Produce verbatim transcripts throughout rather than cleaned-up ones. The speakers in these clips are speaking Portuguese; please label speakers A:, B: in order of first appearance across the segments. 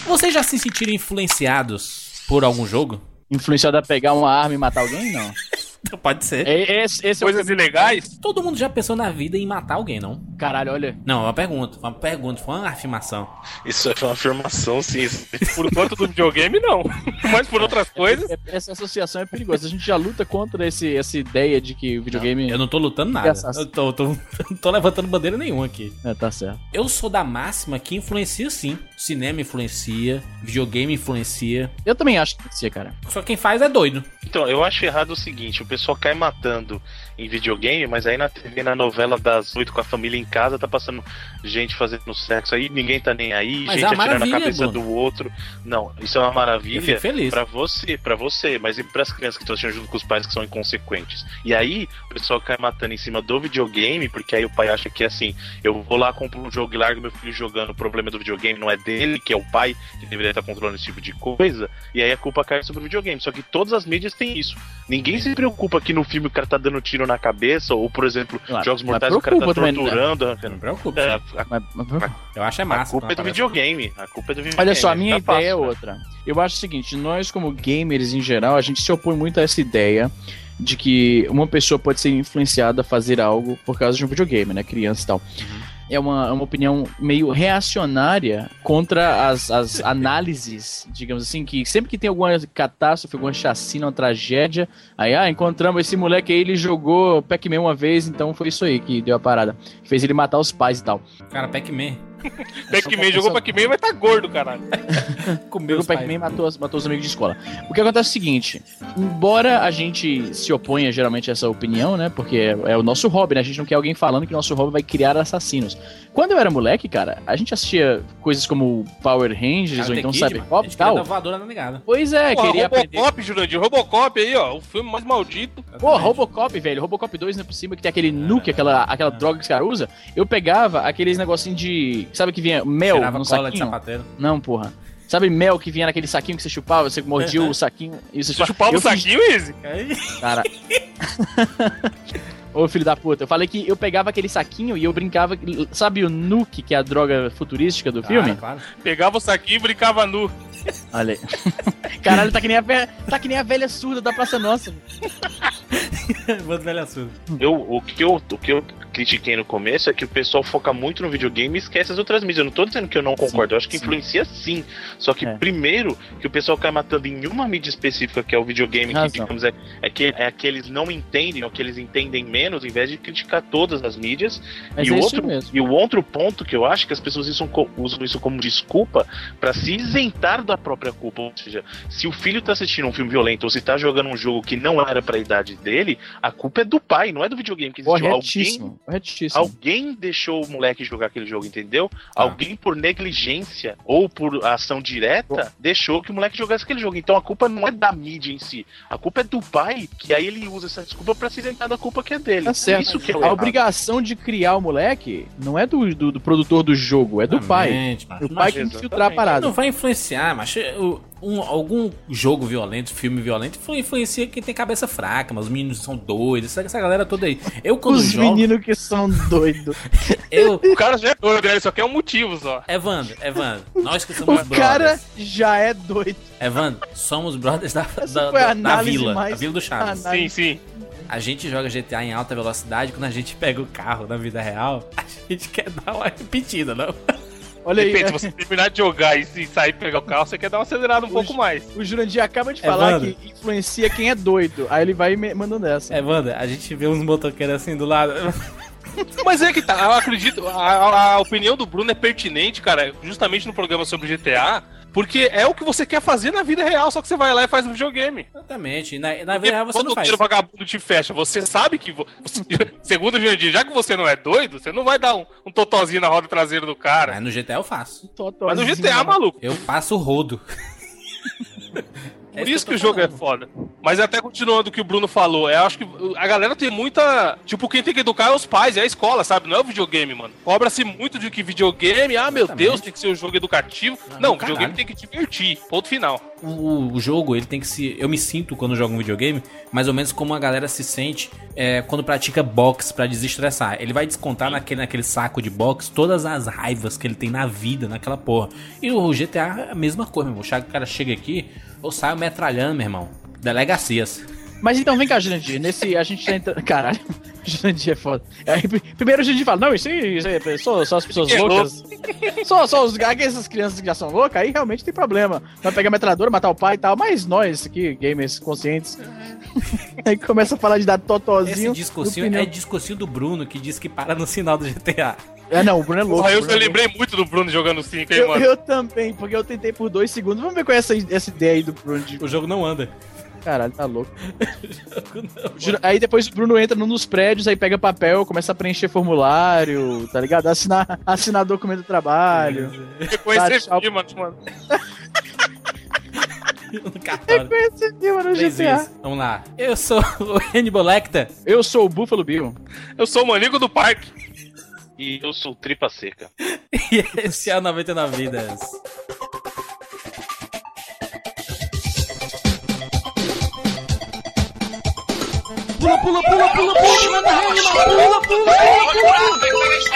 A: Vocês já se sentiram influenciados por algum jogo?
B: Influenciado a pegar uma arma e matar alguém? Não.
A: Pode ser.
B: É, esse, esse
C: Coisas
B: é o...
C: ilegais?
A: Todo mundo já pensou na vida em matar alguém, não?
B: Caralho, olha.
A: Não, é uma pergunta. Foi uma pergunta, foi uma afirmação.
D: Isso é uma afirmação, sim.
C: Por conta do videogame, não. Mas por outras coisas...
B: Essa associação é perigosa. A gente já luta contra esse, essa ideia de que o videogame...
A: Não, eu não tô lutando nada. Eu tô, tô, não tô levantando bandeira nenhuma aqui.
B: É, tá certo.
A: Eu sou da máxima que influencia sim. Cinema influencia, videogame influencia.
B: Eu também acho que influencia, cara.
A: Só quem faz é doido.
D: Então, eu acho errado o seguinte, o pessoal cai matando em videogame, mas aí na T V, na novela das oito com a família em casa, tá passando gente fazendo sexo aí, ninguém tá nem aí,
A: mas
D: gente
A: é
D: atirando na cabeça
A: Bruno.
D: do outro. Não, isso é uma maravilha.
A: Eu fico feliz.
D: Pra você, pra você, mas e pras crianças que estão assistindo junto com os pais que são inconsequentes. E aí, o pessoal cai matando em cima do videogame, porque aí o pai acha que assim, eu vou lá, compro um jogo e largo meu filho jogando, o problema do videogame não é dele, que é o pai que deveria estar controlando esse tipo de coisa, e aí a culpa cai sobre o videogame. Só que todas as mídias têm isso. Ninguém se preocupa que no filme o cara tá dando tiro na cabeça, ou por exemplo,
B: claro,
D: Jogos Mortais o cara tá torturando.
A: Não me preocupa.
D: É, a,
B: Mas, mas...
A: Eu acho é
D: a
A: massa.
D: culpa é do videogame. A culpa é do videogame.
B: Olha só, a minha
D: Tá
B: ideia
D: fácil,
B: é outra. Eu acho o seguinte, nós como gamers em geral, a gente se opõe muito a essa ideia de que uma pessoa pode ser influenciada a fazer algo por causa de um videogame, né, criança e tal. Uhum. É uma, uma opinião meio reacionária contra as, as análises, digamos assim, que sempre que tem alguma catástrofe, alguma chacina, uma tragédia, aí, ah, encontramos esse moleque aí, ele jogou Pac-Man uma vez, então foi isso aí que deu a parada. Que fez ele matar os pais e tal.
A: Cara, Pac-Man.
C: Pac-Man jogou Pac-Man e vai tá gordo, caralho.
B: Comeu o Pac-Man e matou, matou os amigos de escola. O que acontece é o seguinte, embora a gente se oponha geralmente a essa opinião, né, porque é, é o nosso hobby, né, a gente não quer alguém falando que o nosso hobby vai criar assassinos. Quando eu era moleque, cara, a gente assistia coisas como Power Rangers, cara, ou então Cybercop e tal.
A: Voadora na negada.
B: Pois é,
C: Pô,
B: queria
C: Robocop,
B: aprender.
C: Jurandir, Robocop aí, ó, o filme mais maldito.
B: Pô, Robocop, velho, Robocop dois, né, por cima, que tem aquele nuke, aquela, aquela droga que os caras usam. Eu pegava aqueles negocinhos de... Sabe que vinha mel
A: Cheirava
B: no
A: cola
B: saquinho?
A: de sapateiro.
B: Não, porra. Sabe mel que vinha naquele saquinho que você chupava, você mordia o saquinho e você,
C: Você chupava o saquinho, Izzy?
B: Cara. Ô filho da puta, eu falei que eu pegava aquele saquinho e eu brincava, sabe o nuke, que é a droga futurística do
A: Claro,
B: filme?
A: claro.
C: Pegava o saquinho e brincava nu.
B: Olha aí. Caralho, tá que nem a velha, tá que nem a velha surda da Praça Nossa.
A: Bando velho surdo.
D: Eu, o, que eu, o que eu critiquei no começo é que o pessoal foca muito no videogame e esquece as outras mídias. Eu não tô dizendo que eu não concordo, sim, eu acho que sim. influencia sim. Só que, é. primeiro, que o pessoal cai matando em uma mídia específica, que é o videogame, que, digamos, é, é, que, é que eles não entendem, ou que eles entendem menos, ao invés de criticar todas as mídias.
B: Mas
D: e,
B: é
D: o outro,
B: mesmo.
D: e o outro ponto que eu acho que as pessoas usam, usam isso como desculpa pra se isentar da própria culpa. Ou seja, se o filho tá assistindo um filme violento ou se tá jogando um jogo que não era pra idade dele, a culpa é do pai, não é do videogame que existiu.
B: Corretíssimo.
D: Alguém, alguém deixou o moleque jogar aquele jogo, entendeu? Ah. Alguém, por negligência ou por ação direta, oh. deixou que o moleque jogasse aquele jogo. Então a culpa não é da mídia em si. A culpa é do pai, que aí ele usa essa desculpa pra se isentar da culpa que é dele.
B: Tá certo.
D: Isso que é
B: a errado. Obrigação de criar o moleque não é do, do, do produtor do jogo, é do Exatamente, pai. Macho. O pai mas, que tem que filtrar a parada.
A: Não vai influenciar, mas um, algum jogo violento, filme violento, influencia quem tem cabeça fraca, mas os meninos são doidos, essa, essa galera toda aí. Eu, quando
B: os
A: jogo,
B: meninos que são doidos.
A: eu...
C: O cara já é doido, ele só quer um motivo só.
A: Evandro, Evandro, nós que somos
B: o
A: brothers.
B: O cara já é doido.
A: Evandro, somos brothers da, da, da, da vila, da Vila do Chaves.
C: Sim, sim.
A: A gente joga G T A em alta velocidade, quando a gente pega o carro na vida real, a gente quer dar uma repetida, não?
B: Olha
C: Depende,
B: aí,
C: se você terminar de jogar e sair e pegar o carro, você quer dar uma acelerada um o pouco mais.
B: O Jurandir acaba de falar Evandro. que influencia quem é doido. Aí ele vai mandando essa.
A: É, Wanda, a gente vê uns motoqueiros assim do lado.
C: Mas é que tá, eu acredito, a, a opinião do Bruno é pertinente, cara, justamente no programa sobre G T A, porque é o que você quer fazer na vida real, só que você vai lá e faz um videogame.
A: Exatamente, na, na vida real você não faz.
C: Quando o vagabundo te fecha, você sabe que, você, segundo o Jandir, já que você não é doido, você não vai dar um, um totozinho na roda traseira do cara.
A: Mas no G T A eu faço.
C: Mas no G T A, maluco.
A: Eu passo o rodo.
C: Por é isso que, que o jogo falando. é foda. Mas até continuando o que o Bruno falou, eu acho que a galera tem muita... Tipo, quem tem que educar é os pais, é a escola, sabe? Não é o videogame, mano. Cobra-se muito de que videogame, ah, meu
A: Exatamente.
C: Deus, tem que ser um jogo educativo.
A: Ah,
C: não,
A: caralho.
C: videogame tem que divertir. Ponto final.
A: O, o jogo, ele tem que se... Eu me sinto, quando jogo um videogame, mais ou menos como a galera se sente é, quando pratica boxe pra desestressar. Ele vai descontar naquele, naquele saco de boxe todas as raivas que ele tem na vida, naquela porra. E o G T A é a mesma coisa, meu irmão. O cara chega aqui, ou sai metralhando, meu irmão. Delegacias.
B: Mas então, vem cá, Jurandir, nesse... A gente tá entrando... Caralho, Jurandir é foda. Aí, primeiro a gente fala, não, isso aí, isso aí só, só as pessoas
C: Que
B: loucas. Só, só os, essas crianças que já são loucas, aí realmente tem problema. Vai pegar a metralhadora, matar o pai e tal, mas nós aqui, gamers conscientes... Aí começa a falar de dar totozinho.
A: Esse discursinho é discursinho do Bruno, que diz que para no sinal do G T A.
B: É, não, o Bruno é louco.
C: Ah, eu,
B: Bruno
C: eu
B: é
C: lembrei muito do Bruno jogando cinco aí,
B: eu,
C: mano.
B: eu também, porque eu tentei por dois segundos. Vamos ver qual é essa, essa ideia aí do Bruno. De...
A: O jogo não anda.
B: Caralho, tá louco. Juro- Aí depois o Bruno entra num dos prédios, aí pega papel, começa a preencher formulário, tá ligado? Assinar, assinar documento do trabalho.
C: Reconhecer
B: Tá, tchau.
C: firma, mano.
A: No cartório.
B: Esse tema no
A: Três
B: G T A.
A: vezes. Vamos lá. Eu sou o Hannibal Lecter.
B: Eu sou o Buffalo Bill.
C: Eu sou o manico do parque.
D: E eu sou tripa seca.
A: E esse é o noventa e nove Vidas.
B: Pula, pula, pula, pula, pula, pula, pula, pula,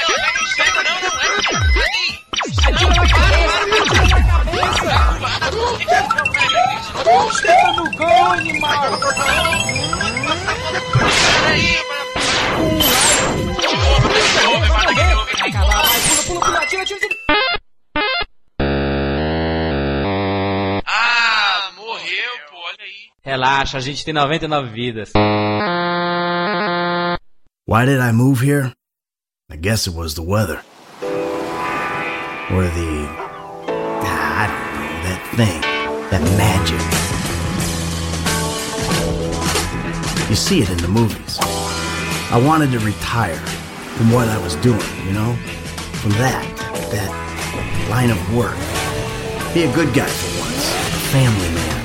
E: Ah, morreu, pô, olha aí.
A: Relaxa, a gente tem noventa e nove vidas.
F: Why did I move here? I guess it was the weather. Or the... ah, I don't know, that thing. That magic. You see it in the movies. I wanted to retire from what I was doing, you know? From that, that line of work. Be a good guy for once. A family man.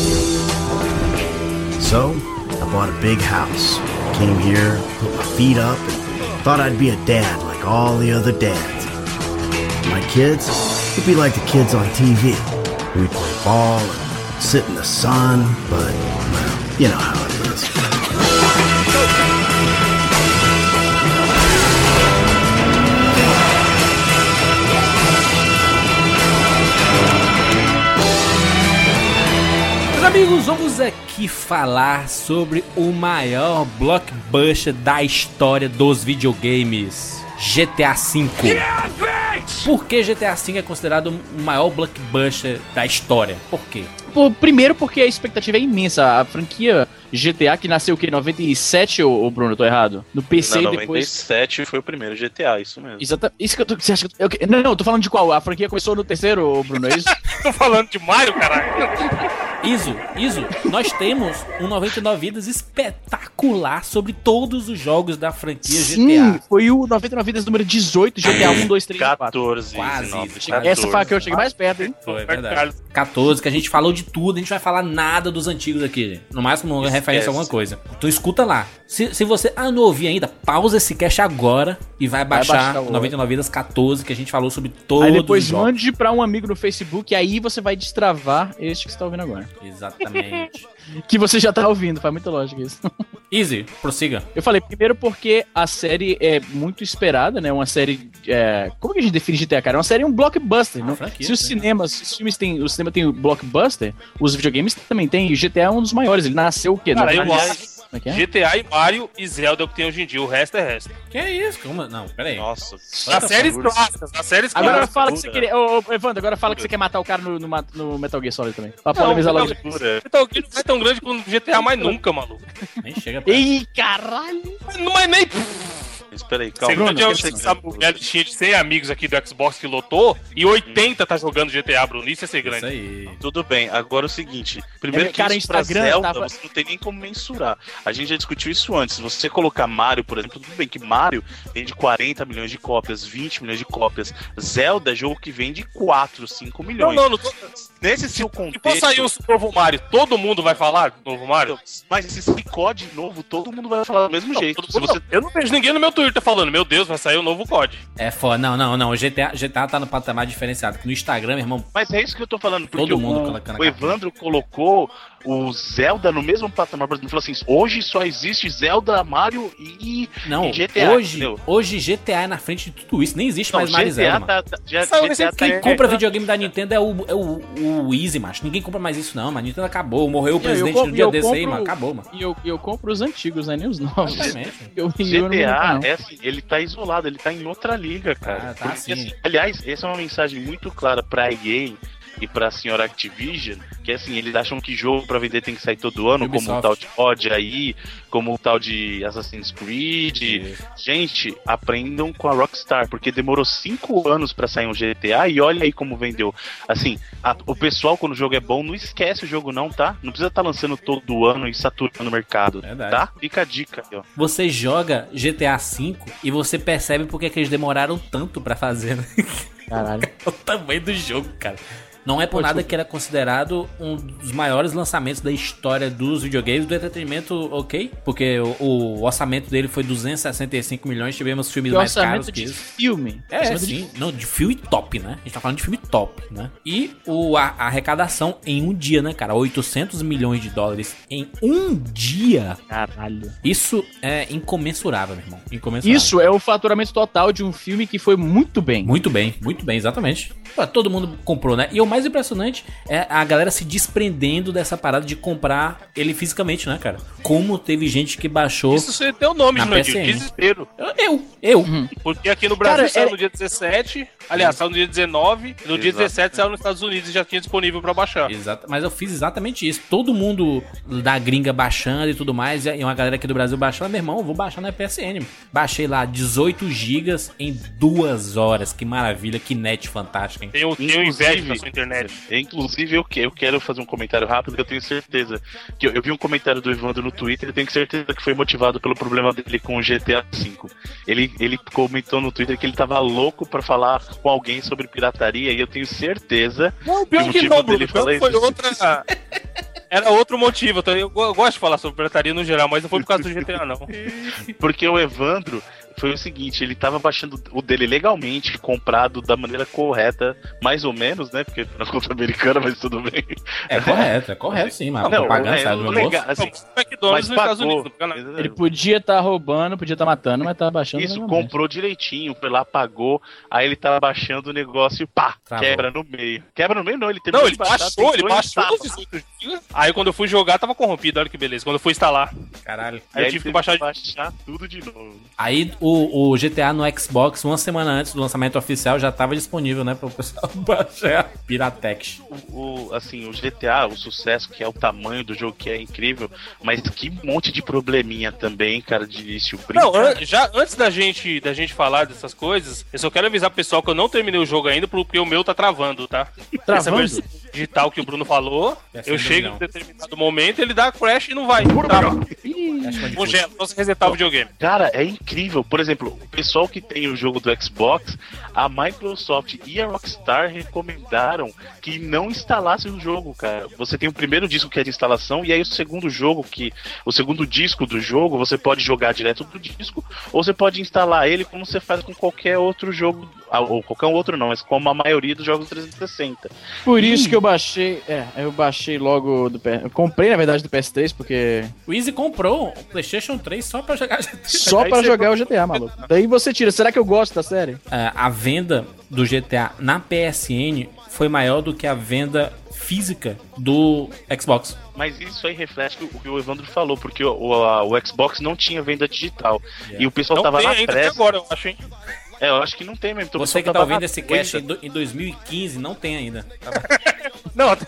F: So, I bought a big house. Came here, put my feet up, and thought I'd be a dad like all the other dads. My kids would be like the kids on T V. We'd play ball and sit in the sun, but, well, you know how it is.
A: Meus amigos, vamos aqui falar sobre o maior blockbuster da história dos videogames, G T A cinco. Por que G T A cinco é considerado o maior blockbuster da história? Por quê?
B: Pô, primeiro porque a expectativa é imensa. A franquia G T A, que nasceu o quê? Em noventa e sete, ô, ô Bruno, eu tô errado? No P C
D: Na
B: e depois...
D: noventa e sete foi o primeiro G T A, isso mesmo.
B: Exatamente. Isso que eu tô... Você acha que eu... Não, não, eu tô falando de qual? A franquia começou no terceiro, ô, Bruno, é isso?
C: Tô falando de Mario, caralho.
A: Iso, Iso, nós temos um noventa e nove Vidas espetacular sobre todos os jogos da franquia
B: Sim,
A: G T A.
B: foi o noventa e nove Vidas número dezoito, G T A um, dois, três e quatro.
D: quatorze,
A: Quase,
D: dezenove,
A: quase.
D: quatorze.
B: Essa foi a que eu cheguei mais perto, hein?
A: Foi, verdade. quatorze, que a gente falou de tudo, a gente vai falar nada dos antigos aqui, gente. No máximo uma referência a alguma coisa. Então escuta lá. Se, se você ah, não ouvir ainda, pausa esse cast agora e vai baixar,
B: baixar o
A: noventa e nove Vidas quatorze, que a gente falou sobre todos
B: Aí depois
A: os jogos.
B: mande pra um amigo no Facebook, e aí você vai destravar este que você tá ouvindo agora.
A: Exatamente.
B: Que você já tá ouvindo, faz muita lógica isso.
A: Easy, prossiga.
B: Eu falei, primeiro porque a série é muito esperada, né? Uma série. É... Como que a gente define G T A, cara? É uma série, é um blockbuster.
A: Ah,
B: Não?
A: franquia,
B: Se os
A: né?
B: cinemas, se os filmes têm. O cinema tem o blockbuster, os videogames também tem. E o G T A é um dos maiores. Ele nasceu o quê?
C: Cara,
B: No-
C: eu
B: aliás,
C: acho
B: como é que é?
C: G T A e Mario e Zelda é o que tem hoje em dia. O resto é resto.
A: Que é isso? Como? Não, pera aí.
D: Nossa.
C: Nas séries clássicas, nas séries
B: Agora
C: clássicas.
B: fala que você queria. Ô, ô, Evandro, agora fala que você quer matar o cara no, no, ma- no Metal Gear Solid também. Pra
C: Não,
B: polemizar logo.
C: Metal Metal Gear não é tão grande quanto o G T A mais nunca, maluco.
A: Nem chega pra...
B: Ei, caralho!
C: Mas, mas nem...
D: espera aí, calma.
C: Segundo
D: Bruno,
C: eu sei que essa mulher listinha de cem amigos aqui do Xbox que lotou e oitenta tá jogando G T A, Bruno. Isso é ser grande.
A: Isso aí.
D: Tudo bem, agora é o seguinte. Primeiro
B: É,
D: que
B: cara,
D: isso pra
B: Instagram
D: Zelda,
B: tava-
D: você não tem nem como mensurar. A gente já discutiu isso antes. Se você colocar Mario, por exemplo, tudo bem que Mario vende quarenta milhões de cópias, vinte milhões de cópias. Zelda é jogo que vende quatro, cinco
C: Não,
D: milhões.
C: não, não tô...
D: Nesse seu
C: Se for
D: contexto...
C: sair um novo Mario, todo mundo vai falar do novo Mario?
D: Mas se sair C O D novo, todo mundo vai falar do mesmo
C: Não,
D: jeito.
C: todo
D: Se
C: mundo
D: você...
C: não. Eu não vejo ninguém no meu Twitter falando, meu Deus, vai sair o novo C O D.
A: É foda. Não, não, não. O G T A, G T A tá no patamar diferenciado. Porque no Instagram, meu irmão,
D: Mas é isso que eu tô falando, porque
A: Todo mundo
D: o,
A: colocando a
D: o Evandro colocou o Zelda no mesmo patamar, por exemplo, falou assim, hoje só existe Zelda, Mario e,
A: não.
D: e G T A.
A: Hoje,
D: entendeu?
A: hoje G T A é na frente de tudo isso. Nem existe
D: Não,
A: mais Mario e
D: G T A
A: Zelda, mano.
D: tá, tá, já,
C: Saiu
D: G T A tá
A: Quem
D: é-
A: compra
D: é-
A: videogame da Nintendo é o, é o, o Easy, macho. Ninguém compra mais isso, não, mano. A Nintendo acabou. Morreu o
B: Eu- eu
A: presidente
B: compro-
A: no dia
B: eu
A: desse aí,
B: compro-
A: mano. Acabou, mano.
B: E eu, eu compro os antigos, né? Nem os novos.
A: Exatamente.
B: Eu, eu
D: G
B: não
D: T A,
B: compro, não.
D: é assim, ele tá isolado, ele tá em outra liga, cara.
A: Ah, tá
D: Porque,
A: sim.
D: assim, aliás, essa é uma mensagem muito clara pra E A e pra senhora Activision, que é assim, eles acham que jogo pra vender tem que sair todo ano, como o
A: Ubisoft.
D: tal de C O D aí, como o tal de Assassin's Creed.
A: Isso.
D: Gente, aprendam com a Rockstar, porque demorou cinco anos pra sair um G T A e olha aí como vendeu. Assim, a- o pessoal quando o jogo é bom, não esquece o jogo não, tá? Não precisa estar lançando todo ano e saturando o mercado,
A: Verdade.
D: tá? Fica a dica aí, ó.
A: Você joga G T A cinco e você percebe porque que eles demoraram tanto pra fazer, né?
B: Caralho.
A: O tamanho do jogo, cara. Não é por nada que ele é considerado um dos maiores lançamentos da história dos videogames, do entretenimento, ok? Porque o, o orçamento dele foi duzentos e sessenta e cinco milhões, tivemos filmes
B: Que
A: mais caros
B: orçamento
A: que
B: de
A: isso.
B: filme.
A: É,
B: Orçamento
A: sim. Não, de filme top, né? A gente tá falando de filme top, né? E o, a, a arrecadação em um dia, né, cara? oitocentos milhões de dólares em um dia.
B: de... Caralho.
A: Isso é incomensurável, meu irmão. Incomensurável.
B: Isso é o faturamento total de um filme que foi muito bem.
A: Muito bem, muito bem, exatamente. Pô, todo mundo comprou, né? E o mais impressionante é a galera se desprendendo dessa parada de comprar ele fisicamente, né, cara? Como teve gente que baixou.
C: Isso você tem o nome,
A: Na
C: Jurandir,
A: P S N.
C: desespero.
A: Eu, eu.
C: Porque aqui no Brasil
B: Cara,
C: saiu
B: é-
C: no dia dezessete, aliás, saiu no dia dezenove, e no dia
D: Exato.
C: dezessete saiu nos Estados Unidos e já tinha disponível pra baixar.
A: Exato, mas eu fiz exatamente isso. Todo mundo da gringa baixando e tudo mais, e uma galera aqui do Brasil baixando, meu irmão, eu vou baixar na P S N. Baixei lá dezoito gigas em duas horas. Que maravilha, que net fantástica, hein?
C: Tenho, tenho
D: Inclusive-
C: inveja da sua internet.
D: É, Inclusive, eu, que- eu quero fazer um comentário rápido, que eu tenho certeza. Que eu, eu vi um comentário do Evandro no Twitter, eu tenho certeza que foi motivado pelo problema dele com o G T A cinco. Ele, ele comentou no Twitter que ele tava louco pra falar com alguém sobre pirataria, e eu tenho certeza.
C: Não, pior
D: o
C: que
D: motivo
C: não,
D: dele
C: Bruno. Pior que
D: falar
C: foi
D: isso-
C: outra. Era outro motivo. então Eu, eu gosto de falar sobre pirataria no geral, mas não foi por causa do G T A, não.
D: Porque o Evandro foi o seguinte, ele tava baixando o dele legalmente, comprado da maneira correta, mais ou menos, né? Porque na conta americana, mas tudo bem.
A: É correto, é correto sim, mas a propaganda
D: é
A: sai do meu
D: legal,
A: bolso.
D: assim,
C: Não, McDonald's
D: mas
C: nos Estados
D: pagou.
C: Unidos, não fica nada.
B: Ele podia estar roubando, podia estar matando, mas tá baixando.
D: Isso,
B: normalmente.
D: comprou direitinho, foi lá, pagou, aí ele tava baixando o negócio e pá,
A: Travou.
D: quebra no meio. Quebra no meio não, ele terminou
C: Não, ele
D: de baixar,
C: baixou, ele
D: tentou
C: baixou
D: instalar.
C: os dezoito gigas. Aí quando eu fui jogar, tava corrompido, olha que beleza. Quando eu fui instalar,
A: Caralho.
D: E
C: aí eu
D: ele
C: tive que
D: teve
C: baixar de
D: baixar tudo de novo.
A: Aí o, o G T A no Xbox, uma semana antes do lançamento oficial, já tava disponível, né? Para o pessoal baixar. Piratex.
D: O, o- assim, o G T A, o sucesso que é o tamanho do jogo, que é incrível, mas que monte de probleminha também, cara, de início.
C: Não,
D: Brinca-
C: an- já antes da gente, da gente falar dessas coisas, eu só quero avisar pro pessoal que eu não terminei o jogo ainda, porque o meu tá travando, tá? Essa
B: Travando?
C: versão digital que o Bruno falou,
A: Versão
C: eu
A: do
C: chego
A: milhão.
C: em determinado momento, ele dá crash e não vai. Trava.
A: Acho
C: Congela, só se resetar o videogame.
D: Cara, é incrível. Por exemplo, o pessoal que tem o jogo do Xbox, a Microsoft e a Rockstar recomendaram que não instalasse o jogo, cara. Você tem o primeiro disco que é de instalação, e aí o segundo jogo, que o segundo disco do jogo, você pode jogar direto do disco, ou você pode instalar ele como você faz com qualquer outro jogo, ah, ou qualquer outro não, mas como a maioria dos jogos trezentos e sessenta.
B: Por isso que eu baixei. É, eu baixei logo do P S. Eu comprei, na verdade, do P S três, porque.
A: O Easy comprou o PlayStation três só pra jogar G T A.
B: Só
C: Aí
B: pra
C: você
B: jogar o G T A, maluco. Daí você tira. Será que eu gosto da série?
A: É, a venda do G T A na P S N foi maior do que a venda física do Xbox.
D: Mas isso aí reflete o que o Evandro falou, porque o, o, a- o Xbox não tinha venda digital. E o pessoal
C: Não
D: tava
C: tem
D: na
C: ainda até
D: pressa.
C: agora, eu acho, hein?
D: É, eu acho que não tem mesmo. então o
A: Você
D: pessoal
A: que tá
D: tava
A: ouvindo
D: na
A: esse cast em,
D: coisa.
A: do- em dois mil e quinze, não tem ainda. Tá?
C: Não, até,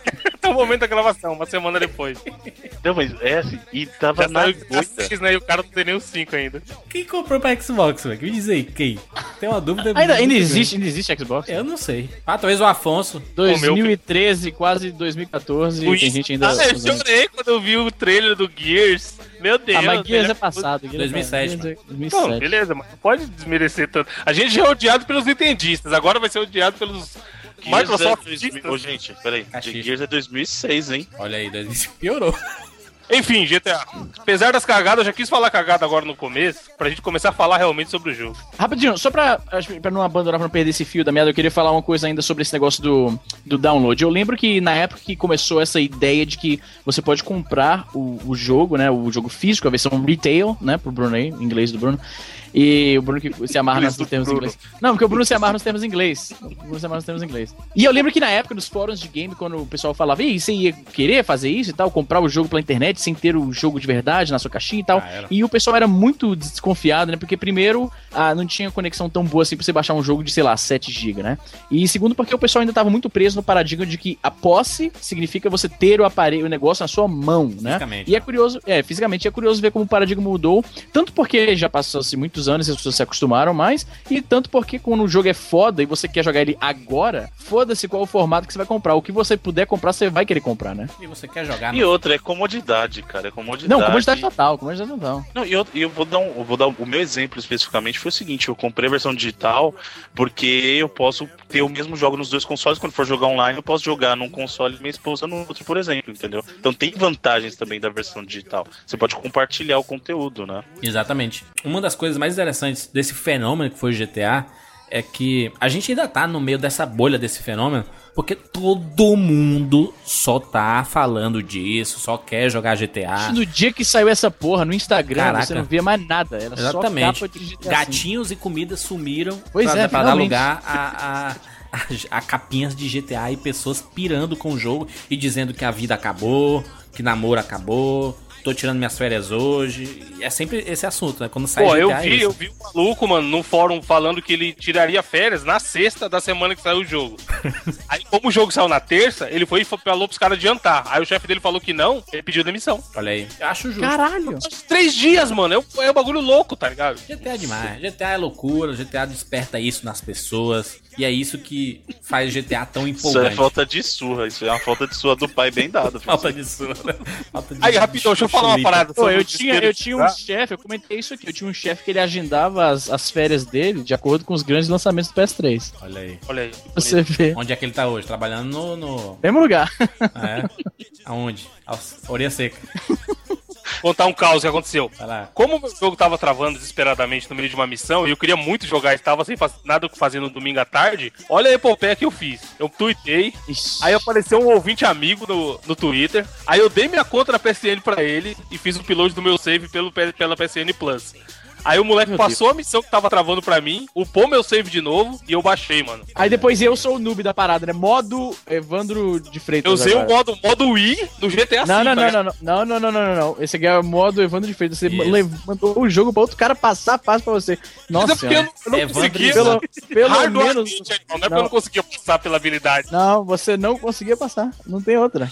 C: até o momento da gravação, uma semana depois.
D: Não, mas é assim, e tava
C: Já
D: na
C: saiu
D: moita.
C: seis, né? E o cara não tem nem os cinco ainda.
A: Quem comprou pra Xbox, velho? Me diz aí, quem? Tem uma dúvida.
B: Ainda, ainda
A: muito
B: existe, ainda existe Xbox?
A: grande. Eu não sei. Ah, talvez o Afonso.
B: dois mil e treze, quase dois mil e quatorze,
C: Ui,
B: tem gente ainda...
C: Ah, eu
B: usando.
C: chorei quando eu vi o trailer do Gears. Meu Deus.
B: Ah, mas Gears
C: né?
B: é passado. Gears
A: dois mil e sete,
B: é
A: mano.
B: dois mil e
C: Não,
B: sete.
C: beleza, mas não pode desmerecer tanto. A gente já é odiado pelos nintendistas, agora vai ser odiado pelos
D: Gears
C: Microsoft.
D: é dois mil... Ô, gente, peraí.
A: Caxixa.
D: De Gears é dois mil e seis, hein?
A: Olha aí, dois mil e cinco piorou.
C: Enfim, G T A. Apesar das cagadas, eu já quis falar cagada agora no começo, pra gente começar a falar realmente sobre o jogo.
B: Rapidinho, só pra, pra não abandonar, pra não perder esse fio da meada, eu queria falar uma coisa ainda sobre esse negócio do, do download. Eu lembro que na época que começou essa ideia de que você pode comprar o, o jogo, né, o jogo físico, a versão retail, né, pro Bruno aí, em inglês do Bruno, e o Bruno que se amarra nos termos em inglês. Não, porque o Bruno se amarra nos termos em inglês. O Bruno se amarra nos termos em inglês. E eu lembro que na época dos fóruns de game, quando o pessoal falava, e você ia querer fazer isso e tal, comprar o jogo pela internet sem ter o jogo de verdade na sua caixinha e tal.
A: Ah,
B: e o pessoal era muito desconfiado, né? Porque primeiro, ah, não tinha conexão tão boa assim pra você baixar um jogo de, sei lá, sete gigas, né? E segundo, porque o pessoal ainda tava muito preso no paradigma de que a posse significa você ter o aparelho, o negócio na sua mão, né?
A: Fisicamente.
B: E é curioso, é, fisicamente é curioso ver como o paradigma mudou, tanto porque já passou-se muitos anos e as pessoas se acostumaram mais, e tanto porque quando o jogo é foda e você quer jogar ele agora, foda-se qual o formato que você vai comprar. O que você puder comprar, você vai querer comprar, né?
A: E você quer jogar
D: E
A: no...
D: outra, é comodidade, cara. É comodidade.
B: Não, comodidade total, comodidade total.
D: Não, e eu, e eu vou dar um, eu vou dar o meu exemplo especificamente foi o seguinte, eu comprei a versão digital porque eu posso ter o mesmo jogo nos dois consoles, quando for jogar online eu posso jogar num console e minha esposa no outro, por exemplo, entendeu? Então tem vantagens também da versão digital. Você pode compartilhar o conteúdo, né?
A: Exatamente. Uma das coisas mais interessantes desse fenômeno que foi o G T A é que a gente ainda tá no meio dessa bolha desse fenômeno, porque todo mundo só tá falando disso, só quer jogar G T A.
B: No dia que saiu essa porra no Instagram,
A: Caraca.
B: você não via mais nada. Era
A: Exatamente.
B: só capa de G T A.
A: Gatinhos e comidas sumiram
B: Pois
A: pra,
B: é,
A: pra dar
B: finalmente.
A: lugar a, a, a, a capinhas de G T A e pessoas pirando com o jogo e dizendo que a vida acabou, que namoro acabou, tô tirando minhas férias hoje. É sempre esse assunto, né? Quando sai
C: Pô,
A: G T A
C: eu
A: é
C: vi,
A: isso.
C: eu vi um maluco, mano, num fórum falando que ele tiraria férias na sexta da semana que saiu o jogo. Aí, como o jogo saiu na terça, ele foi e falou pros caras adiantar. Aí o chefe dele falou que não, ele pediu demissão.
A: Olha aí. Eu acho justo.
B: Caralho!
C: Três dias, mano, é um, é um bagulho louco, tá ligado?
A: G T A é demais. G T A é loucura, G T A desperta isso nas pessoas. E é isso que faz G T A tão
D: Isso
A: empolgante.
D: é falta de surra, isso é uma falta de surra do pai bem dada.
A: Falta disso, né? Falta de
C: Aí, rapidão, deixa eu falar uma parada
B: Pô,
C: sobre
B: eu
C: o
B: tinha,
C: desespero
B: eu
C: de
B: tinha um
C: jogar.
B: chefe, eu comentei isso aqui, eu tinha um chefe que ele agendava as, as férias dele de acordo com os grandes lançamentos do P S três.
A: Olha aí.
C: Olha aí.
B: Você vê.
A: Onde é que ele tá hoje? Trabalhando no... no...
B: Mesmo lugar.
A: Ah, é? Aonde? Aos- Orelha Seca.
C: Contar um caos que aconteceu.
A: Vai lá.
C: Como o meu jogo tava travando desesperadamente no meio de uma missão e eu queria muito jogar e tava sem faz... nada o que fazer no domingo à tarde, olha a epopeia que eu fiz. Eu tuitei,
B: Ixi.
C: aí apareceu um ouvinte amigo no, no Twitter, aí eu dei minha conta na P S N pra ele e fiz o upload do meu save pelo, pela P S N Plus. Aí o moleque
B: Meu
C: passou a missão que tava travando pra mim, upou meu save de novo e eu baixei, mano.
B: Aí depois eu sou o noob da parada, né? Modo Evandro de Freitas.
C: Eu usei
B: agora.
C: o modo, modo Wii do G T A
B: Não,
C: cinco,
B: não,
C: tá
B: não,
C: ligado?
B: não, não, não, não, não, não, não. Esse aqui é o modo Evandro de Freitas. Você
A: Isso.
B: le- mandou o jogo pra outro cara passar fácil pra você.
C: Mas
B: Nossa
C: é porque eu
B: senhora.
C: não, eu não
A: Evandro
C: conseguia.
B: Pelo, pelo
C: hardware,
B: menos.
C: não é porque
B: Não.
C: eu não conseguia passar pela habilidade.
B: Não, você não conseguia passar. Não tem outra.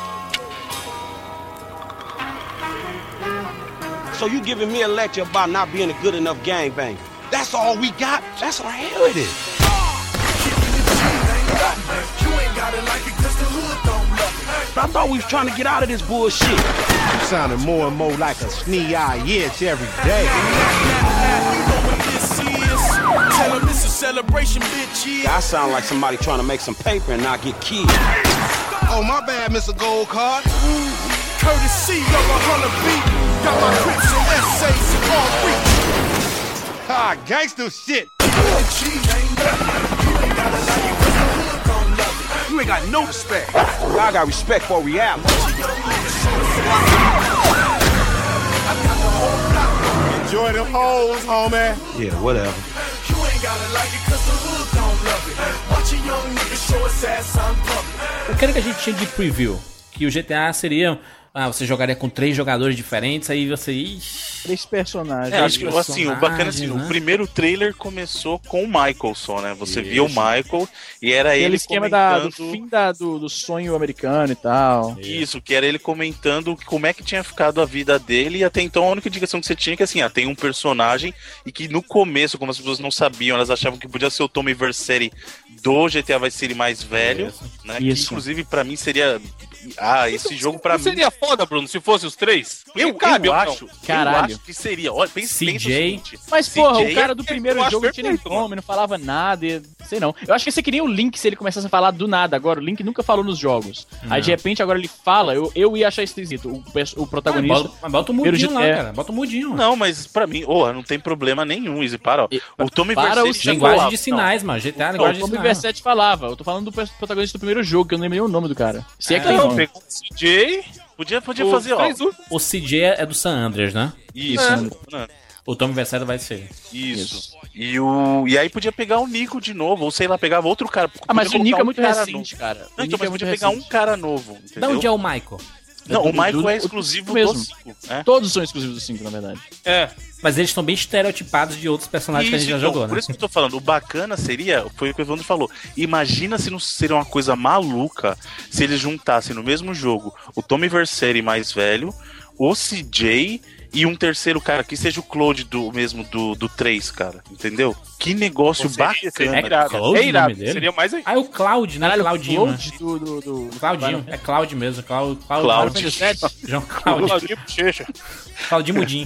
G: So you giving me a lecture about not being a good enough gangbang? That's all we got? That's all hell it is. I thought we was trying to get out of this bullshit.
H: You sounding more and more like a snee-eye itch every day.
G: I sound like somebody trying to make some paper and not get killed.
H: Oh, my bad, Mister Gold Card. Courtesy of a hundred beat. Got my grips and essays in all reach. Ah, gangster shit.
G: You ain't got no respect. I got respect for reality.
H: Enjoy them hoes, homie.
G: Yeah, whatever.
A: O que era que a gente tinha de preview? Que o G T A seria Ah, você jogaria com três jogadores diferentes, aí você... Ixi,
B: Três personagens.
D: É, acho que assim, o bacana assim,
A: né?
D: o primeiro trailer começou com o Michael só, né? Você
A: Isso.
D: via o Michael e era
B: Aquele
D: ele
B: esquema
D: comentando...
B: da, do fim da, do, do sonho americano e tal.
D: Isso, que era ele comentando como é que tinha ficado a vida dele, e até então a única indicação que você tinha é que assim, ah, tem um personagem, e que no começo, como as pessoas não sabiam, elas achavam que podia ser o Tommy Vercetti do G T A Vice City mais velho,
A: Isso.
D: né?
B: Isso.
D: Que inclusive pra mim seria... Ah, esse jogo pra
C: Não
D: mim...
C: seria foda, Bruno, se fosse os três? Porque
D: Eu,
C: cabe,
D: eu
C: ou não?
D: acho,
B: Caralho.
D: eu acho que seria. Olha, pensa,
A: C J.
D: pensa o seguinte.
B: Mas, porra,
D: C J
B: o cara do
C: eu
B: primeiro
C: acho
B: jogo não tinha nem
C: perfeito,
B: nome, não falava nada, e... sei não. Eu acho que ia ser que nem o Link se ele começasse a falar do nada agora. O Link nunca falou nos jogos. Aí, de repente, agora ele fala, eu, eu ia achar esquisito. O, pers- o protagonista...
A: Mas bota, mas bota o
B: primeiro
A: mudinho lá,
B: G T A.
A: cara. Bota o mudinho.
D: Não, mas pra mim, oh, não tem problema nenhum, Izzy, para, ó.
B: E-
D: O Tommy
B: para
D: Vercetti
B: o
D: já
A: Linguagem
D: falava,
A: de sinais, mano. G T A,
B: Não, o
A: linguagem de
B: Tommy
A: sinais.
B: Vercetti falava. Eu tô falando do pers- protagonista do primeiro jogo, que eu não lembro nem o nome do cara. Se é que tem
C: Não,
B: nome.
C: pegou o C J,
D: Podia, podia
C: os
D: fazer, ó.
C: três últimos.
A: O C J é do San Andreas, né?
D: Isso,
C: É.
D: né?
A: O Tommy Vercetti vai ser.
D: Isso. E, o... e aí podia pegar o Nico de novo, ou sei lá, pegava outro cara.
B: Ah, mas
D: Podia
B: o Nico
D: colocar
B: é muito
D: um cara
B: recente,
D: novo.
B: cara.
D: Não,
B: O
D: então,
B: Nico
D: mas
B: é muito
D: podia pegar um
B: recente.
D: cara novo,
A: Da
D: entendeu?
A: onde é o Michael?
D: Não,
B: Do-
D: o Michael
B: do-
D: é
B: do-
D: exclusivo
B: do
D: do
B: mesmo.
D: cinco, né?
B: Todos são exclusivos do cinco, na verdade.
C: É.
A: Mas eles estão bem estereotipados de outros personagens que a gente já
D: então,
A: jogou,
D: por
A: né?
D: isso que eu tô falando, o bacana seria, foi o que o Evandro falou, imagina se não seria uma coisa maluca se eles juntassem no mesmo jogo o Tommy Vercetti mais velho, o C J e um terceiro cara que seja o Claude do mesmo do, do três, cara, entendeu? Que negócio
C: Seria,
D: bacana.
C: seria irado.
A: Claude,
C: É
A: o
C: irado.
A: nome dele?
C: Seria mais aí.
A: Ah, é o Cloud, né?
B: Caralho,
A: Claudinho, né?
B: Cloud do, do, do...
A: Claudinho, é Cloud mesmo. Cloud, Cloud,
D: Cloud.
A: João Cláudio.
C: Claudinho Bochecha.
A: Claudinho Mudim.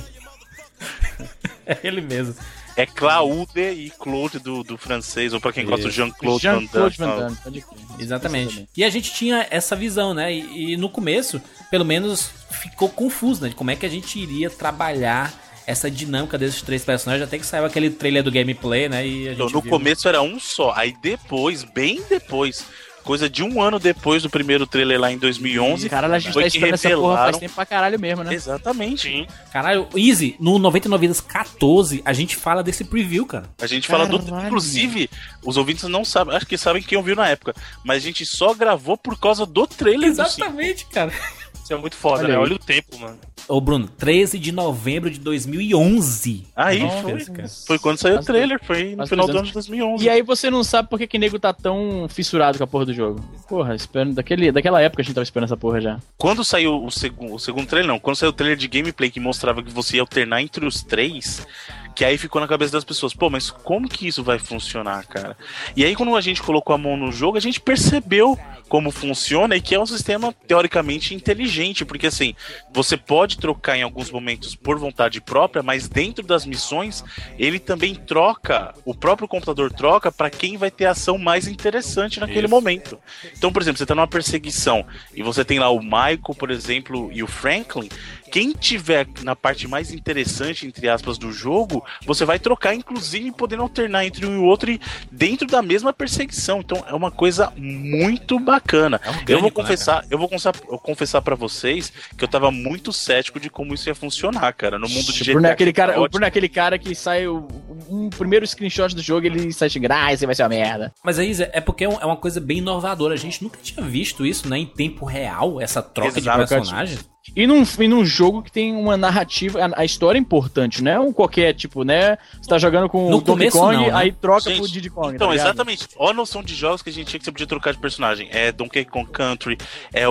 A: É ele mesmo.
D: É Claude e Claude do, do francês, ou pra quem gosta do Jean-Claude Van
B: Jean-Claude Van
D: Damme.
B: Damme, pode crer.
A: Exatamente. E a gente tinha essa visão, né? E, e no começo, pelo menos, ficou confuso, né? De como é que a gente iria trabalhar essa dinâmica desses três personagens, até que saiu aquele trailer do gameplay, né? E a gente
D: Então, no
A: viu...
D: começo era um só, aí depois, bem depois, coisa de um ano depois do primeiro trailer lá em dois mil e onze,
B: Caralho, a gente
D: foi
B: tá
D: que
B: esperando essa porra faz
D: revelaram...
B: tempo pra caralho mesmo, né?
D: Exatamente.
C: Sim.
A: Caralho, Easy, no noventa e nove Vidas quatorze, a gente fala desse preview, cara.
D: A gente fala do.
B: Caralho.
D: Inclusive, os ouvintes não sabem, acho que sabem quem ouviu na época, mas a gente só gravou por causa do trailer do cinco.
A: Exatamente, cara.
C: Isso é muito foda,
B: Olha
C: né?
B: aí.
C: Olha o tempo, mano.
A: Ô, Bruno, treze de novembro de dois mil e onze.
D: Aí
A: Nossa,
D: foi.
A: cara.
D: Foi quando saiu o
B: Quase
D: trailer, foi no
B: quase
D: final
B: dois
D: do
B: anos.
D: ano de dois mil e onze.
B: E aí você não sabe por que que nego tá tão fissurado com a porra do jogo. Porra, esperando daquele, daquela época a gente tava esperando essa porra já.
D: Quando saiu o, segu... o segundo trailer, não, quando saiu o trailer de gameplay que mostrava que você ia alternar entre os três, que aí ficou na cabeça das pessoas, pô, mas como que isso vai funcionar, cara? E aí quando a gente colocou a mão no jogo, a gente percebeu como funciona e que é um sistema teoricamente inteligente, porque assim, você pode trocar em alguns momentos por vontade própria, mas dentro das missões, ele também troca, o próprio computador troca para quem vai ter a ação mais interessante naquele momento. Então, por exemplo, você tá numa perseguição e você tem lá o Michael, por exemplo, e o Franklin, quem tiver na parte mais interessante, entre aspas, do jogo, você vai trocar, inclusive, podendo alternar entre um e o outro e dentro da mesma perseguição. Então é uma coisa muito bacana.
A: É orgânico,
D: eu vou
A: né,
D: confessar, eu vou confessar, eu confessar para vocês que eu tava muito cético de como isso ia funcionar, cara, no mundo de
B: O
D: G T A.
B: Bruno é aquele cara, o
D: caótico.
B: Bruno é aquele cara que sai o, um primeiro screenshot do jogo e ele sai xingando, ah, isso aí vai ser uma merda.
A: Mas aí, Zé, é porque é um- é uma coisa bem inovadora. A gente nunca tinha visto isso, né? Em tempo real, essa troca
D: Exato,
A: de personagens.
B: E num, e num jogo que tem uma narrativa, a, a história é importante, não é um qualquer, tipo, né? Você tá jogando com
A: No
B: o Donkey
A: começo
B: Kong,
A: não, né?
B: aí troca
D: Gente,
B: pro Diddy Kong,
D: Então,
B: tá ligado?
D: exatamente. Olha a noção de jogos que a gente tinha que você podia trocar de personagem. É Donkey Kong Country, é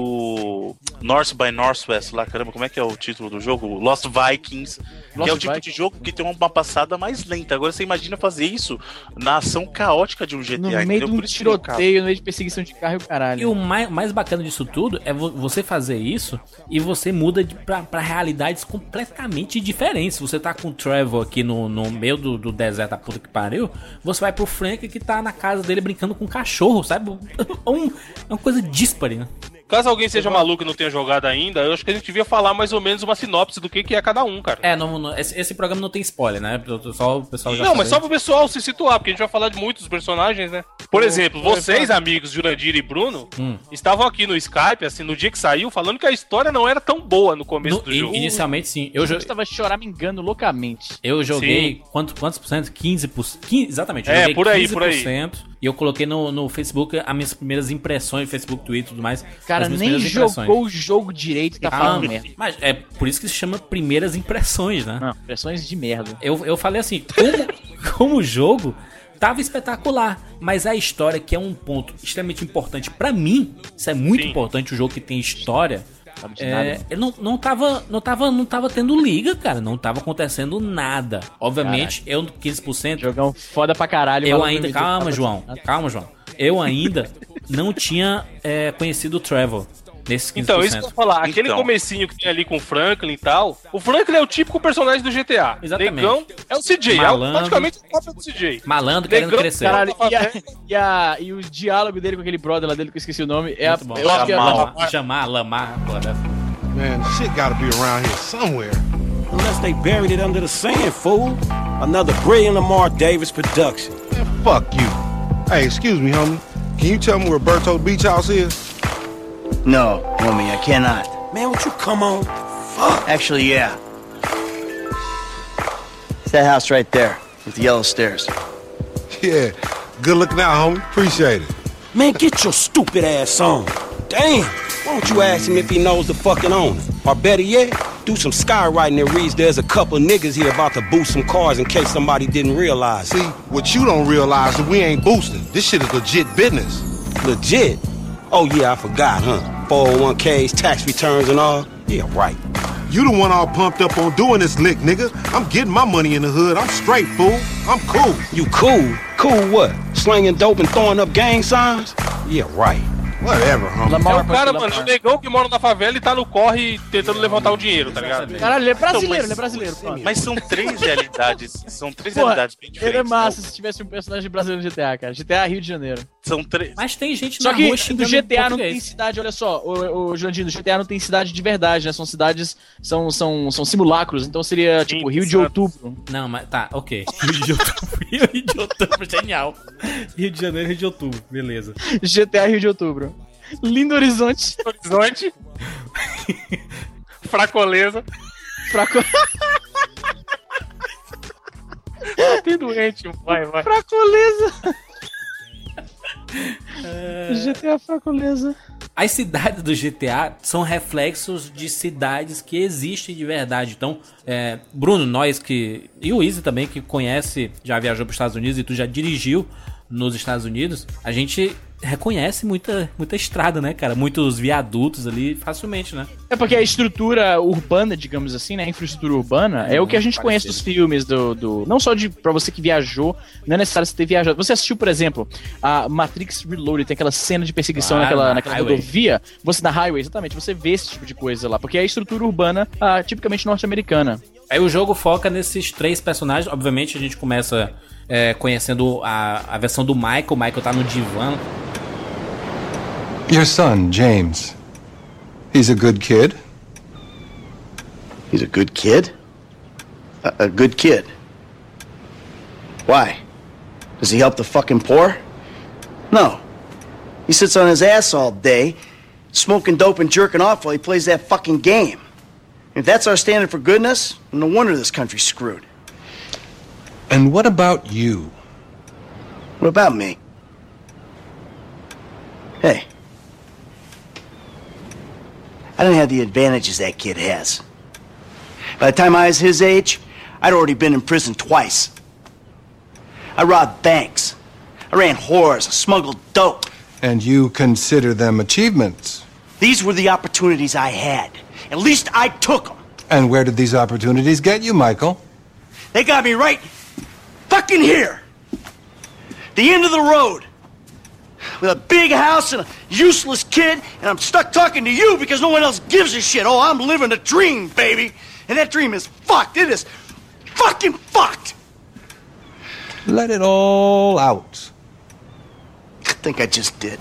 D: o North by Northwest lá, caramba, como é que é o título do jogo? Lost Vikings, que
B: Lost
D: é o tipo
B: Vikings.
D: de jogo que tem uma passada mais lenta. Agora você imagina fazer isso na ação caótica de um G T A,
B: No meio
D: entendeu?
B: de um
D: Por isso que eu-
B: tiroteio, no meio de perseguição de carro e o caralho.
A: E o mais, mais bacana disso tudo é vo- você fazer isso e você muda de, pra, pra realidades completamente diferentes. Você tá com o Trevor aqui no, no meio do, do deserto, a puta que pariu. Você vai pro Frank que tá na casa dele brincando com um cachorro, sabe? Um, é uma coisa díspare, né?
C: Caso alguém seja maluco e não tenha jogado ainda, eu acho que a gente devia falar mais ou menos uma sinopse do que, que é cada um, cara.
A: É, não, não- esse, esse programa não tem spoiler, né? Só o pessoal já
C: Não, mas
A: sabe.
C: só pro pessoal se situar, porque a gente vai falar de muitos personagens, né? Por exemplo, vocês, amigos Jurandir e Bruno,
A: Hum.
C: estavam aqui no Skype, assim, no dia que saiu, falando que a história não era tão boa no começo
A: No-
C: do
A: in-
C: jogo.
A: Inicialmente, sim. Eu,
B: Eu
A: jo-
B: tava choramingando loucamente.
A: eu joguei. Quanto, quantos por cento? quinze por cento. quinze, exatamente. Eu
C: É,
A: joguei
C: por aí,
A: quinze
C: por aí.
A: cento. e eu coloquei no, no Facebook as minhas primeiras impressões, Facebook, Twitter e tudo mais.
B: Cara, nem jogou o jogo direito e tá falando merda.
A: Mas é por isso que se chama primeiras impressões, né?
B: Não, impressões de merda.
A: Eu, eu falei assim, como, como o jogo tava espetacular, mas a história, que é um ponto extremamente importante pra mim, isso é muito Sim. importante, o jogo que tem história... É, ele não, não, tava, não, tava, não tava tendo liga, cara. Não tava acontecendo nada. Obviamente, Caraca. eu quinze por cento.
B: Jogão foda pra caralho.
A: Eu ainda. Calma, João. Calma, João. Eu ainda não tinha é, conhecido o Trevor. Nesse quinze por cento.
C: Então, isso que eu vou falar. Aquele então. comecinho que tem ali com o Franklin e tal. O Franklin é o típico personagem do G T A.
A: Exatamente.
C: Negão é o C J. Malandro, é praticamente o próprio do C J.
A: Malandro querendo Negão, crescer.
B: Caralho, e, a, e, a, e o diálogo dele com aquele brother lá dele, que eu esqueci o nome, é a, eu acho que é
A: a... Chamar, Lamar,
H: Man, shit gotta be around here somewhere.
G: Unless they buried it under the sand, fool. Another brilliant Lamar Davis production.
H: Man, fuck you. Hey, excuse me, homie. Can you tell me where Berto's Beach House is?
F: No, homie, I cannot.
G: Man, won't you come on? Fuck.
F: Actually, yeah. It's that house right there, with the yellow stairs.
H: Yeah, good looking out, homie. Appreciate it.
G: Man, get your stupid ass on. Damn. Why don't you ask him if he knows the fucking owner? Or better yet, do some skywriting that reads there's a couple niggas here about to boost some cars in case somebody didn't realize.
H: See, what you don't realize is we ain't boosting. This shit is legit business.
G: Legit? Oh yeah, I forgot, huh? four oh one k's, tax returns and all? Yeah, right.
H: You the one all pumped up on doing this lick, nigga. I'm getting my money in the hood. I'm straight, fool. I'm cool.
G: You cool? Cool what? Slinging dope and throwing up gang signs? Yeah, right.
H: Whatever, homie.
C: É o cara, mano, é o negão que mora na favela e tá no corre tentando levantar o dinheiro, tá ligado?
B: Caralho, ele é brasileiro, ele é brasileiro.
D: Mas, mas são três realidades, são três
B: Porra,
D: realidades bem diferentes.
B: Ele é massa se tivesse um personagem brasileiro no G T A, cara. G T A Rio de Janeiro.
D: São três.
A: Mas tem gente
B: Só
A: na
B: que
A: rua
B: do G T A não tem cidade, olha só, o, o Jurandir, do G T A não tem cidade de verdade, né? São cidades, são, são, são simulacros, então seria Sim, tipo Rio exato. de Outubro.
A: Não, mas tá, ok. Rio de Outubro, Rio de Outubro, genial. Rio de Janeiro, Rio de Outubro, beleza.
B: G T A Rio de Outubro. Lindo Horizonte.
C: Horizonte. Fracoleza.
B: Fraco...
C: Tem doente, vai, vai.
B: Fracoleza. É... G T A Fracoleza.
A: As cidades do G T A são reflexos de cidades que existem de verdade. Então, é, Bruno, nós que... E o Izzy também, que conhece, já viajou para os Estados Unidos e tu já dirigiu nos Estados Unidos, a gente reconhece muita, muita estrada, né, cara? Muitos viadutos ali, facilmente, né?
B: É porque a estrutura urbana, digamos assim, né? A infraestrutura urbana é, é o que a gente conhece dos filmes, do, do... Não só de pra você que viajou, não é necessário você ter viajado. Você assistiu, por exemplo, a Matrix Reloaded, tem aquela cena de perseguição claro, naquela, na naquela rodovia. Você na highway, exatamente, você vê esse tipo de coisa lá, porque é a estrutura urbana ah, tipicamente norte-americana.
A: Aí o jogo foca nesses três personagens. Obviamente a gente começa é, conhecendo a, a versão do Michael. O Michael tá no divã.
I: Your son, James. He's a good kid?
F: He's a good kid? A, a good kid? Why? Does he help the fucking poor? No. He sits on his ass all day, smoking dope and jerking off while he plays that fucking game. If that's our standard for goodness, no wonder this country's screwed.
I: And what about you?
F: What about me? Hey. I don't have the advantages that kid has. By the time I was his age, I'd already been in prison twice. I robbed banks. I ran whores. I smuggled dope.
I: And you consider them achievements?
F: These were the opportunities I had. At least I took them.
I: And where did these opportunities get you, Michael?
F: They got me right fucking here. The end of the road. With a big house and a useless kid, and I'm stuck talking to you because no one else gives a shit. Oh, I'm living a dream, baby. And that dream is fucked. It is fucking fucked.
I: Let it all out.
F: I think I just did.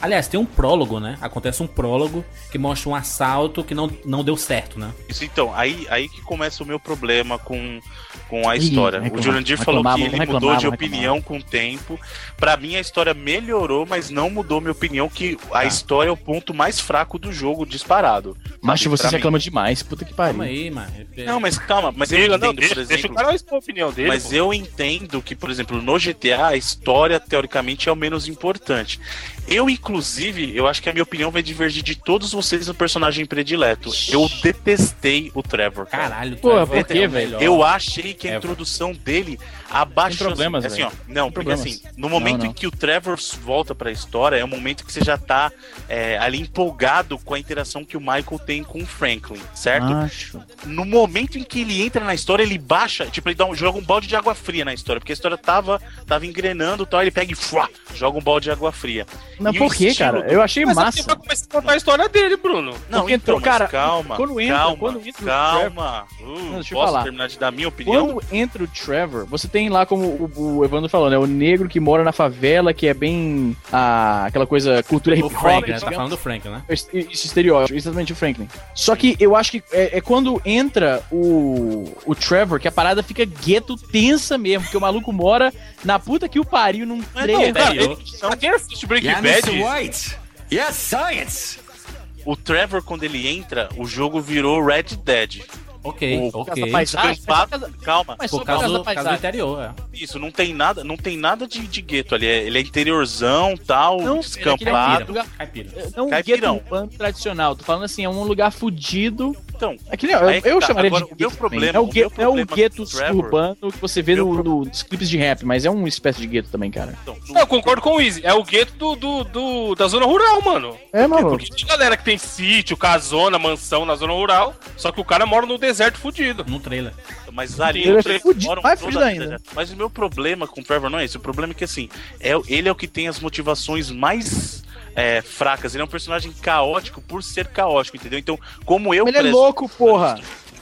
A: Aliás, tem um prólogo, né? Acontece um prólogo que mostra um assalto que não, não deu certo, né?
D: Isso, então, aí, aí que começa o meu problema com, com a
B: Ih,
D: história.
B: reclamar,
D: o Jurandir falou
B: reclamar,
D: que ele
B: reclamar,
D: mudou de
B: reclamar.
D: opinião com o tempo. Pra mim, a história melhorou, mas não mudou minha opinião, que a
A: Tá.
D: história é o ponto mais fraco do jogo, disparado.
B: Mas
D: Sabe,
B: você
D: pra mim.
B: reclama demais, puta que pariu.
A: Calma aí, mano.
D: Não, mas calma, mas eu
C: Diga,
D: entendo,
C: não, deixa,
D: por
C: deixa o
D: exemplo...
C: cara expor a opinião dele.
D: Mas
C: pô.
D: eu entendo que, por exemplo, no G T A, a história, teoricamente, é o menos importante. Eu, inclusive, eu acho que a minha opinião vai divergir de todos vocês no personagem predileto. Eu detestei o Trevor. cara.
A: Caralho,
B: Pô,
A: Trevor
B: por
A: é
B: quê,
A: o
B: velho?
A: melhor.
D: Eu achei que a
A: É.
D: introdução dele abaixou.
B: Tem problemas,
D: assim,
B: velho.
D: ó. Não,
B: Tem
D: porque
B: problemas.
D: assim, no momento
B: Não, não.
D: em que o Trevor volta pra história, é um momento que você já tá é, ali empolgado com a interação que o Michael tem com o Franklin, certo?
B: Acho.
D: No momento em que ele entra na história, ele baixa, tipo, ele dá um, joga um balde de água fria na história, porque a história tava, tava engrenando e tal, ele pega e fuá, joga um balde de água fria.
B: Não,
D: E
B: por
D: o
B: quê,
D: estilo
B: cara?
D: do-
B: Eu achei
C: Mas
B: massa.
C: aqui vai começar a contar a história dele, Bruno.
D: Não,
B: Porque
D: então,
B: entrou-
D: mas
B: cara,
D: calma,
B: quando entra-
D: calma,
B: quando entra o
D: calma. Uh,
B: Não, deixa eu
D: posso
B: falar.
D: terminar de dar a minha opinião?
B: Quando entra o Trevor, você tem lá, como o, o Evandro falou, né? O negro que mora na favela, que é bem ah, aquela coisa, cultura hip
A: O
B: hop.
A: Frank, né? Tá
B: digamos.
A: falando do Frank, né?
B: Esse esse estereótipo, exatamente o Franklin. Só que eu acho que é, é quando entra o, o Trevor que a parada fica gueto tensa mesmo, porque o maluco mora na puta que o pariu num
D: Mas
B: trem.
D: não, cara,
A: Interior.
D: ele-
C: Pra quem assiste Breaking Bad,
H: White. Yes, science.
D: o Trevor, quando ele entra, o jogo virou Red Dead.
A: Ok,
D: O-
A: ok.
B: Mas- Ah,
D: Descampado-
B: mas só por
D: calma,
B: Mas só
A: Por
B: por causa
A: causa
B: da
A: do, por causa do
B: paisagem.
A: interior, é.
D: isso, não tem nada, não tem nada de, de gueto ali, é- ele é interiorzão, tal,
B: Não,
D: descampado.
B: lugar-
A: Caipira.
B: Não um
D: Caipirão.
B: gueto urbano tradicional, tô falando assim, é um lugar fudido.
D: Então,
B: Aquele, eu,
D: Aí que
B: eu
D: tá.
B: chamaria
D: Agora,
B: de
D: o meu
B: gueto
D: problema-
B: também. Não é o,
D: o
B: gueto,
D: meu
B: não é o
D: problema
B: gueto
D: com o Trevor-
B: urbano que você vê
D: Meu
B: no,
D: pro-
B: no- nos clipes de rap, mas é uma espécie de gueto também, cara.
D: então,
C: eu concordo com o Easy. É o gueto do, do, do- da zona rural, mano.
B: É, mano.
C: Porque tem galera que tem sítio, casona, mansão na zona rural, só que o cara mora no deserto fudido.
A: No trailer.
D: mas ali
B: Ele é
D: no trailer
B: fudido,
D: moram
B: mais
D: toda
B: fudido
D: a vida
B: ainda.
D: já. Mas o meu problema com o Trevor não é esse. O problema é que assim, é, ele é o que tem as motivações mais é, fracas. Ele é um personagem caótico por ser caótico, entendeu? Então, como eu
B: Ele é
D: prezo-
B: louco, porra.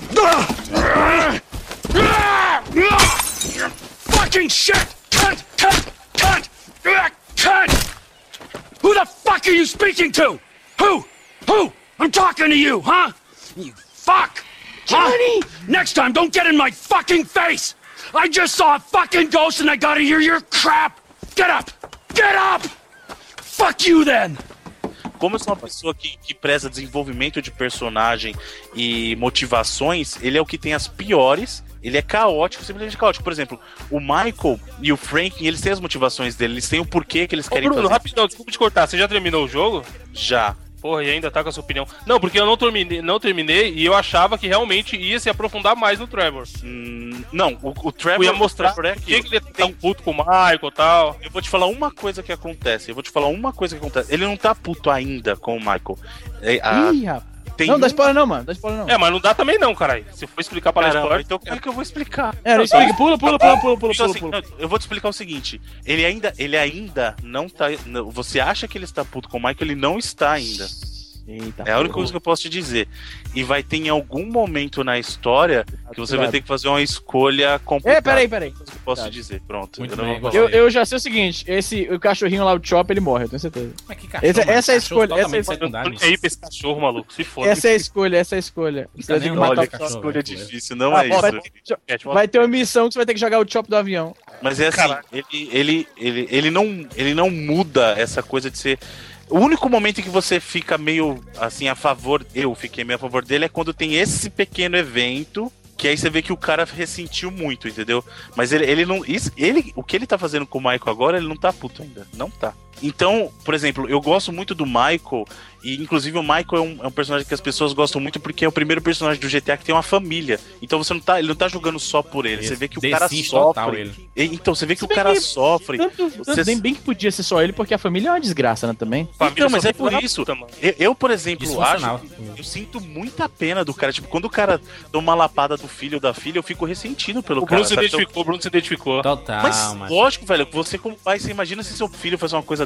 H: Fucking shit! Cunt! Cunt! Cunt! Ugh, Cunt! Who the fuck are you speaking to? Who? Who? I'm talking to you, huh? You fuck! Johnny! Next time, don't get in my fucking face! I just saw a fucking ghost and I gotta hear your crap! Get up! Get up! Fuck you then!
D: Como eu sou uma pessoa que, que preza desenvolvimento de personagem e motivações, ele é o que tem as piores. Ele é caótico, simplesmente caótico. Por exemplo, o Michael e o Frank, eles têm as motivações deles, eles têm o porquê que eles
C: Ô,
D: querem
C: Bruno,
D: fazer.
C: rapidão, desculpa te cortar. Você já terminou o jogo?
D: Já.
C: Porra, e ainda tá com a sua opinião. Não, porque eu não terminei, não terminei e eu achava que realmente ia se aprofundar mais no Trevor.
D: Hum, não, o, o Trevor
C: Eu ia mostrar
D: o Trevor é
C: por que
D: aquilo.
C: que ele tá tão puto com o Michael e tal.
D: Eu vou te falar uma coisa que acontece. Eu vou te falar uma coisa que acontece. Ele não tá puto ainda com o Michael. É, a-
B: Ih, rapaz.
D: tem
B: Não, dá
D: um-
B: spoiler não, mano. Dá spoiler não.
C: É, mas não dá também não, caralho. Se for explicar pra dar
D: Caramba,
C: spoiler...
D: então como é que eu vou explicar?
B: É, não explica. Pula, pula, pula, pula, pula,
D: Então,
B: pula,
D: assim,
B: pula.
D: não, eu vou te explicar o seguinte: ele ainda, ele ainda não tá. não- Você acha que ele está puto com o Michael, ele não está ainda.
B: Eita,
D: É a única
B: porra.
D: coisa que eu posso te dizer. E vai ter em algum momento na história que você vai ter que fazer uma escolha complicada.
B: É, peraí, peraí.
D: É isso que eu posso te dizer. Pronto.
A: Muito
D: eu não
A: bem,
D: vou
B: Eu,
D: falar.
B: eu já sei o seguinte, esse, o cachorrinho lá, o Chop, ele morre, eu tenho certeza.
A: Mas que cachorro,
B: Essa-
A: mano?
B: essa é a
A: Cachorro
B: escolha, essa é a
A: totalmente
B: escolha.
A: secundário
C: Não
A: nisso.
C: é aí pra esse cachorro, maluco. Se foda.
B: Essa é a escolha, essa é a escolha. Você vai ter
A: nem
B: que
A: olha
B: matar
A: o
B: o
A: cachorro.
B: Chop.
D: Escolha difícil, não
B: Ah,
D: é
B: vai,
D: isso.
B: vai ter uma missão que você vai ter que jogar o Chop do avião.
D: Mas é assim, ele, ele, ele, ele, não, ele não muda essa coisa de ser. O único momento em que você fica meio assim a favor, eu fiquei meio a favor dele, é quando tem esse pequeno evento, que aí você vê que o cara ressentiu muito, entendeu? Mas ele, ele não. Isso, ele, o que ele tá fazendo com o Michael agora, ele não tá puto ainda. Não tá. Então, por exemplo, eu gosto muito do Michael, e inclusive o Michael é um, é um personagem que as pessoas gostam muito porque é o primeiro personagem do G T A que tem uma família. Então você não tá, ele não tá jogando só por ele, você vê que o
A: The
D: cara
A: Sims
D: sofre.
A: total, ele.
D: E- Então você vê que
B: Se
D: o
B: bem
D: cara
B: que
D: sofre.
B: Tanto,
D: Você-
B: tanto bem, bem que podia ser só ele, porque a família é uma desgraça, né, também.
D: Então, mas é por
C: Família
D: isso.
C: puta, mano.
D: Eu, eu, por exemplo,
A: Disfuncional.
D: acho. Eu sinto muita pena do cara. Tipo, quando o cara dá uma lapada do filho ou da filha, eu fico ressentido pelo
C: O
D: cara.
C: Bruno se
D: sabe?
C: identificou, o Bruno se identificou.
A: Total,
D: Mas,
A: mas...
D: lógico, velho, você como pai, você imagina se seu filho faz uma coisa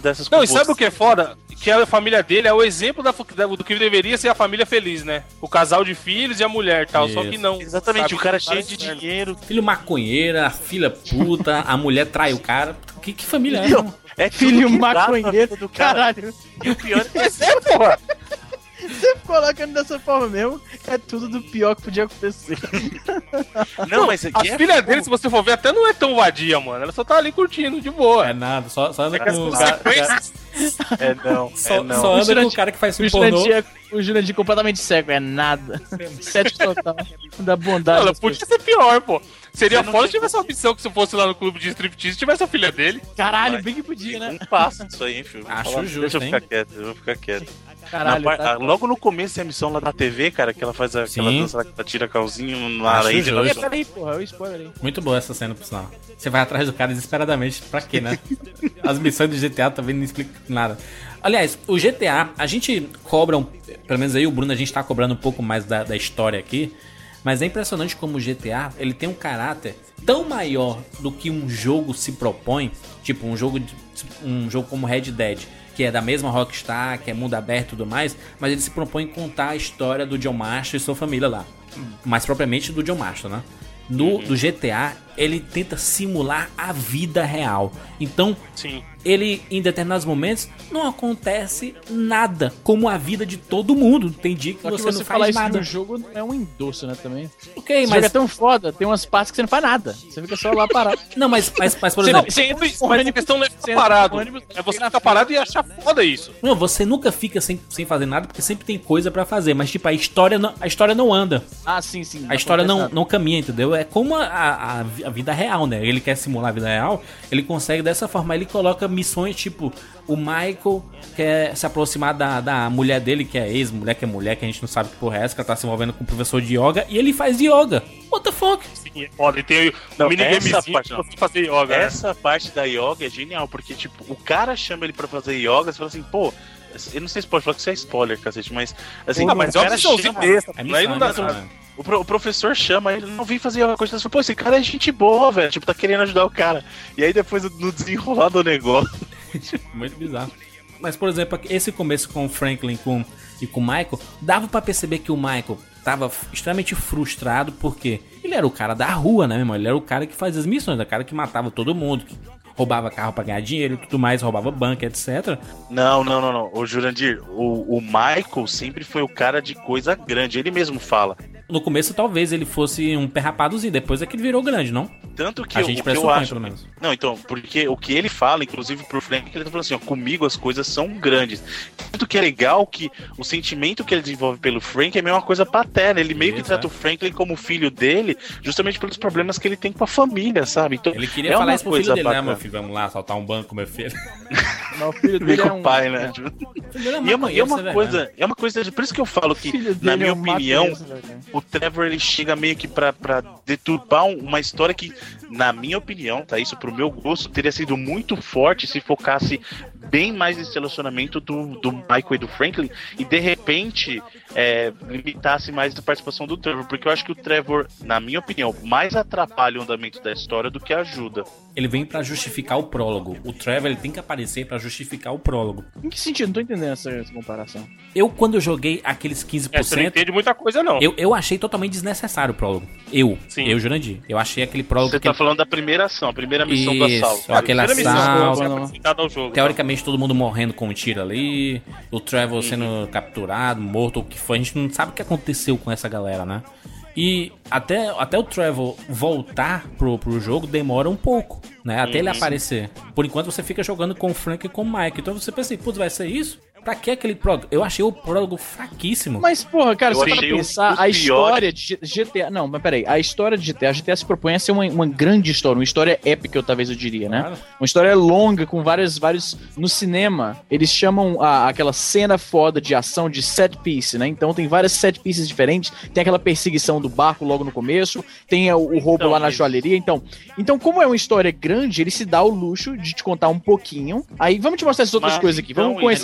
D: dessas
C: Não,
D: com
C: e sabe
D: você.
C: o que é foda? Que a família dele é o exemplo da, do que deveria ser a família feliz, né? O casal de filhos e a mulher e tal, só que não.
D: Exatamente,
C: sabe?
D: o cara é
C: O
D: cheio
C: é
D: de
C: inferno.
D: dinheiro.
A: Filho maconheira, a filha puta, a mulher trai o cara. Que, que família é?
D: Não, é tudo
B: Filho
D: que dá pra
B: maconheiro
D: vida do cara.
B: Caralho.
D: E o pior é
C: Mas é, porra!
B: Você colocando dessa forma mesmo, é tudo do pior que podia acontecer.
D: Não, mas
C: A
D: é
C: filha dele, se você for ver, até não é tão vadia, mano. Ela só tá ali curtindo, de boa.
A: É nada, só, só anda
C: É que as
A: com o
C: consequências-
D: É não,
A: Só,
D: é não.
A: só
B: O
A: anda com
B: Jurandir-
A: o cara que faz
B: O
A: filme pornô.
B: Jurandir é, o Jurandir completamente cego, é nada. Sete total. Da bondade.
C: Ela
B: das
C: podia ser pior, pô. Seria
D: Você não
C: foda se
D: tinha-
C: tivesse uma opção que se fosse lá no clube de striptease tivesse a filha dele.
B: pessoas. Caralho, bem que podia, né?
D: Um passo disso aí, hein, filho.
A: Acho
D: Fala-
A: justo,
D: Deixa eu
A: hein?
D: ficar quieto, eu vou ficar quieto.
B: Caralho,
D: Na par-
B: tá-
D: ah, logo no começo da emissão lá da T V, cara, que ela faz a- aquela
A: Sim.
D: dança lá que ela tira calzinho na
A: Acho
D: areia.
A: justo.
B: É, peraí, porra, é o spoiler aí.
A: Muito boa essa cena, por sinal. Você vai atrás do cara desesperadamente. Pra quê, né? As missões do G T A também não explicam nada. Aliás, o G T A, a gente cobra, um, pelo menos aí o Bruno, a gente tá cobrando um pouco mais da, da história aqui. Mas é impressionante como o G T A, ele tem um caráter tão maior do que um jogo se propõe. Tipo, um jogo, de- um jogo como Red Dead, que é da mesma Rockstar, que é mundo aberto e tudo mais. Mas ele se propõe em contar a história do John Marston e sua família lá. Mais propriamente do John Marston, né? No do G T A, ele tenta simular a vida real. Então,
C: Sim.
A: ele, em determinados momentos, não acontece nada como a vida de todo mundo. Tem dia que
B: Só que
A: você,
B: você,
A: não
B: falar
A: faz
B: isso
A: nada.
B: no jogo é um endosso, né, também.
A: Ok,
B: Esse
A: mas...
B: jogo é tão foda, tem umas partes que você não faz nada. Você fica só lá parado.
A: Não, mas, mas, mas por
C: Você,
A: exemplo...
C: você entra,
B: um
C: mas a
B: ônibus-
C: questão não é
B: você
C: ficar
B: entra
C: parado.
B: no ônibus,
C: É você
B: chega na
C: ficar parado e achar foda isso.
A: Não, você nunca fica sem, sem fazer nada, porque sempre tem coisa pra fazer. Mas, tipo, a história não, a história não anda.
B: Ah, sim, sim.
A: A história não,
B: acontece
A: não caminha, entendeu? É como a, a, a vi- a vida real, né? Ele quer simular a vida real, ele consegue dessa forma. Ele coloca missões, tipo, o Michael quer se aproximar da, da mulher dele, que é ex-mulher, que é mulher, que a gente não sabe que porra é essa, que ela tá se envolvendo com o professor de yoga, e ele faz yoga. What the fuck?
C: Sim, é foda. E tem o
D: Não,
C: minigamezinho
D: essa parte
C: pra
D: não.
C: você fazer yoga. né?
D: Essa parte da yoga é genial, porque, tipo, o cara chama ele pra fazer yoga, você fala assim, pô, eu não sei se pode falar que isso é spoiler, cacete, mas, assim,
C: Ah, mas é
D: o
C: uma
D: cara
C: missãozinha
D: chama-
C: besta.
A: É
C: Aí
A: missão,
C: não dá.
A: é missão, né?
D: O, pro- o professor chama ele, não vim fazer yoga, coisa assim, pô, esse cara é gente boa, velho, tipo, tá querendo ajudar o cara. E aí depois, no desenrolar do negócio...
A: Muito bizarro. Mas, por exemplo, esse começo com o Franklin com, e com o Michael, dava pra perceber que o Michael tava f- extremamente frustrado, porque ele era o cara da rua, né, meu irmão? Ele era o cara que fazia as missões, o cara que matava todo mundo, que roubava carro pra ganhar dinheiro e tudo mais, roubava banco, etcétera.
D: Não, não, não, não. O Jurandir, o, o Michael sempre foi o cara de coisa grande, ele mesmo fala.
A: No começo, talvez ele fosse um perrapadozinho, depois é que ele virou grande, não?
D: Tanto que
A: A
D: eu-
A: gente
D: o que eu
A: pressupõe,
D: acho.
A: pelo menos.
D: Não, então, porque o que ele fala, inclusive pro Frank, ele tá falando assim, ó, comigo as coisas são grandes. Tanto que é legal que o sentimento que ele desenvolve pelo Frank é a mesma coisa paterna. Ele meio que
A: Isso,
D: trata
A: é.
D: o Franklin como filho dele, justamente pelos problemas que ele tem com a família, sabe? Então,
A: Ele queria
D: é
A: falar
D: uma
A: isso pro filho
D: coisa
A: dele, né,
D: bacana.
A: meu filho? Vamos lá, assaltar um banco, meu filho.
B: Não, o filho
D: Vem
B: dele
D: com
B: é um...
D: o pai, né? E é uma, e é uma
A: Isso
D: coisa, é uma coisa, de- por isso que eu falo que,
B: Filho
D: na
B: dele
D: minha
B: é uma
D: opinião,
B: criança, velho.
D: o Trevor ele chega meio que pra, pra deturpar um- uma história que, na minha opinião, tá? Isso pro meu gosto, teria sido muito forte se focasse bem mais nesse relacionamento do, do Michael e do Franklin e de repente é, limitasse mais a participação do Trevor, porque eu acho que o Trevor, na minha opinião, mais atrapalha o andamento da história do que ajuda.
A: Ele vem pra justificar o prólogo. O Trevor, ele tem que aparecer pra justificar o prólogo.
B: Em que sentido? Não tô entendendo essa, essa comparação.
A: Eu, quando eu joguei aqueles quinze por
C: É, você não
A: cento,
C: entende muita coisa, não.
A: eu, eu achei totalmente desnecessário o prólogo. Eu,
C: Sim.
A: eu, Jurandir. Eu achei aquele prólogo
D: Você
A: que
D: tá falando da primeira ação, a primeira missão do
A: Isso,
D: assalto.
A: aquele
C: Primeira missão
A: assalto.
C: que é apresentada ao jogo.
A: teoricamente todo mundo morrendo com um tiro ali, o Trevor sendo capturado, morto, o que foi. A gente não sabe o que aconteceu com essa galera, né? E até, até o Trevor voltar pro, pro jogo demora um pouco, né? Até ele aparecer. Por enquanto você fica jogando com o Frank e com o Mike. Então você pensa assim, putz, vai ser isso? Pra que aquele prólogo? Eu achei o prólogo fraquíssimo.
B: Mas, porra, cara,
D: Eu
B: você para
D: achei o-
B: pensar,
D: os
B: a
D: piores-
B: história de G- G T A... Não, mas peraí, a história de G T A, G T A se propõe a ser uma, uma grande história, uma história épica, eu, talvez eu diria, né?
A: Claro.
B: Uma história longa, com várias, vários... No cinema, eles chamam a, aquela cena foda de ação de set piece, né? Então tem várias set pieces diferentes, tem aquela perseguição do barco logo no começo, tem o, o roubo
D: Então,
B: lá na
D: mas-
B: joalheria, então... Então, como é uma história grande, ele se dá o luxo de te contar um pouquinho. Aí, vamos te mostrar essas outras
D: Mas,
B: coisas aqui,
D: então,
B: vamos conhecer
D: ele
B: esse outro cara
D: tá-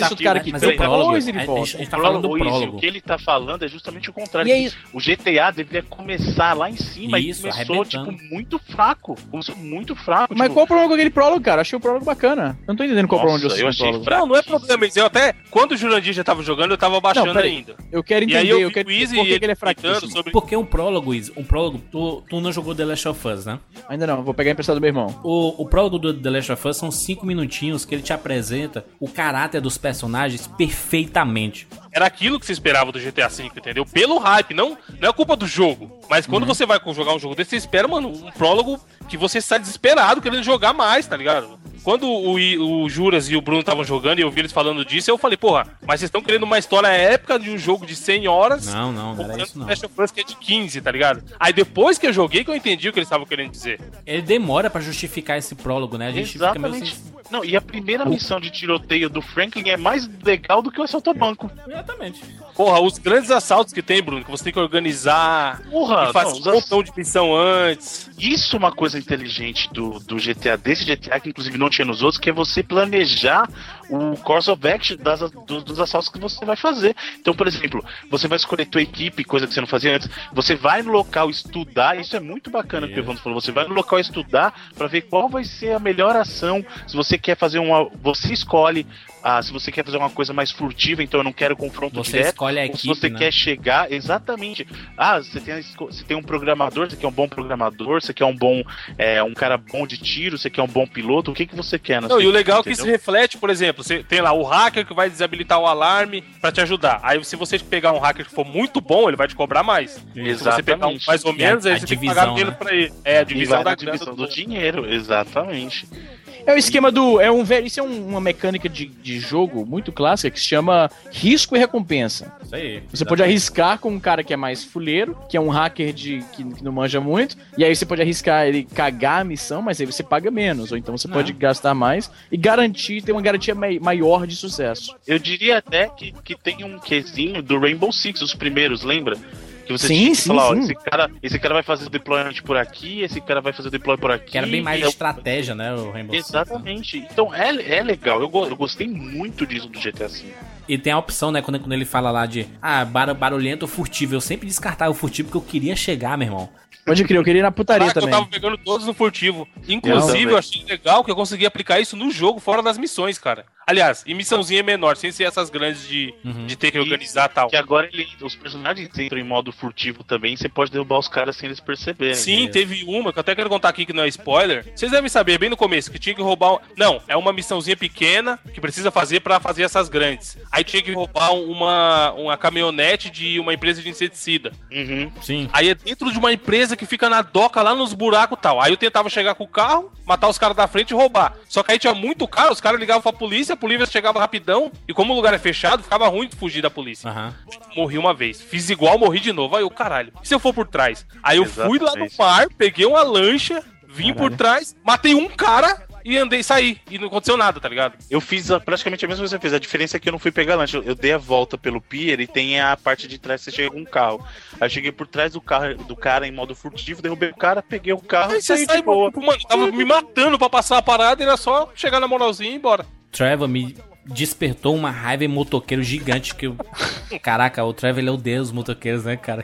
A: Mas
B: depois
A: é o prólogo,
B: ele
A: a- a
B: volta.
A: gente- a gente tá falando do
D: Luiz,
A: prólogo.
D: O que ele tá falando é justamente o contrário.
B: E aí-
D: que o G T A deveria começar lá em cima
A: Isso,
D: e começou,
A: arrebentando.
D: tipo, muito fraco. Começou muito fraco.
B: Mas
D: tipo,
B: qual o problema com aquele prólogo, cara? Achei o prólogo bacana. Eu não tô entendendo qual o problema de
D: Nossa,
B: você
D: eu
B: no
D: achei
B: prólogo.
D: fraco.
C: Não, não é problema, mas eu até. Quando o Jurandir já tava jogando, eu tava baixando
B: Não, peraí.
C: ainda.
B: Eu quero
C: E
B: entender,
C: aí eu
B: eu
C: vi
B: quero
C: o Easy
B: entender por que
C: e
B: que ele é
C: comentando
B: fraquíssimo.
C: sobre.
A: Porque um prólogo, Izzy, um prólogo, tu, tu não jogou The Last of Us, né?
B: Ainda não, vou pegar emprestado do meu irmão.
A: O, o prólogo do The Last of Us são cinco minutinhos que ele te apresenta o caráter dos personagens perfeitamente.
C: Era aquilo que você esperava do G T A V, entendeu? Pelo hype, não, não é culpa do jogo. Mas quando você vai jogar um jogo desse, você espera, mano, um prólogo que você está desesperado, querendo jogar mais, tá ligado? Quando o, I- o Juras e o Bruno estavam jogando e eu vi eles falando disso, eu falei, porra, mas vocês estão querendo uma história épica de um jogo de cem horas.
A: Não, não, não era isso não.
C: Last of Us que é de quinze, tá ligado? Aí depois que eu joguei que eu entendi o que eles estavam querendo dizer.
A: Ele demora pra justificar esse prólogo, né? A gente
D: Exatamente.
A: fica meio assim.
D: Não, e a primeira missão de tiroteio do Franklin é mais legal do que o assalto ao banco.
A: Exatamente.
C: Porra, os grandes assaltos que tem, Bruno, que você tem que organizar
D: Porra,
C: e fazer
D: não,
C: um
D: os ass-
C: montão de missão antes.
D: Isso é uma coisa inteligente do, do G T A, desse G T A, que inclusive não tinha nos outros, que é você planejar o course of action das, dos, dos assaltos que você vai fazer. Então, por exemplo, você vai escolher tua equipe, coisa que você não fazia antes, você vai no local estudar, isso é muito bacana o que o Evandro falou, você vai no local estudar pra ver qual vai ser a melhor ação, se você quer fazer uma, você escolhe, ah, se você quer fazer uma coisa mais furtiva, então eu não quero confronto
A: Você
D: direto,
A: escolhe a
D: ou
A: equipe,
D: se você
A: né?
D: quer chegar, exatamente, ah, você tem, a esco- você tem um programador, você quer um bom programador, você quer um bom, é, um cara bom de tiro, você quer um bom piloto, o que que você quer na
C: Não,
D: sua
C: e o
D: equipe,
C: legal é que isso
D: entendeu?
C: reflete, por exemplo, você tem lá o hacker que vai desabilitar o alarme pra te ajudar. Aí se você pegar um hacker que for muito bom, ele vai te cobrar mais. Se você pegar um
D: Exatamente.
C: mais ou
A: E a-
C: menos, aí
A: a
C: você tem que
A: divisão,
C: pagar menos
A: né?
C: pra ele. É, a
D: E
C: divisão
D: vai
C: da
D: na
C: grana
D: divisão
C: do-
D: do dinheiro, exatamente.
B: É o esquema do. É um velho. Isso é um- uma mecânica de, de jogo muito clássica que se chama risco e recompensa.
A: Isso aí.
B: Você pode arriscar com um cara que é mais fuleiro, que é um hacker de, que, que não manja muito, e aí você pode arriscar ele cagar a missão, mas aí você paga menos. Ou então você
A: Não.
B: pode gastar mais e garantir, ter uma garantia mai- maior de sucesso.
D: Eu diria até que, que tem um quesinho do Rainbow Six, os primeiros, lembra? Que você
B: Sim,
D: tinha que
B: sim,
D: falar, ó,
B: sim.
D: esse cara, esse cara vai fazer o deployment por aqui, esse cara vai fazer o deploy por aqui.
A: Que era bem mais
D: e eu-
A: estratégia, né, o Rainbow Six.
D: Exatamente. Então é, é legal, eu, go- eu gostei muito disso do G T A V.
A: E tem a opção, né, quando, quando ele fala lá de ah, bar- barulhento ou furtivo. Eu sempre descartava o furtivo porque eu queria chegar, meu irmão.
B: Pode crer, eu queria ir na putaria
C: Caraca, eu
B: também.
C: tava pegando todos no furtivo. Inclusive,
D: Não,
C: eu achei legal que eu consegui aplicar isso no jogo, fora das missões, cara. Aliás, em missãozinha menor, sem ser essas grandes de,
A: Uhum.
C: de ter que organizar e tal.
D: Que agora ele, os personagens entram em modo furtivo também, você pode derrubar os caras sem eles perceberem.
C: Sim,
D: né?
C: teve uma que eu até quero contar aqui que não é spoiler. Vocês devem saber bem no começo que tinha que roubar. Um... Não, é uma missãozinha pequena que precisa fazer pra fazer essas grandes. Aí tinha que roubar uma, uma caminhonete de uma empresa de inseticida.
D: Uhum.
A: Sim.
C: Aí é dentro de uma empresa que fica na doca lá nos buracos e tal. Aí eu tentava chegar com o carro, matar os caras da frente e roubar. Só que aí tinha muito carro, os caras ligavam pra polícia, a polícia chegava rapidão. E como o lugar é fechado, ficava ruim de fugir da polícia.
A: Aham.
C: Morri uma vez. Fiz igual, morri de novo. Aí eu, caralho, e se eu for por trás? Aí eu fui lá no
D: Exatamente.
C: mar, peguei uma lancha, vim por
B: Caralho.
C: trás, matei um cara e andei, saí. E não aconteceu nada, tá ligado?
D: Eu fiz a- praticamente a mesma coisa que você fez. A diferença é que eu não fui pegar lanche. Eu, eu dei a volta pelo pier e tem a parte de trás que você chega com um carro. Aí eu cheguei por trás do carro do cara em modo furtivo, derrubei o cara, peguei o carro
C: Aí
D: e
C: você
D: saí
C: sai,
D: de boa.
C: mano, tava me matando pra passar a parada e era só chegar na moralzinha e ir embora.
A: Trevor me despertou uma raiva em motoqueiro gigante que eu... Caraca, o Trevor, ele é o deus dos motoqueiros, né, cara?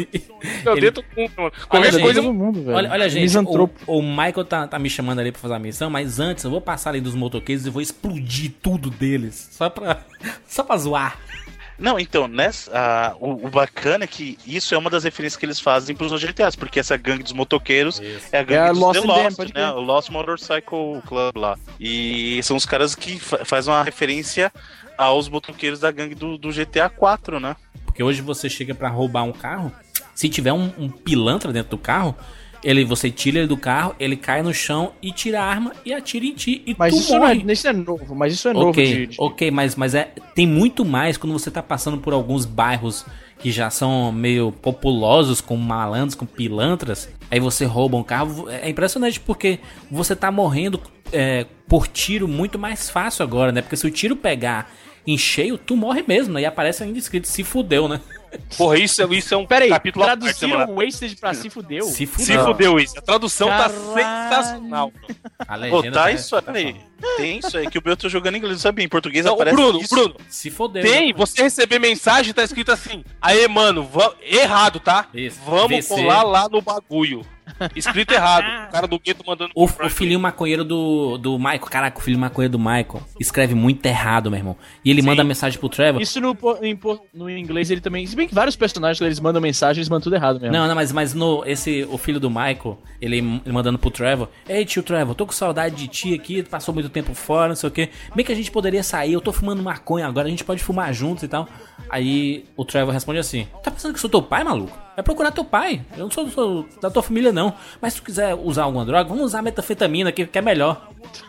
C: Eu
A: Ele-
C: dentro com mano. Qualquer
A: gente,
C: coisa.
B: todo mundo, velho.
A: Olha, olha gente,
B: Misantropo.
A: o, o Michael tá, tá me chamando ali pra fazer a missão, mas antes eu vou passar ali dos motoqueiros e vou explodir tudo deles. Só pra, só pra zoar.
D: Não, então, nessa, ah, o, o bacana é que isso é uma das referências que eles fazem pros G T As, porque essa gangue dos motoqueiros é a gangue
B: É a
D: dos
B: Lost
D: The
B: in Them,
D: Lost,
B: pode
D: né?
B: crer.
D: O Lost Motorcycle Club lá. E são os caras que fa fazem uma referência aos motoqueiros da gangue do, do G T A quatro, né?
A: Porque hoje você chega pra roubar um carro, se tiver um, um pilantra dentro do carro, ele, você tira ele do carro, ele cai no chão e tira a arma e atira em ti e
B: Mas
A: tu
B: isso não,
A: morre.
B: é, isso é novo, mas isso é novo
A: Ok,
B: de, de-
A: ok, mas, mas é, tem muito mais quando você tá passando por alguns bairros que já são meio populosos, com malandros, com pilantras. Aí você rouba um carro. É impressionante porque você tá morrendo é, por tiro muito mais fácil agora, né? Porque se o tiro pegar em cheio, tu morre mesmo, né? E aparece ainda escrito, se fudeu, né?
C: Porra, isso, é- isso é um
B: Peraí,
C: capítulo à parte,
B: traduziram
C: mano.
B: o Wasted pra se fudeu?
A: Se fudeu.
C: Se fudeu isso. A tradução tá
B: Caralho.
C: sensacional.
A: A
J: Pô,
A: legenda
J: tá isso aí. Tem isso aí, que o meu eu tô jogando em inglês, não sabia. Em português
C: Não, o
J: aparece
C: Bruno,
J: isso.
C: Bruno,
A: Se fudeu.
C: tem,
A: né?
C: você receber mensagem, tá escrito assim, aê, mano, va- errado, tá?
A: Isso,
C: Vamos
A: V C.
C: colar lá no bagulho. Escrito errado. O cara do gueto mandando...
A: O,
C: pro
A: o filhinho maconheiro do, do Michael, caraca, o filho maconheiro do Michael escreve muito errado, meu irmão. E ele manda mensagem pro Trevor.
B: Isso no, po- em, po- no inglês ele também. Se bem que vários personagens, quando eles mandam mensagem, eles mandam tudo errado mesmo.
A: Não, não, mas, mas no, esse, o filho do Michael, ele, ele mandando pro Trevor, ei tio Trevor, tô com saudade de ti aqui, passou muito tempo fora, não sei o que. Bem que a gente poderia sair, eu tô fumando maconha agora, a gente pode fumar juntos e tal. Aí o Trevor responde assim, tá pensando que eu sou teu pai, maluco? Vai procurar teu pai, eu não sou, sou da tua família não. Mas se tu quiser usar alguma droga, vamos usar metanfetamina que, que é melhor.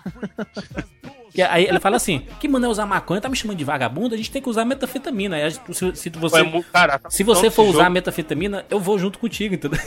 A: E aí ele fala assim, que mané usar maconha, tá me chamando de vagabundo, a gente tem que usar metanfetamina. Aí a gente- se, se você,
C: É mu- cara,
A: se você
C: então,
A: for
C: esse
A: usar
C: jogo-
A: metanfetamina, eu vou junto contigo, entendeu?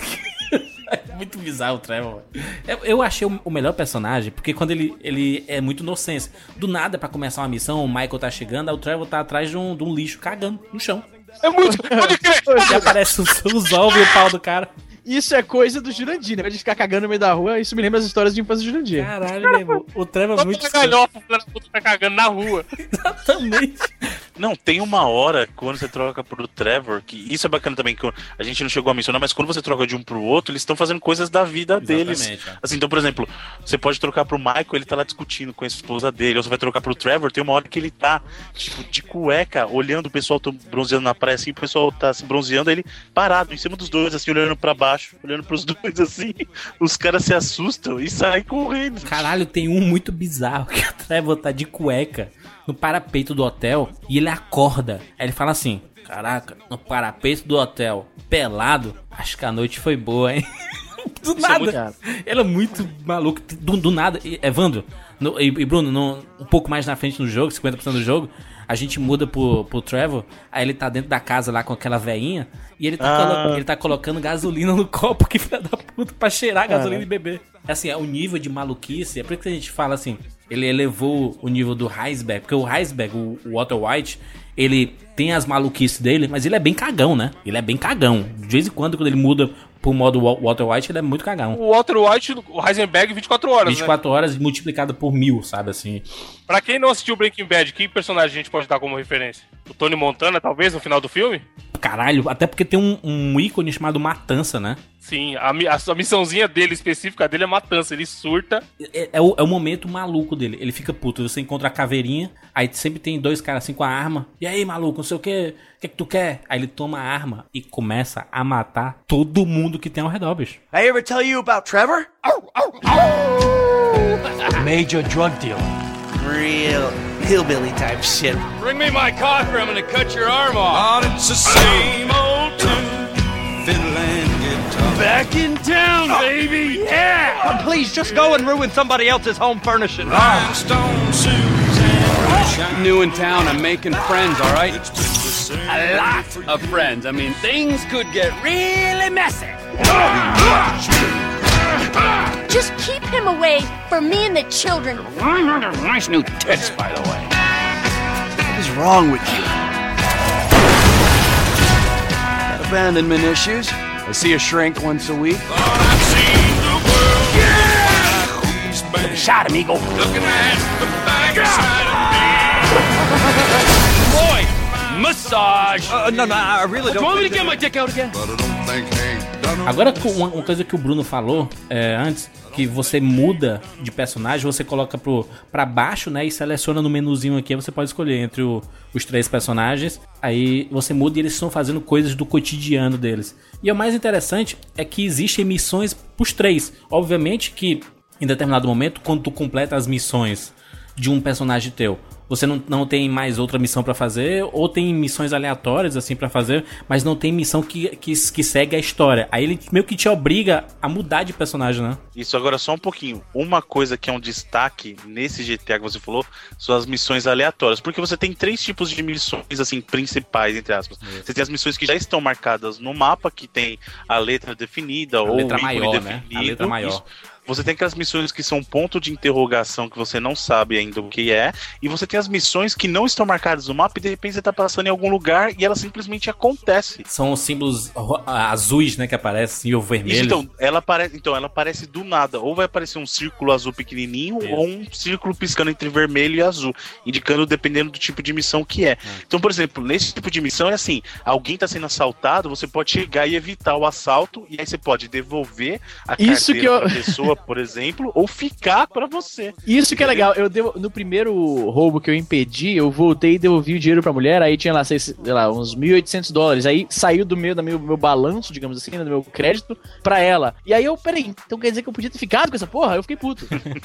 A: É muito bizarro o Trevor. Eu, eu achei o, o melhor personagem, porque quando ele, ele é muito inocência. Do nada, pra começar uma missão, o Michael tá chegando, aí o Trevor tá atrás de um, de um lixo cagando no chão.
C: É muito... Pode crer.
A: E aparece os, os ovos e o pau do cara.
B: Isso é coisa do Jurandir, né? De ficar cagando no meio da rua, isso me lembra as histórias de infância do Jurandir.
A: Caralho, meu irmão. O Trevor é
C: Só
A: muito...
C: muito galhofa, filho da puta, tá cagando na rua.
A: Exatamente.
J: Não, tem uma hora quando você troca pro Trevor, que isso é bacana também, que a gente não chegou a mencionar, mas quando você troca de um pro outro, eles estão fazendo coisas da vida deles.
A: é.
J: Assim, então, por exemplo, você pode trocar pro Michael, ele tá lá discutindo com a esposa dele, ou você vai trocar pro Trevor, tem uma hora que ele tá, tipo, de cueca, olhando o pessoal tô bronzeando na praia, assim, o pessoal tá se bronzeando, ele parado em cima dos dois, assim, olhando pra baixo, olhando pros dois, assim, os caras se assustam e saem correndo.
A: Caralho, tem um muito bizarro, que o Trevor tá de cueca no parapeito do hotel e ele acorda. Aí ele fala assim, caraca, no parapeito do hotel, pelado, acho que a noite foi boa, hein? Do
B: Isso é
A: nada.
B: muito caro.
A: Ele é muito maluco. Do, do nada. E, Evandro no, e, e Bruno, no, um pouco mais na frente no jogo, cinquenta por cento do jogo, a gente muda pro, pro Trevor, aí ele tá dentro da casa lá com aquela veinha e ele tá,
J: Ah.
A: colo- ele tá colocando gasolina no copo, que filha da puta, pra cheirar a gasolina e beber. Assim, é o nível de maluquice, é por isso que a gente fala assim, ele elevou o nível do Heisberg, porque o Heisberg, o, o Walter White, ele tem as maluquices dele, mas ele é bem cagão, né? Ele é bem cagão. De vez em quando, quando ele muda pro modo Wa- Walter White, ele é muito cagão.
C: O Walter White, o Heisenberg, vinte e quatro horas,
A: vinte e quatro horas multiplicado por mil, sabe assim?
C: né? Pra quem não assistiu Breaking Bad, que personagem a gente pode dar como referência? O Tony Montana, talvez, no final do filme?
A: Caralho, até porque tem um, um ícone chamado Matança, né?
C: Sim, a, mi- a, a missãozinha dele, específica dele, é matança. Ele surta.
A: É, é o, é o momento maluco dele. Ele fica puto. Você encontra a caveirinha, aí sempre tem dois caras assim com a arma. E aí, maluco, não sei o que, o que, que tu quer? Aí ele toma a arma e começa a matar todo mundo que tem ao redor, bicho.
F: I ever tell you about Trevor?
H: Major drug dealer.
F: Real hillbilly type shit.
E: Bring me my cocker, I'm gonna cut your arm off.
H: Oh, it's the same old tune. Fiddle and guitar.
E: Back in town, baby! Yeah!
H: Please, just go and ruin somebody else's home furnishing.
E: Rhinestone Susan.
H: New in town, I'm making friends, all right? A lot of friends. I mean, things could get really messy.
K: Just keep him away from me and the children.
H: Nice new tits, by the way.
F: What is wrong with you? Got abandonment issues? I see a shrink once a week.
E: I've seen the world. Yeah!
H: Shot him, Eagle.
E: Looking at the backside of me. Boy, massage.
H: Uh, no, no, I really
E: Do you
H: don't.
E: want me to get my dick out again?
A: Agora, uma, uma coisa que o Bruno falou é, antes, que você muda de personagem, você coloca pro, pra baixo, né, e seleciona no menuzinho aqui, você pode escolher entre o, os três personagens, aí você muda e eles estão fazendo coisas do cotidiano deles. E o mais interessante é que existem missões pros três. Obviamente que, em determinado momento, quando tu completa as missões de um personagem teu, você não, não tem mais outra missão pra fazer, ou tem missões aleatórias assim pra fazer, mas não tem missão que, que, que segue a história. Aí ele meio que te obriga a mudar de personagem, né?
J: Isso, agora só um pouquinho. Uma coisa que é um destaque nesse G T A que você falou são as missões aleatórias. Porque você tem três tipos de missões, assim, principais, entre aspas.
A: Isso.
J: Você tem as missões que já estão marcadas no mapa, que tem a letra definida,
A: A
J: ou
A: letra
J: o ícone
A: maior, né?
J: definido.
A: A letra maior.
J: Isso. você tem aquelas missões que são ponto de interrogação que você não sabe ainda o que é, e você tem as missões que não estão marcadas no mapa e de repente você tá passando em algum lugar e ela simplesmente acontece.
A: São os símbolos ro- azuis, né, que aparecem, ou vermelhos.
J: Isso, então, ela aparece, então, ela aparece do nada. Ou vai aparecer um círculo azul pequenininho,
A: Isso.
J: ou um círculo piscando entre vermelho e azul, indicando dependendo do tipo de missão que é. Então, por exemplo, nesse tipo de missão é assim, alguém tá sendo assaltado, você pode chegar e evitar o assalto, e aí você pode devolver a
B: Isso
J: carteira
B: que eu-
J: pra pessoa, por exemplo, ou ficar pra você.
B: Isso que é legal, eu devo, no primeiro roubo que eu impedi, eu voltei e devolvi o dinheiro pra mulher, aí tinha lá, sei, sei lá uns mil e oitocentos dólares, aí saiu do meu, do meu, meu balanço, digamos assim, do meu crédito, pra ela. E aí eu, peraí, então quer dizer que eu podia ter ficado com essa porra? Eu fiquei puto.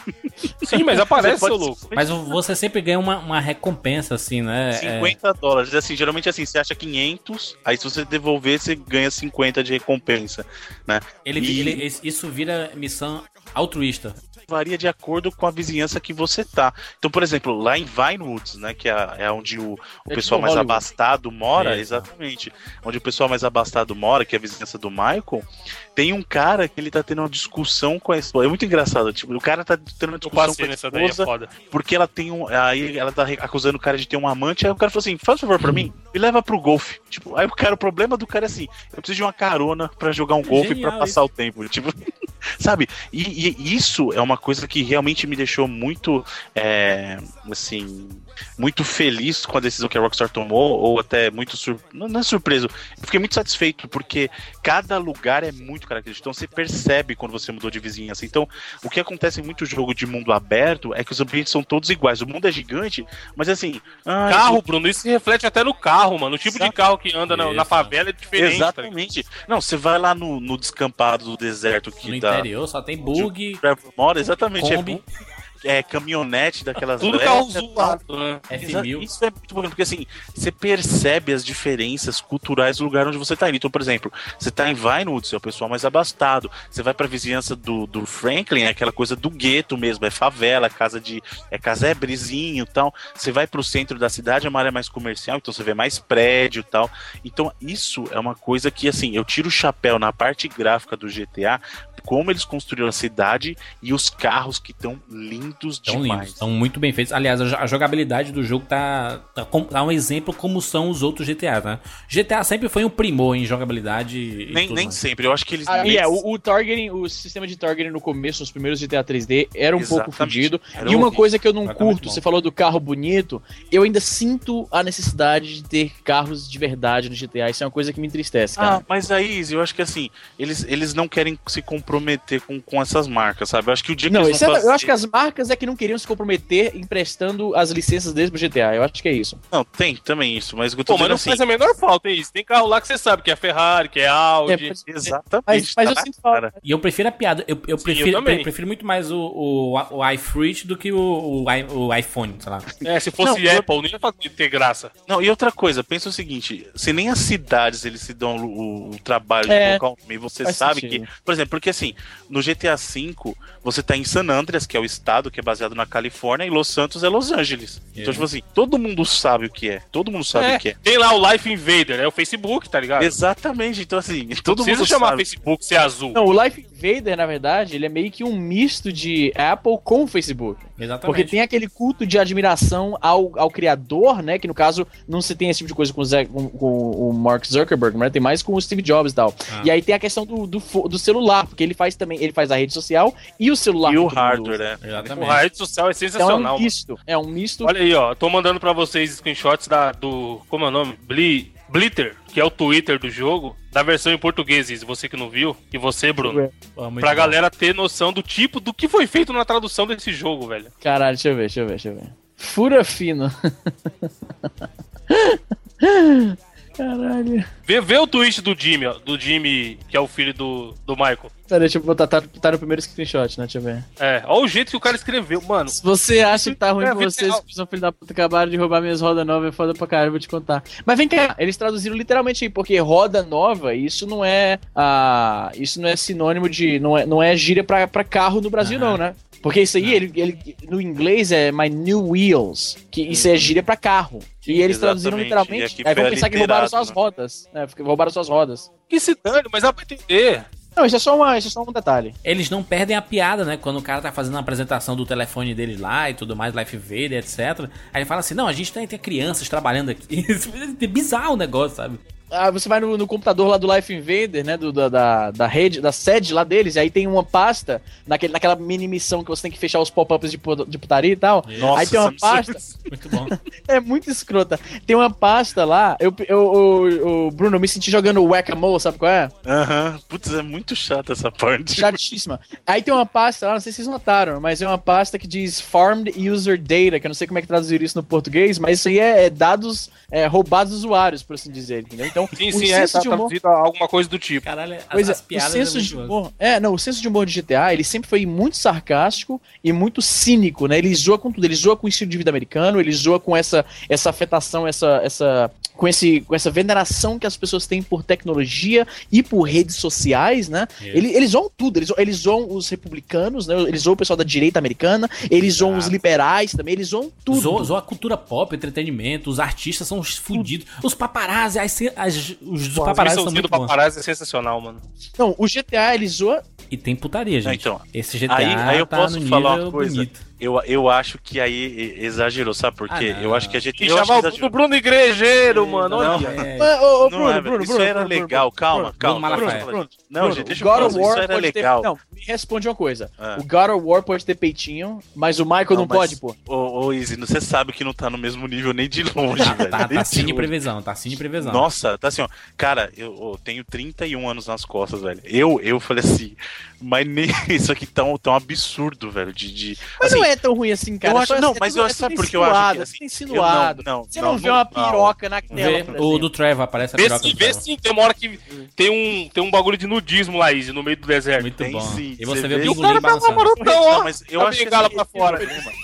C: Sim, mas aparece,
J: Você
C: seu
J: pode-
C: louco.
A: Mas você sempre ganha uma, uma recompensa, assim, né? É,
J: cinquenta dólares, assim, geralmente assim, você acha quinhentos, aí se você devolver, você ganha cinquenta de recompensa, né?
A: ele,
J: E-
A: ele- isso vira missão altruísta.
J: varia de acordo com a vizinhança que você tá. Então, por exemplo, lá em Vinewoods, né, que é, é onde o, o
B: É
J: pessoal
B: tipo
J: mais
B: Hollywood.
J: abastado mora,
A: É,
J: exatamente, onde o pessoal mais abastado mora, que é a vizinhança do Michael, tem um cara que ele tá tendo uma discussão com a esposa. É muito engraçado, tipo, o cara tá tendo uma
C: Eu
J: discussão
C: passei
J: com a
C: nessa daí, é
J: esposa,
C: foda.
J: porque ela tem um. Aí ela tá acusando o cara de ter um amante, aí o cara falou assim: faz um favor pra mim, me leva pro golfe. Tipo, aí o cara, o problema do cara é assim: eu preciso de uma carona pra jogar um golfe
A: Genial
J: pra passar o tempo. Tipo, sabe? E, e isso é uma coisa que realmente me deixou muito, é, assim, muito feliz com a decisão que a Rockstar tomou, ou até muito sur... não, não é surpreso. Eu fiquei muito satisfeito, porque cada lugar é muito característico. Então você percebe quando você mudou de vizinhança. Então, o que acontece em muito jogo de mundo aberto é que os ambientes são todos iguais. O mundo é gigante, mas assim. ah,
C: Carro,
J: eu-
C: Bruno, isso se reflete até no carro, mano. O tipo de
J: Exato.
C: carro que anda na, na
A: Isso.
C: favela é diferente. tá ligado?
J: Exatamente. Não, você vai lá no, no descampado do deserto que
A: No
J: dá.
A: interior só tem bug,
J: Trevor mora, exatamente. É,
A: Kombi,
J: bu- é caminhonete daquelas
C: Tudo
J: velhas,
C: carro
J: tal.
C: zoado, né?
A: F
J: Exa-
A: mil.
J: Isso é muito bom, porque assim, você percebe as diferenças culturais do lugar onde você tá indo. Então, por exemplo, você tá em Vinewoods, é o pessoal mais abastado. Você vai pra vizinhança do, do Franklin, é aquela coisa do gueto mesmo, é favela, casa de. É casebrezinho e tal. Você vai pro centro da cidade, é uma área mais comercial, então você vê mais prédio e tal. Então, isso é uma coisa que, assim, eu tiro o chapéu na parte gráfica do G T A, como eles construíram a cidade e os carros que estão lindos
A: Tão
J: demais.
A: lindos, estão muito bem feitos. Aliás, a jo- a jogabilidade do jogo tá, tá, com- tá um exemplo como são os outros G T A, né? G T A sempre foi um primor em jogabilidade e
J: Nem,
A: tudo
J: nem
A: mais.
J: sempre, eu acho que eles.
B: Ah,
J: nem
B: e é, o, o targeting, o sistema de targeting no começo, nos primeiros G T A três D, era um pouco
J: Exatamente.
B: fodido.
J: Era
B: E uma
J: horrível.
B: coisa que eu não
A: Exatamente
B: curto,
A: bom.
B: você falou do carro bonito, eu ainda sinto a necessidade de ter carros de verdade no G T A. Isso é uma coisa que me entristece, cara.
J: Ah, mas aí, Izzy, eu acho que assim, eles, eles não querem se comprometer com, com essas marcas, sabe? Eu acho que o dia
B: Não,
J: que eles
B: isso
J: vão
B: é- eu
J: fazer-
B: acho que as marcas é que não queriam se comprometer emprestando as licenças deles pro G T A. Eu acho que é isso.
J: Não, tem também isso, mas o que eu tô
C: Pô, mas
J: dizendo
C: não
J: assim...
C: faz a menor falta, é isso. Tem carro lá que você sabe que é Ferrari, que é Audi.
B: É, mas-
J: Exatamente.
B: Mas, mas
J: tá
B: eu
J: na
B: sinto falta.
J: cara.
A: E eu prefiro a piada. Eu, eu
C: Sim,
A: prefiro,
C: eu também.
A: eu prefiro muito mais o, o, o iFruit do que o, o, i- o iPhone, sei lá.
C: É, se fosse
J: Não, eu-
C: Apple, nem ia fazer- ter graça.
J: Não, e outra coisa, pensa o seguinte, se nem as cidades eles se dão o, o trabalho
B: É,
J: de colocar um nome, você
B: faz
J: sabe
B: sentido.
J: que... Por exemplo, porque assim, no G T A cinco, você tá em San Andreas, que é o estado que é baseado na Califórnia, e Los Santos é Los Angeles.
A: É.
J: Então, tipo assim, todo mundo sabe o que é, todo mundo sabe
C: É,
J: o que é.
C: tem lá o Life Invader, é o Facebook, tá ligado?
J: Exatamente, então assim,
C: Não
J: todo
C: precisa
J: mundo
C: chamar
J: sabe.
C: Facebook ser azul.
B: Não, o Life Invader, na verdade, ele é meio que um misto de Apple com o Facebook.
A: Exatamente.
B: Porque tem aquele culto de admiração ao, ao criador, né? Que no caso não se tem esse tipo de coisa com o, Zé- com- com o Mark Zuckerberg, né? Tem mais com o Steve Jobs e tal.
A: Ah.
B: E aí tem a questão do, do, fo- do celular, porque ele faz também, ele faz a rede social e o celular.
J: E
B: que
J: o
B: todo mundo
J: hardware,
B: usa.
J: né?
C: O
A: Exatamente.
C: rede social é
B: Então é
C: sensacional.
B: um misto. É um misto.
C: Olha aí, ó. Tô mandando pra vocês screenshots da, do. Como é o nome? Bli, Blitter, que é o Twitter do jogo, da versão em português, Izzy, você que não viu, e você, Bruno.
A: Pô, muito
C: Pra
A: bom.
C: galera ter noção do tipo, do que foi feito na tradução desse jogo, velho.
B: Caralho, deixa eu ver, deixa eu ver, deixa eu ver. Fura fino. Caralho.
C: Vê, vê o tweet do Jimmy, ó, do Jimmy, que é o filho do, do Michael.
B: Pera, deixa eu botar, tá, tá no primeiro screenshot, né? Deixa eu ver.
C: É, olha o jeito que o cara escreveu, mano.
B: Se você acha que tá ruim
C: É,
B: pra
C: vida
B: vocês,
C: real.
B: que são filho da puta, acabaram de roubar minhas rodas novas, é foda pra caralho, eu vou te contar. Mas vem cá, eles traduziram literalmente aí, porque roda nova, isso não é ah, isso não é sinônimo de, não é, não é gíria pra, pra carro no Brasil
A: Aham.
B: não, né? Porque isso aí, ele, ele, no inglês é my new wheels, que isso é gíria pra carro. E eles traduziram
J: Exatamente,
B: literalmente,
J: e aqui
B: aí
J: foi
B: vão pensar que roubaram
J: aliterado,
B: suas
J: né?
B: rodas. É, roubaram suas rodas.
C: Que se dane, mas dá pra entender.
B: Não, isso é só, uma, isso é só um detalhe.
A: Eles não perdem a piada, né? Quando o cara tá fazendo uma apresentação do telefone deles lá e tudo mais, Life Vader, etcétera. Aí ele fala assim, não, a gente tem, tem crianças trabalhando aqui. É bizarro o negócio, sabe?
B: Ah, você vai no, no computador lá do Life Invader, né? Do, da, da, da rede, da sede lá deles, e aí tem uma pasta naquele, naquela mini missão que você tem que fechar os pop-ups de, de putaria e tal.
J: Nossa,
B: aí tem uma pasta.
A: Muito bom.
B: É muito escrota. Tem uma pasta lá. Eu, eu, eu, eu Bruno, eu me senti jogando Whack-A-Mole, sabe qual é?
J: Aham. Uhum. Putz, é muito chato essa parte.
B: Chatíssima. Aí tem uma pasta lá, não sei se vocês notaram, mas é uma pasta que diz Farmed User Data, que eu não sei como é que traduzir isso no português, mas isso aí é, é dados é, roubados dos usuários, por assim dizer, entendeu? Então,
C: Sim,
B: o
C: sim, é,
B: senso
C: tá
B: de humor...
C: traduzido a alguma coisa do tipo.
A: Caralho, as,
B: Pois é,
A: as
B: o
A: piadas
B: senso
A: é
B: de
A: muito
B: humor, é, não, o senso de humor de G T A, ele sempre foi muito sarcástico e muito cínico, né? Ele zoa com tudo, ele zoa com o estilo de vida americano, ele zoa com essa, essa afetação, essa, essa, com, esse, com essa veneração que as pessoas têm por tecnologia e por redes sociais, né?
A: Yes.
B: Ele, eles zoam tudo, eles, eles zoam os republicanos, né? Eles zoam o pessoal da direita americana, eles zoam os liberais também, eles zoam tudo.
A: Zoa, zoa a cultura pop, entretenimento, os artistas são fudidos, os paparazzi, as, as, os dos
C: Pô,
A: paparazzi
C: a
A: são muito
C: do
A: bons.
C: paparazzi é sensacional, mano.
B: Não, o G T A, ele zoa...
A: E tem putaria, gente.
J: Então,
A: esse G T A
J: aí, aí eu
A: tá
J: posso
A: no
J: falar
A: nível
J: uma coisa.
A: bonito.
J: Eu, eu acho que aí exagerou, sabe por quê?
A: Ah,
J: eu acho que a gente.
C: Que
J: Eu acho que
C: chamava o
J: exagerou.
C: Bruno Igrejeiro, mano.
J: Não,
C: Olha.
A: É,
B: Ah, ô, ô,
J: Não
B: Bruno,
J: é, velho.
B: Bruno,
J: Isso
B: Bruno,
J: era
B: Bruno,
J: legal,
B: Bruno,
J: calma,
B: Bruno,
J: calma.
A: Bruno
J: calma,
A: Malafaia.
J: calma. Não,
B: Bruno,
J: gente, deixa
B: o
J: eu
B: God
J: falar.
B: of War
J: Isso era
B: pode
J: legal.
B: Ter... Não, me responde uma coisa.
J: Ah.
B: O God of War pode ter peitinho, mas o Michael não,
J: Não,
B: pode,
J: mas-
B: pô.
J: Ô, ô, Izzy, você sabe que não tá no mesmo nível nem de longe, velho.
A: Tá,
J: Nem
A: tá
J: de
A: sim de
J: longe.
A: previsão, tá sim de previsão.
J: Nossa, tá assim, ó. Cara, eu, eu tenho trinta e um anos nas costas, velho. Eu, eu falei assim, mas nem isso aqui tá um, tá um absurdo, velho. De, de,
B: Mas
J: assim,
B: não é tão ruim assim, cara.
J: eu
B: É
J: acho-
B: só-
J: não,
B: é
J: mas
B: tudo-
J: eu
B: é
J: acho-
B: tudo
J: sabe por que eu acho que,
B: insinuado,
J: assim,
B: é tudo insinuado.
J: eu não- não,
B: Você
J: não,
B: não vê
J: não-
B: uma
J: não.
B: piroca na tela,
A: Vê,
B: por
A: o
B: exemplo.
A: do Trevor aparece a
C: Vê
A: piroca
C: sim,
A: do
C: vê
A: Trevor.
C: sim, tem uma hora que tem um, tem um bagulho de nudismo lá, Izzy, no meio do deserto.
A: Muito
J: Tem
A: bom.
J: sim,
A: E você
J: você
A: vê o
J: vê-
C: E o
A: pinguim
C: cara tá
A: balançando.
C: mamarotão, ó.
J: Não, mas eu
C: a
J: acho que
C: bengala
J: assim,
C: pra fora.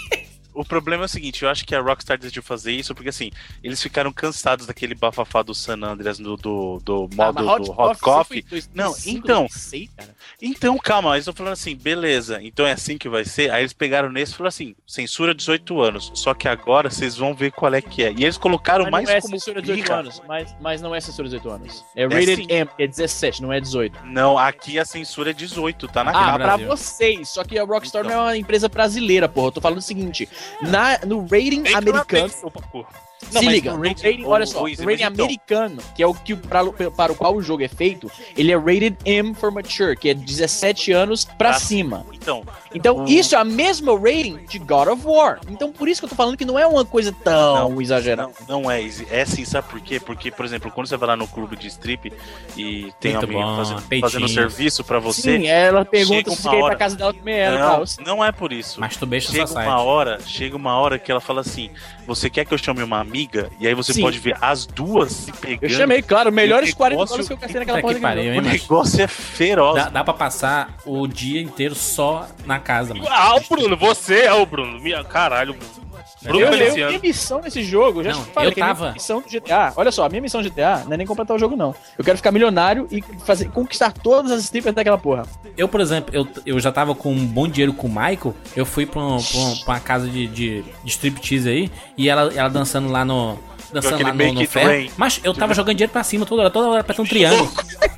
J: O problema é o seguinte, eu acho que a Rockstar decidiu fazer isso porque, assim, eles ficaram cansados daquele bafafá do San Andreas, do, do, do
B: Ah,
J: modo
B: mas
J: do Hot Coffee.
B: foi em
J: Não,
B: dois mil e cinco,
J: então,
B: dois mil e seis, cara.
J: então, calma, eles estão falando assim, beleza, então é assim que vai ser. Aí eles pegaram nesse e falaram assim, censura dezoito anos, só que agora vocês vão ver qual é que é. E eles colocaram
B: Mas
J: mais
B: não é
J: como
B: censura dezoito
J: birra.
B: anos, mas, mas não é censura dezoito anos. É rated
J: sim.
B: M, que é dezessete, não é dezoito.
J: Não, aqui a censura é dezoito, tá na
B: Ah,
J: capa.
B: pra
A: Brasil.
B: vocês. Só que a Rockstar
J: Então.
B: não é uma empresa brasileira, porra. Eu tô falando o seguinte: na, no rating
C: Tem que
B: americano.
C: lá dentro, ô, pô.
J: Não,
B: se
J: mas
B: liga,
J: no
B: no
J: rating-
B: rating,
J: ô,
B: olha só,
J: ô,
B: no
J: Izzy,
B: rating
J: mas então-
B: americano, que é o que para, para o qual o jogo é feito, ele é rated M for mature, que é dezessete anos pra
J: Pra
B: cima.
J: Então,
B: Então,
J: Hum.
B: isso é a mesma rating de God of War. Então, por isso que eu tô falando que não é uma coisa tão exagerada.
J: Não, não é, Izzy. É sim, sabe por quê? Porque, por exemplo, quando você vai lá no clube de strip e tem
A: Muito
J: alguém
A: bom,
J: fazendo,
A: peitinhos.
J: fazendo serviço pra você.
B: Sim, ela pergunta
J: chega
B: se você
J: uma
B: quer ir
J: hora-
B: pra casa dela comer ela e
J: Não,
B: tal.
J: não é por isso.
A: Masturbation
J: Chega
A: Society.
J: uma hora, chega uma hora que ela fala assim: você quer que eu chame uma amiga? E aí você
B: Sim.
J: pode ver as duas se pegando.
B: Eu chamei, claro, melhores
J: O
B: quarenta
J: negócio-
B: dólares que eu gastei naquela
A: Puta
B: porra
A: que
B: daquele
A: pariu,
B: jogo.
A: hein,
J: O
A: macho?
J: negócio é feroz.
A: Dá, dá pra passar o dia inteiro só na casa, mano.
C: Ah, o Bruno, você é o Bruno. Minha, caralho, Bruno. Bruno
B: Eu, eu,
C: Feliciano.
B: minha missão nesse jogo, eu já
A: Não,
B: te falei
A: eu
B: que a minha
A: tava-
B: missão do G T A, olha só, a minha missão do G T A não é nem completar o jogo, não. Eu quero ficar milionário e fazer, conquistar todas as strippers daquela porra.
A: Eu, por exemplo, eu, eu já tava com um bom dinheiro com o Michael. Eu fui pra, um, pra, um- pra uma casa de, de, de striptease aí. E ela, ela dançando lá no. Dançando
J: aquele
A: lá no,
J: Make
A: no
J: It
A: ferro.
J: Rain.
A: Mas eu tava jogando dinheiro pra cima toda hora, toda hora apertando um triângulo.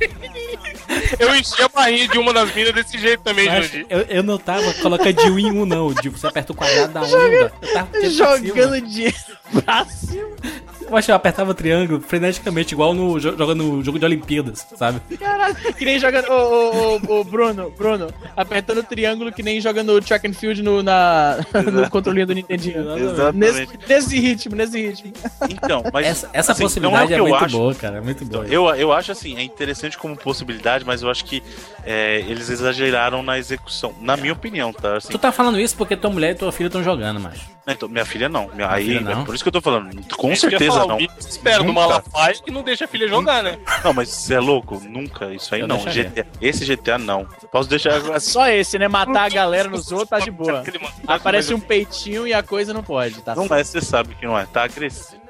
C: Eu enchi a barrinha de uma das minas desse jeito também,
A: Mas
C: Jundi.
A: eu, eu não tava colocando de um em um, não. De você aperta o quadrado da onda. Eu tava tendo pra cima.
B: Jogando dinheiro pra cima.
A: Eu acho que eu apertava o triângulo freneticamente, igual no, jo- jogando no jogo de Olimpíadas, sabe?
B: Caralho, que nem jogando. Ô, ô, ô, ô, Bruno, Bruno, apertando o triângulo que nem jogando track and field no, na, no controlinho do Nintendinho.
J: Exatamente.
B: Nesse, nesse ritmo, nesse ritmo.
J: Então, mas
A: Essa, essa
J: assim,
A: possibilidade
J: não
A: é,
J: é o que eu
A: muito
J: acho.
A: boa, cara. É muito boa.
J: Eu, eu acho assim, é interessante como possibilidade, mas eu acho que é, eles exageraram na execução. Na minha opinião, tá? Assim,
A: Tu tá falando isso porque tua mulher e tua filha estão jogando, macho.
J: então, minha filha não. Minha, aí,
A: filha não?
J: É por isso que eu tô falando. Com
C: É isso que eu ia
J: certeza
C: falar,
J: não.
C: O Vitor espera do
J: Nunca.
C: Malafaia que não deixa a filha jogar, né?
J: Não, mas você é louco? Nunca. Isso aí
A: Eu
J: não.
A: deixaria.
J: G T A, esse G T A não. Posso deixar assim.
B: Só esse, né? Matar a galera nos outros tá de boa.
C: Aquele mano-
B: Aparece um peitinho e a coisa não pode, tá?
J: Não é, você sabe que não é. Tá agressivo.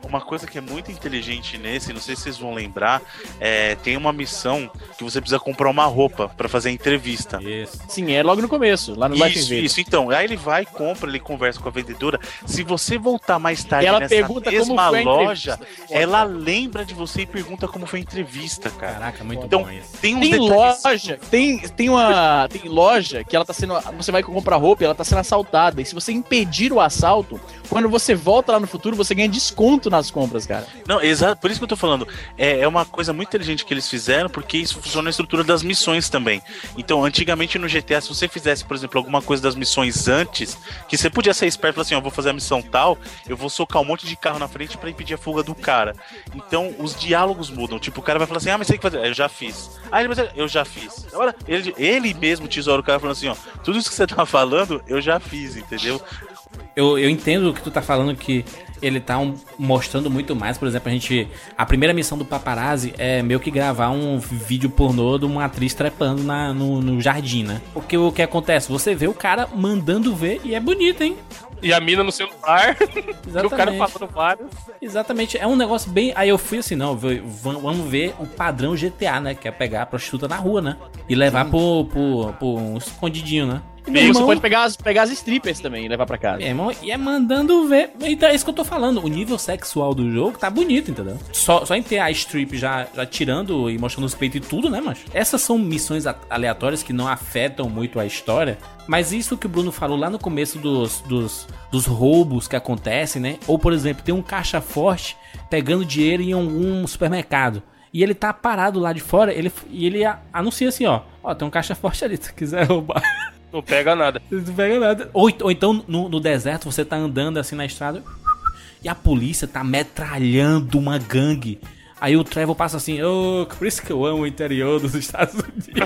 J: Uma coisa que é muito inteligente nesse, não sei se vocês vão lembrar, é, tem uma missão que você precisa comprar uma roupa pra fazer a entrevista.
A: Isso.
B: Sim, é logo no começo, lá no Life
J: Isso,
B: Invader.
J: isso, então. Aí ele vai, compra, ele conversa com a vendedora. Se você voltar mais tarde
B: Ela
J: nessa
B: pergunta
J: mesma
B: como foi a
J: loja,
B: entrevista.
J: ela lembra de você e pergunta como foi a entrevista, cara.
A: Caraca, muito
J: Então,
A: bom isso.
J: tem uns
B: Tem
J: detalhes-
B: loja, tem, tem uma tem loja que ela tá sendo, você vai comprar roupa e ela tá sendo assaltada, e se você impedir o assalto, quando você volta lá no futuro, você ganha desconto nas compras, cara.
J: Não, exato, por isso que eu tô falando. É, é uma coisa muito inteligente que eles fizeram, porque isso funciona na estrutura das missões também. Então, antigamente no G T A, se você fizesse, por exemplo, alguma coisa das missões antes, que você podia ser esperto e falar assim, ó, eu vou fazer a missão tal, eu vou socar um monte de carro na frente pra impedir a fuga do cara. Então, os diálogos mudam. Tipo, o cara vai falar assim, ah, mas você tem que fazer. Eu já fiz. Ah, ele vai dizer, eu já fiz. Agora, ele, ele mesmo tesoura o cara falando assim, ó, tudo isso que você tá falando, eu já fiz, entendeu?
A: Eu, eu entendo o que tu tá falando, que ele tá um- mostrando muito mais. Por exemplo, a gente. A primeira missão do paparazzi é meio que gravar um vídeo pornô de uma atriz trepando na, no, no jardim, né? Porque o que acontece? Você vê o cara mandando ver e é bonito, hein?
C: E a mina no celular. E o cara
A: Exatamente.
C: falando vários.
A: Exatamente, é um negócio bem. Aí eu fui assim, não, v- v- vamos ver o padrão G T A, né? Que é pegar a prostituta na rua, né? E levar pro, pro, pro um escondidinho, né? E, meu
B: E você
A: irmão-
B: pode pegar as, pegar as strippers também e levar pra casa.
A: Meu irmão, e é mandando ver. Então é isso que eu tô falando. O nível sexual do jogo tá bonito, entendeu? Só, só em ter a strip já, já tirando e mostrando os peitos e tudo, né, macho? Essas são missões a- aleatórias que não afetam muito a história. Mas isso que o Bruno falou lá no começo dos, dos, dos roubos que acontecem, né? Ou, por exemplo, tem um caixa forte pegando dinheiro em algum supermercado. E ele tá parado lá de fora, ele, e ele a- anuncia assim, ó. Ó, tem um caixa forte ali, se tu quiser roubar.
C: Não pega nada.
A: Não pega nada. Ou, ou então no, no deserto você tá andando assim na estrada e a polícia tá metralhando uma gangue. Aí o Trevor passa assim, oh, por isso que eu amo o interior dos Estados Unidos.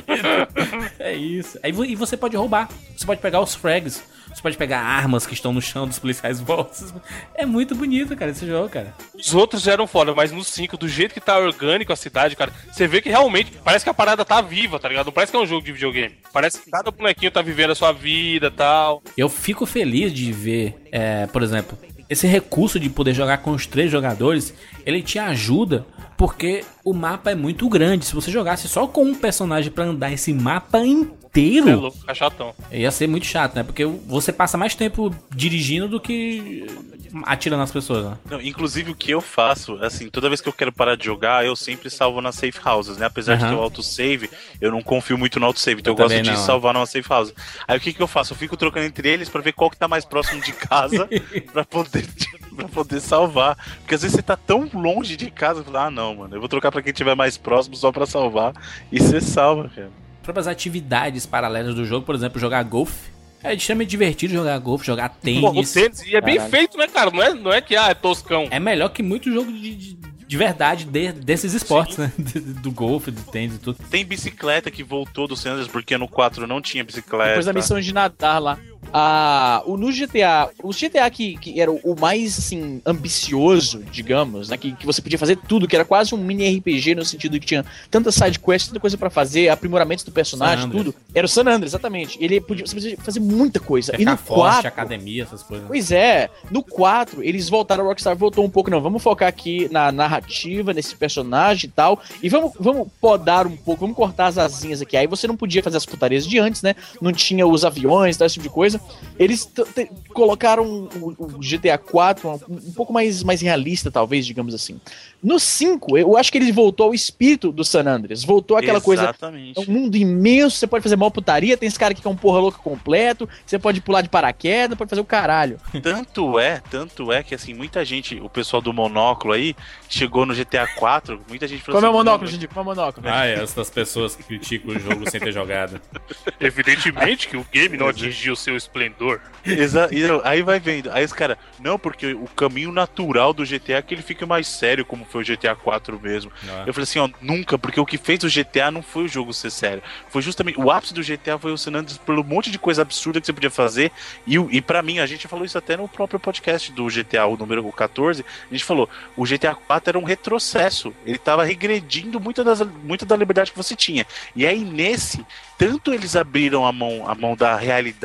A: É isso. Aí vo- e você pode roubar. Você pode pegar os frags. Você pode pegar armas que estão no chão dos policiais bolsos. É muito bonito, cara, esse jogo, cara.
C: Os outros já eram foda, mas no cinco, do jeito que tá orgânico a cidade, cara, você vê que realmente parece que a parada tá viva, tá ligado? Não parece que é um jogo de videogame. Parece que cada bonequinho tá vivendo a sua vida e tal.
A: Eu fico feliz de ver, é, por exemplo, esse recurso de poder jogar com os três jogadores, ele te ajuda porque o mapa é muito grande. Se você jogasse só com um personagem pra andar esse mapa inteiro,
C: É louco, é chatão.
A: ia ser muito chato, né? Porque você passa mais tempo dirigindo do que atirando nas pessoas, né?
J: Não, inclusive o que eu faço, assim, toda vez que eu quero parar de jogar, eu sempre salvo nas safe houses, né? Apesar de
A: Aham.
J: ter o autosave, eu não confio muito no autosave, então eu,
A: Eu
J: gosto
A: também
J: de
A: não.
J: salvar numa safe house. Aí o que que eu faço? Eu fico trocando entre eles pra ver qual que tá mais próximo de casa pra poder, pra poder salvar. Porque às vezes você tá tão longe de casa, que fala, ah não, mano, eu vou trocar pra quem tiver mais próximo só pra salvar. E você salva, cara.
A: Próprias atividades paralelas do jogo, por exemplo, jogar golfe. É extremamente divertido jogar golfe, jogar
C: Pô, o
A: tênis.
C: tênis, e é bem
A: Caralho.
C: feito, né, cara? Não é, não é que, ah, é toscão.
A: É melhor que muito jogo de, de, de verdade de- desses esportes, né? Do golfe, do tênis e tudo.
J: Tem bicicleta que voltou do Sanders, porque no quatro não tinha bicicleta.
B: Depois da missão de nadar lá. Ah, o, no G T A, o G T A que, que era o mais, assim, ambicioso, digamos, né, que, que você podia fazer tudo, que era quase um mini R P G no sentido que tinha tanta side quest, tanta coisa pra fazer, aprimoramentos do personagem,
A: San Andreas.
B: tudo. Era o San Andreas, exatamente. Ele podia, você podia fazer muita coisa. E
A: Ficar
B: no
A: forte,
B: quatro,
A: academia, essas coisas.
B: pois é, no quatro, eles voltaram, a Rockstar voltou um pouco, não, vamos focar aqui na narrativa, nesse personagem e tal, e vamos, vamos podar um pouco, vamos cortar as asinhas aqui. Aí você não podia fazer as putarias de antes, né? Não tinha os aviões, tal, esse tipo de coisa. Eles t- t- colocaram o, o G T A quatro um, um pouco mais, mais realista, talvez, digamos assim. No cinco, eu acho que ele voltou ao espírito do San Andreas, voltou aquela coisa,
J: Exatamente.
B: é um mundo imenso, você pode fazer mó putaria, tem esse cara aqui que é um porra louca completo, você pode pular de paraquedas, pode fazer o caralho.
J: Tanto é, tanto é que assim, muita gente, o pessoal do Monóculo aí, chegou no G T A quatro, muita gente falou
B: Como é o
J: assim,
B: monóculo,
J: "Não,
B: gente? Como é o monóculo?
A: Ah, é, essas pessoas que criticam o jogo sem ter jogado.
C: Evidentemente que o game não atingiu o seu esplendor.
J: Exa e eu- aí vai vendo, aí os caras, não, porque o caminho natural do G T A é que ele fique mais sério, como foi o G T A quatro mesmo.
A: Ah.
J: Eu falei assim, ó, nunca, porque o que fez o G T A não foi o jogo ser sério. Foi justamente, o ápice do G T A foi o San Andreas pelo monte de coisa absurda que você podia fazer. E, o- e pra mim, a gente falou isso até no próprio podcast do G T A, o número quatorze, a gente falou, o G T A quatro era um retrocesso. Ele tava regredindo muita, das, muita da liberdade que você tinha. E aí nesse, tanto eles abriram a mão, a mão da realidade,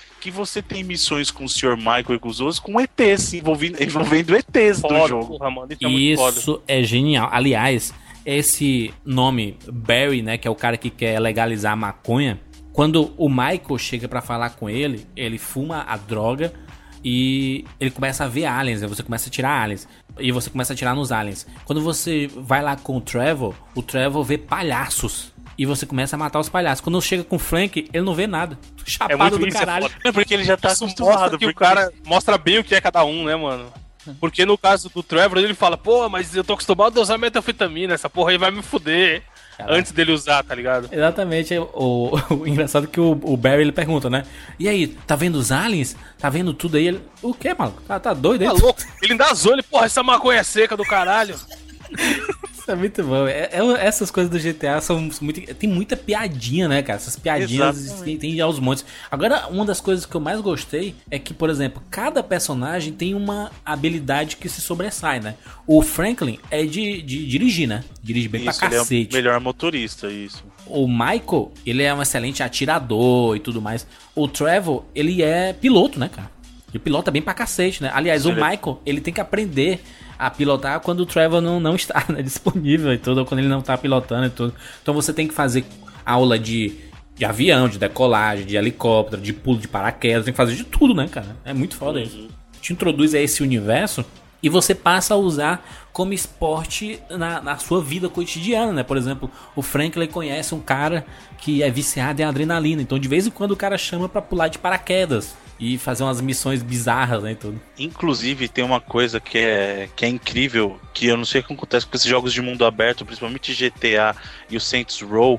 J: que você tem missões com o senhor Michael e com os outros com E Tês, envolvendo, envolvendo E Tês do
C: Foda,
J: jogo.
C: porra, mano, isso é muito foda.
A: Isso é genial. Aliás, esse nome, Barry, né, que é o cara que quer legalizar a maconha, quando o Michael chega pra falar com ele, ele fuma a droga e ele começa a ver aliens, né? Você começa a tirar aliens. E você começa a atirar nos aliens. Quando você vai lá com o Trevor, o Trevor vê palhaços. E você começa a matar os palhaços. Quando chega com o Frank, ele não vê nada. Chapado do
C: isso,
A: caralho.
C: É,
J: É porque ele já tá
C: Isso
J: acostumado.
C: mostra que
J: porque...
C: o cara mostra bem o que é cada um, né, mano? Porque no caso do Trevor, ele fala, pô, mas eu tô acostumado a usar metanfetamina, essa porra aí vai me fuder. Caralho. Antes dele usar, tá ligado?
A: Exatamente. O, o engraçado é que o, o Barry, ele pergunta, né? E aí, tá vendo os aliens? Tá vendo tudo aí? Ele, o que, maluco? Tá, tá doido aí?
C: Tá louco? Ele ainda azou, ele, porra, essa maconha é seca do caralho.
A: Isso é muito bom. É, é, essas coisas do G T A são muito... Tem muita piadinha, né, cara? Essas piadinhas tem, tem aos montes. Agora, uma das coisas que eu mais gostei é que, por exemplo, cada personagem tem uma habilidade que se sobressai, né? O Franklin é de, de dirigir, né? Dirige bem
J: isso,
A: pra cacete.
J: Ele é o melhor motorista, isso.
A: O Michael, ele é um excelente atirador e tudo mais. O Trevor, ele é piloto, né, cara? Ele pilota bem pra cacete, né? Aliás, o Michael, ele tem que aprender a pilotar quando o Trevor não, não está, né, disponível e tudo, ou quando ele não está pilotando e tudo. Então você tem que fazer aula de, de avião, de decolagem, de helicóptero, de pulo de paraquedas, tem que fazer de tudo, né, cara? É muito foda
J: uhum.
A: isso. Te introduz a esse universo e você passa a usar como esporte na, na sua vida cotidiana, né? Por exemplo, o Franklin conhece um cara que é viciado em adrenalina, então de vez em quando o cara chama pra pular de paraquedas e fazer umas missões bizarras, né, e tudo.
J: Inclusive, tem uma coisa que é, que é incrível, que eu não sei o que acontece com esses jogos de mundo aberto, principalmente G T A e o Saints Row,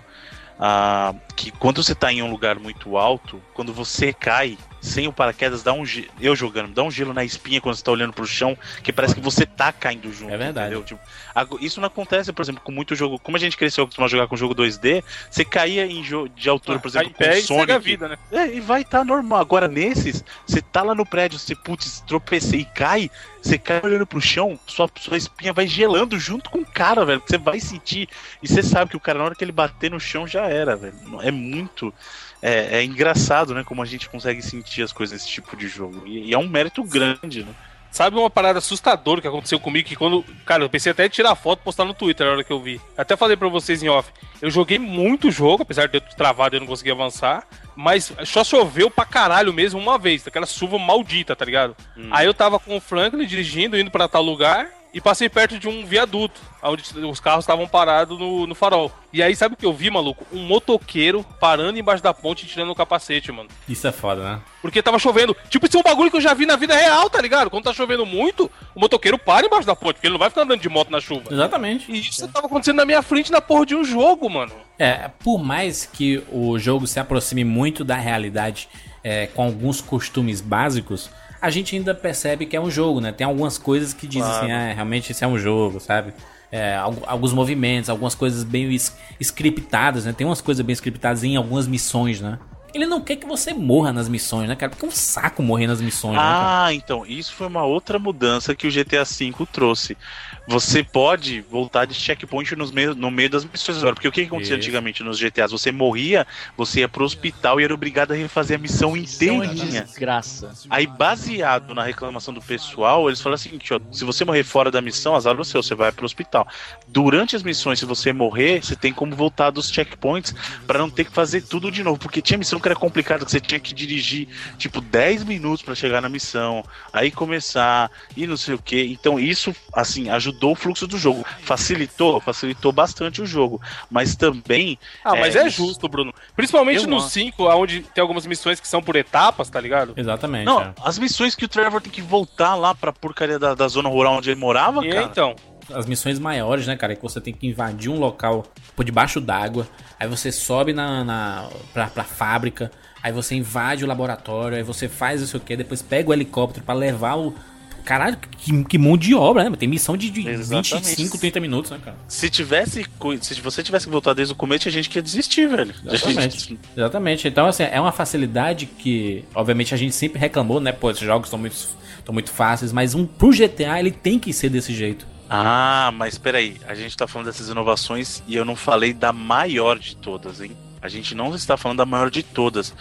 J: uh, que quando você tá em um lugar muito alto, quando você cai sem o paraquedas, dá um gelo, eu jogando, dá um gelo na espinha quando você tá olhando pro chão, que parece que você tá caindo junto.
A: É verdade.
J: Tipo, isso não acontece, por exemplo, com muito jogo. Como a gente cresceu acostumado a jogar com jogo dois D, você caía em jogo de altura, ah, por exemplo, com o Sonic. A vida, né? É, e vai estar tá normal. Agora nesses, você tá lá no prédio, você putz, tropecei e cai, você cai olhando pro chão, sua, sua espinha vai gelando junto com o cara, velho. Você vai sentir. E você sabe que o cara, na hora que ele bater no chão, já era, velho. É muito. É, é engraçado, né? Como a gente consegue sentir as coisas nesse tipo de jogo. E, e é um mérito grande, né?
C: Sabe uma parada assustadora que aconteceu comigo? Que quando. Cara, eu pensei até em tirar foto e postar no Twitter na hora que eu vi. Até falei pra vocês em off. Eu joguei muito jogo, apesar de eu ter travado e eu não conseguir avançar. Mas só choveu pra caralho mesmo uma vez. Daquela chuva maldita, tá ligado? Hum. Aí eu tava com o Franklin dirigindo, indo pra tal lugar. E passei perto de um viaduto, onde os carros estavam parados no, no farol. E aí, sabe o que eu vi, maluco? Um motoqueiro parando embaixo da ponte e tirando o capacete, mano.
A: Isso é foda, né?
C: Porque tava chovendo. Tipo, isso é um bagulho que eu já vi na vida real, tá ligado? Quando tá chovendo muito, o motoqueiro para embaixo da ponte, porque ele não vai ficar andando de moto na chuva.
A: Exatamente.
C: E isso é. tava acontecendo na minha frente na porra de um jogo, mano.
A: É, por mais que o jogo se aproxime muito da realidade, é, com alguns costumes básicos, a gente ainda percebe que é um jogo, né? Tem algumas coisas que dizem claro. assim, ah, realmente isso é um jogo, sabe? É, alguns movimentos, algumas coisas bem scriptadas, né? Tem umas coisas bem scriptadas em algumas missões, né? Ele não quer que você morra nas missões, né, cara? Porque é um saco morrer nas missões,
J: ah,
A: né, cara?
J: Ah, então, isso foi uma outra mudança que o G T A cinco trouxe. Você pode voltar de checkpoint nos meio, no meio das missões agora. Porque o que, que acontecia isso. antigamente nos G T As? Você morria, você ia pro hospital e era obrigado a refazer a missão inteirinha.
B: Desgraça.
J: Aí, baseado na reclamação do pessoal, eles falaram o seguinte, ó, se você morrer fora da missão, azar o seu, você vai pro hospital. Durante as missões, se você morrer, você tem como voltar dos checkpoints pra não ter que fazer tudo de novo. Porque tinha missão que era complicada, que você tinha que dirigir, tipo, dez minutos pra chegar na missão, aí começar, e não sei o que. Então, isso, assim, ajudou o fluxo do jogo. Facilitou? Facilitou bastante o jogo. Mas também...
C: Ah, mas é, é justo, Bruno. Principalmente eu no cinco, onde tem algumas missões que são por etapas, tá ligado?
A: Exatamente.
J: Não,
A: é.
J: as missões que o Trevor tem que voltar lá pra porcaria da, da zona rural onde ele morava,
C: e
J: cara.
C: Então...
A: As missões maiores, né, cara, é que você tem que invadir um local por debaixo d'água, aí você sobe na, na, pra, pra fábrica, aí você invade o laboratório, aí você faz isso aqui, depois pega o helicóptero pra levar o... Caralho, que, que mundo de obra, né? Tem missão de, de vinte e cinco, trinta minutos, né, cara?
J: Se tivesse... Se você tivesse que voltar desde o começo, a gente quer desistir, velho.
A: Exatamente. Gente... Exatamente. Então, assim, é uma facilidade que, obviamente, a gente sempre reclamou, né? Pô, esses jogos estão muito, estão muito fáceis, mas um, pro G T A ele tem que ser desse jeito.
J: Ah, mas peraí, a gente tá falando dessas inovações e eu não falei da maior de todas, hein? A gente não está falando da maior de todas.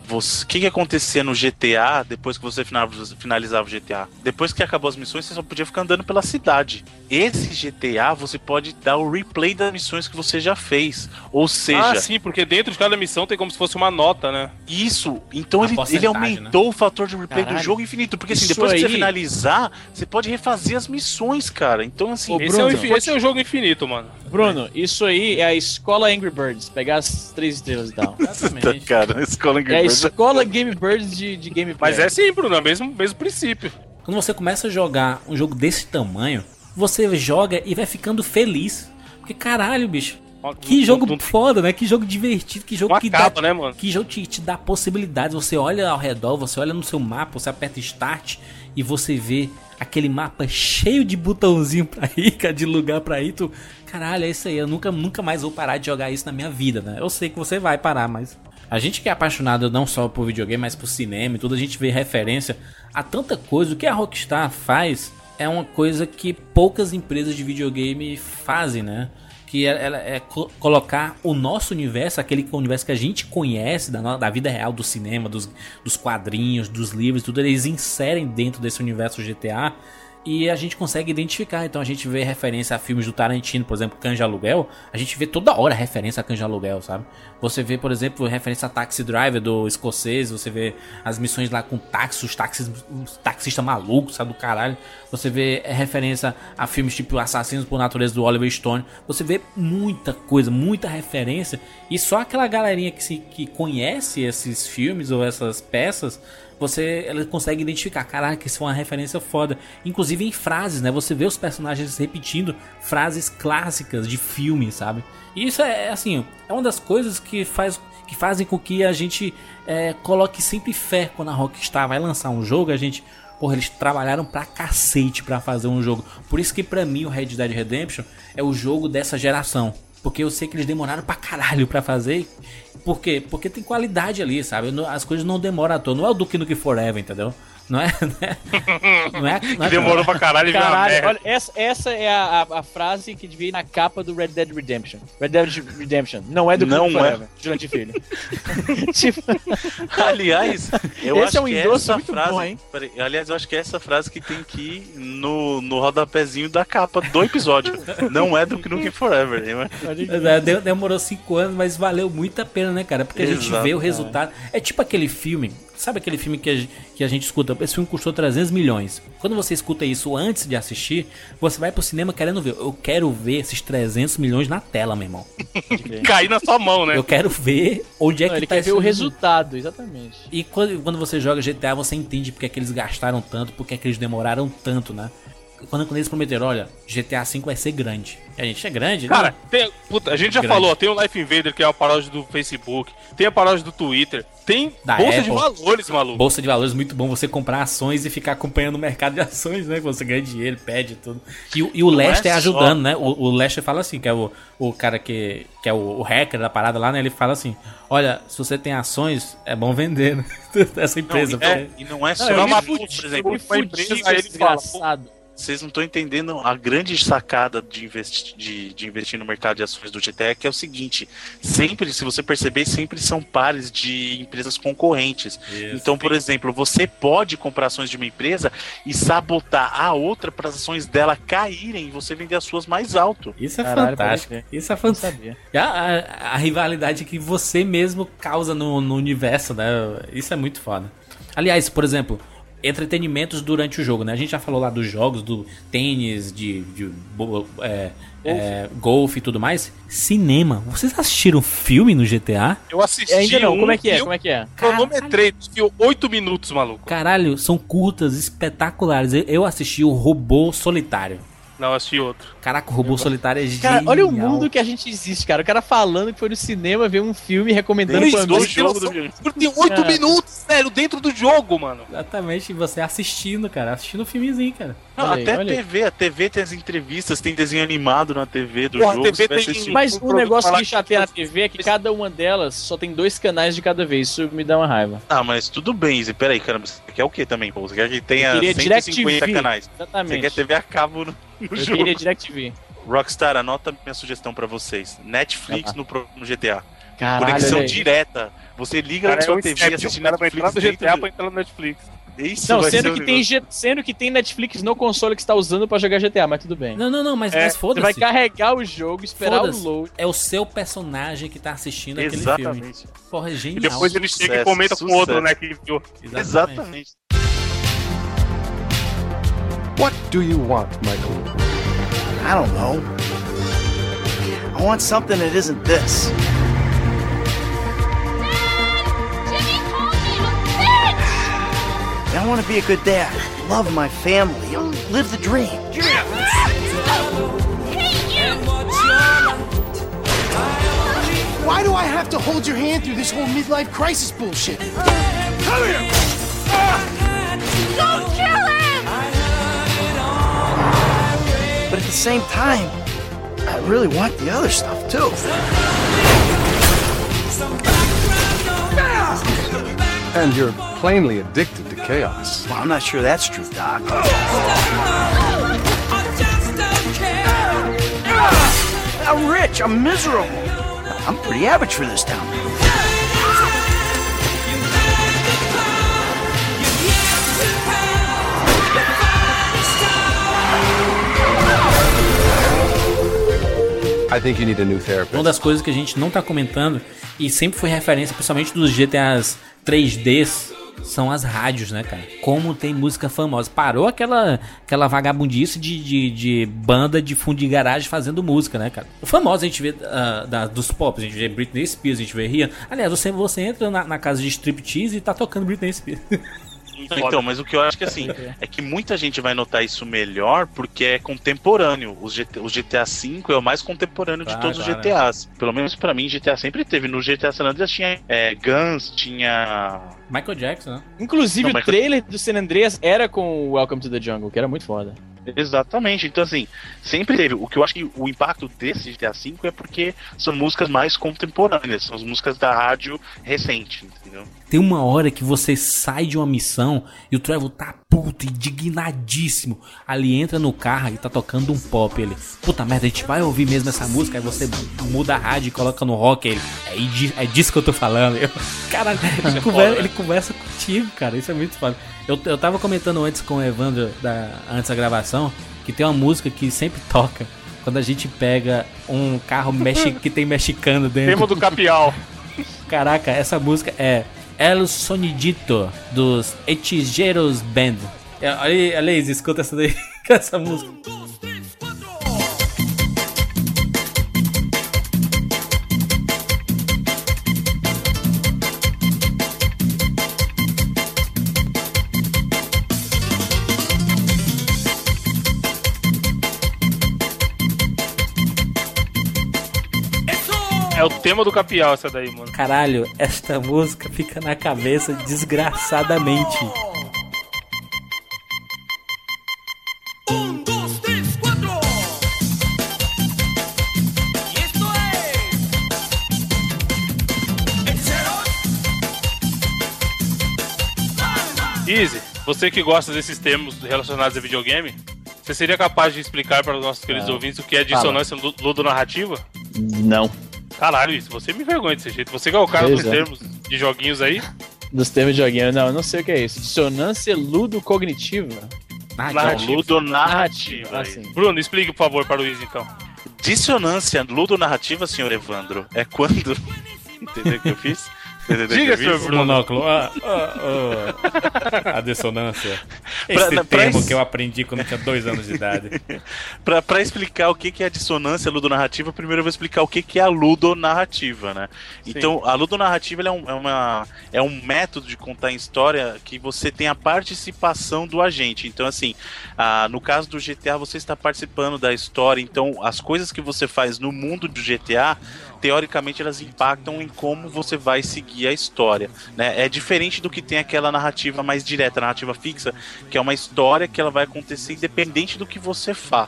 J: O que, que acontecia no G T A depois que você finalizava o G T A? Depois que acabou as missões, você só podia ficar andando pela cidade. Esse G T A, você pode dar o replay das missões que você já fez. Ou seja...
C: Ah, sim, porque dentro de cada missão tem como se fosse uma nota, né?
J: Isso. Então ele, ele aumentou né? o fator de replay Caralho. do jogo infinito. Porque assim,
B: Isso
J: depois
B: aí...
J: que você finalizar, você pode refazer as missões, cara. Então assim...
C: Ô, esse, Bruno, é o, esse é o jogo infinito, mano.
B: Bruno, isso aí é a escola Angry Birds. Pegar as três estrelas e tal.
J: Exatamente. Cara, a escola Angry
B: É a
J: Birds.
B: escola Game Birds de, de gameplay.
C: Mas é sim, Bruno, é o mesmo, mesmo princípio.
A: Quando você começa a jogar um jogo desse tamanho, você joga e vai ficando feliz. Porque caralho, bicho. Que jogo foda, né? Que jogo divertido, que jogo
C: Uma
A: que
C: capa,
A: dá,
C: né, mano?
A: Que jogo te, te dá possibilidades. Você olha ao redor, você olha no seu mapa, você aperta Start e você vê aquele mapa cheio de botãozinho pra ir, cara, de lugar pra ir. Tu, caralho, é isso aí. Eu nunca, nunca mais vou parar de jogar isso na minha vida, né? Eu sei que você vai parar, mas a gente que é apaixonado não só por videogame, mas por cinema e tudo, a gente vê referência a tanta coisa. O que a Rockstar faz é uma coisa que poucas empresas de videogame fazem, né? Que é, é, é co- colocar o nosso universo, aquele universo que a gente conhece da, da vida real, do cinema, dos, dos quadrinhos, dos livros, tudo, eles inserem dentro desse universo G T A e a gente consegue identificar. Então a gente vê referência a filmes do Tarantino, por exemplo, Cães de Aluguel, a gente vê toda hora referência a Cães de Aluguel, sabe? Você vê, por exemplo, referência a Taxi Driver do escocês, você vê as missões lá com táxis, os táxis, os taxistas malucos, sabe, do caralho. Você vê referência a filmes tipo Assassinos por Natureza do Oliver Stone. Você vê muita coisa, muita referência. E só aquela galerinha que, se, que conhece esses filmes ou essas peças, você ela consegue identificar, caraca, isso é uma referência foda. Inclusive em frases, né? Você vê os personagens repetindo frases clássicas de filmes, sabe? E isso é, assim, é uma das coisas que, faz, que fazem com que a gente é, coloque sempre fé quando a Rockstar vai lançar um jogo. A gente, porra, eles trabalharam pra cacete pra fazer um jogo. Por isso que pra mim o Red Dead Redemption é o jogo dessa geração. Porque eu sei que eles demoraram pra caralho pra fazer. Por quê? Porque tem qualidade ali, sabe? As coisas não demoram à toa. Não é o Duke Nukem Forever, entendeu? Não é... Não é, não é, não é
C: demorou pra caralho e veio uma
B: Caralho,
C: merda.
B: olha, essa, essa é a, a, a frase que devia ir na capa do Red Dead Redemption. Red Dead Redemption. Não é do
J: Não
B: Duke
J: é.
B: Forever. Jurandir Filho. Tipo...
J: Aliás, eu
B: Esse
J: acho
B: é um
J: que
B: endosso
J: essa
B: muito
J: frase.
B: bom, hein?
J: Peraí, aliás, eu acho que é essa frase que tem que ir no, no rodapézinho da capa do episódio. Não é do Nukem Forever, né?
A: De- Demorou cinco anos, mas valeu muito a pena, né, cara? Porque a gente
J: Exato,
A: vê o resultado. É tipo aquele filme. Sabe aquele filme que a, que a gente escuta? Esse filme custou trezentos milhões. Quando você escuta isso antes de assistir, você vai pro cinema querendo ver. Eu quero ver esses trezentos milhões na tela, meu irmão.
C: Cair na sua mão, né?
A: Eu quero ver onde é
B: Não,
A: que
B: ele
A: tá
B: quer
A: esse
B: ver o
A: filme.
B: resultado, exatamente.
A: E quando, quando você joga G T A, você entende porque é que eles gastaram tanto, porque é que eles demoraram tanto, né? Quando, quando eles prometeram, olha, G T A cinco vai ser grande. E a gente é grande,
C: Cara,
A: né?
C: tem, puta, a gente já
A: Grande.
C: falou, tem o Life Invader, que é uma paródia do Facebook, tem a paródia do Twitter, tem
A: Da
C: bolsa de
A: Apple.
C: valores, maluco.
A: Bolsa de valores, muito bom você comprar ações e ficar acompanhando o mercado de ações, né? Que você ganha dinheiro, pede tudo. E, o- e o
J: Não
A: Lester
J: é
A: ajudando,
J: só-
A: né? O, o Lester fala assim, que é o, o cara que, que é o, o hacker da parada lá, né? Ele fala assim, olha, se você tem ações, é bom vender, né? Essa empresa.
J: Não, e, é,
A: porque-
J: e não é só
B: Não, eu
C: uma
B: me
J: isso,
B: fudi,
J: por
B: eu
J: exemplo.
B: me
C: uma
B: fudi,
C: empresa,
B: esse
C: aí ele fala,
B: desgraçado.
J: Vocês não estão entendendo a grande sacada de investir, de, de investir no mercado de ações do G T A, que é o seguinte: sempre, se você perceber, sempre são pares de empresas concorrentes. Então, por exemplo, você pode comprar ações de uma empresa e sabotar a outra para as ações dela caírem e você vender as suas mais alto.
A: Isso é
B: Caralho,
A: fantástico.
B: pode
A: Isso é
B: Não
A: fantástico.
B: sabia.
A: A, a, a rivalidade que você mesmo causa no, no universo, né? Isso é muito foda. Aliás, por exemplo, entretenimentos durante o jogo, né? A gente já falou lá dos jogos, do tênis, de, de bo- é, é, golfe e tudo mais. Cinema. Vocês assistiram filme no G T A?
C: Eu assisti
B: Ainda não,
C: um
B: como é que é?
C: e eu
B: Como é que é?
C: cronometrei, ficou oito minutos, maluco.
A: Caralho, são curtas, espetaculares. Eu- Eu assisti o Robô Solitário.
C: Não, eu assisti outro.
A: Caraca, o Robô Solitário é genial.
B: Cara, olha o mundo que a gente existe, cara. O cara falando que foi no cinema ver um filme recomendando
J: Tem
B: pra
J: dois
B: mim.
J: jogos do videogame.
C: Tem oito
B: Cara.
C: minutos, velho, dentro do jogo, mano.
A: Exatamente, e você assistindo, cara. Assistindo o filmezinho, cara.
J: Não,
B: Olha aí,
J: até
B: olha
J: a
B: aí.
J: T V, a T V tem as entrevistas, tem desenho animado na T V do
C: Porra, a
J: jogo.
C: T V
J: você vai
C: tem-
J: assistir.
B: Mas
C: Um
B: um
C: produto
B: negócio
C: falar
B: que me
C: que-
B: chateia na T V é que cada uma delas só tem dois canais de cada vez. Isso me dá uma raiva.
J: Ah, mas tudo bem, Zé. Peraí, caramba, você quer o que também, pô? Você quer que tenha
B: Eu queria
J: cento e cinquenta
B: DirecTV.
J: canais? Você
B: Exatamente.
J: quer T V a cabo no, no
B: Eu
J: jogo?
B: queria DirecTV.
J: Rockstar, anota minha sugestão pra vocês. Netflix
B: Ah.
J: no, pro- no G T A.
B: Caralho,
J: Conexão
B: olha aí.
J: direta. Você liga
C: Cara,
J: na
C: é
J: sua
C: um
J: T V
C: step,
J: assiste
C: o cara vai entrar
J: Netflix
C: no G T A
J: dentro
C: pra entrar no Netflix.
J: do- Isso
B: Não,
J: vai
B: sendo
J: ser
B: que,
J: um
B: tem,
J: negócio.
B: G- sendo que tem Netflix no console que você tá usando pra jogar G T A, mas tudo bem.
A: Não, não, não, mas,
C: É,
A: mas
B: Você
A: foda-se.
B: vai carregar o jogo, esperar
A: Foda-se.
B: o load.
A: É o seu personagem que tá assistindo aquele filme.
J: Exatamente.
A: Porra, é
C: E
A: genial.
C: depois ele chega e
J: Sucesso,
C: comenta com o
J: sucesso.
C: outro, né? Que viu.
J: Exatamente.
I: What do you want, Michael?
F: I don't know. I want something that isn't this.
K: Jimmy called me a bitch!
F: I want to be a good dad, love my family, you know, live the dream.
L: Why do I have to hold your hand through this whole midlife crisis bullshit?
H: Come here!
K: Don't kill him!
F: But at the same time, I really want the other stuff too.
I: And you're plainly addicted to chaos.
F: Well, I'm not sure that's true, Doc. I'm rich, I'm miserable. I'm pretty average for this town.
I: I think you need a new therapist.
A: Uma das coisas que a gente não tá comentando, e sempre foi referência, principalmente dos G T As três Ds, são as rádios, né, cara? Como tem música famosa. Parou aquela, aquela vagabundice de, de, de banda de fundo de garagem fazendo música, né, cara? O famoso a gente vê uh, da, dos pop, a gente vê Britney Spears, a gente vê Rihanna. Aliás, você, você entra na, na casa de striptease e tá tocando Britney Spears.
J: Então, mas o que eu acho que assim, é que muita gente vai notar isso melhor porque é contemporâneo. O, G T, o G T A cinco é o mais contemporâneo de
A: Claro,
J: todos os
A: claro.
J: G T As. Pelo menos pra mim, G T A sempre teve. No G T A San Andreas tinha é, Guns, tinha...
A: Michael Jackson, né?
B: Inclusive,
J: Não,
B: o
J: mas-
B: trailer do San Andreas era com o Welcome to the Jungle, que era muito foda.
J: Exatamente, então assim, sempre teve. O que eu acho que o impacto desse G T A cinco é porque são músicas mais contemporâneas, são as músicas da rádio recente, entendeu?
A: Tem uma hora que você sai de uma missão e o Trevor tá puto, indignadíssimo. Ali entra no carro e tá tocando um pop. Ele, puta merda, a gente vai ouvir mesmo essa música. Aí você muda a rádio e coloca no rock. Ele, é, di- é disso que eu tô falando. Eu, caralho, ele, conversa, ele conversa contigo, cara. Isso é muito foda. Eu, eu tava comentando antes com o Evandro, da, antes da gravação, que tem uma música que sempre toca quando a gente pega um carro mexi, que tem mexicano dentro.
C: Tema do Capial.
A: Caraca, essa música é El Sonidito dos Hechizeiros Band. É, Olha aí, olha aí, escuta essa daí, essa música.
C: É o tema do Capial essa daí, mano.
A: Caralho, esta música fica na cabeça desgraçadamente.
C: Easy, você que gosta desses termos relacionados a videogame, você seria capaz de explicar para os nossos queridos
B: Ah.
C: ouvintes o que é dissonância lu- ludonarrativa?
B: Não.
C: Caralho, isso, você me vergonha desse jeito. Você que é o cara dos
B: Pois é.
C: termos de joguinhos aí.
B: Dos termos de joguinho. Não, eu não sei o que é isso. Dissonância ludocognitiva.
C: Narrativa.
J: Ludonarrativa.
B: Ah,
J: aí.
B: sim.
C: Bruno, explique, por favor, para o Easy, então.
J: Dissonância ludonarrativa, senhor Evandro, é quando... Entendeu o que eu fiz? Entendeu o que
C: Diga,
J: eu fiz?
C: senhor Bruno.
A: Monóculo. Ah, ah, ah. A dissonância. Esse
J: Pra- pra
A: termo
J: isso-
A: que eu aprendi quando eu tinha dois anos de idade.
J: Pra, pra explicar o que, que é a dissonância ludonarrativa, primeiro eu vou explicar o que, que é a ludonarrativa, né? Então, a ludonarrativa ela é, um, é, uma, é um método de contar história que você tem a participação do agente. Então, assim, ah, no caso do G T A, você está participando da história, então as coisas que você faz no mundo do G T A, teoricamente elas impactam em como você vai seguir a história, né? É diferente do que tem aquela narrativa mais direta, a narrativa fixa, que é uma história que ela vai acontecer independente do que você faça,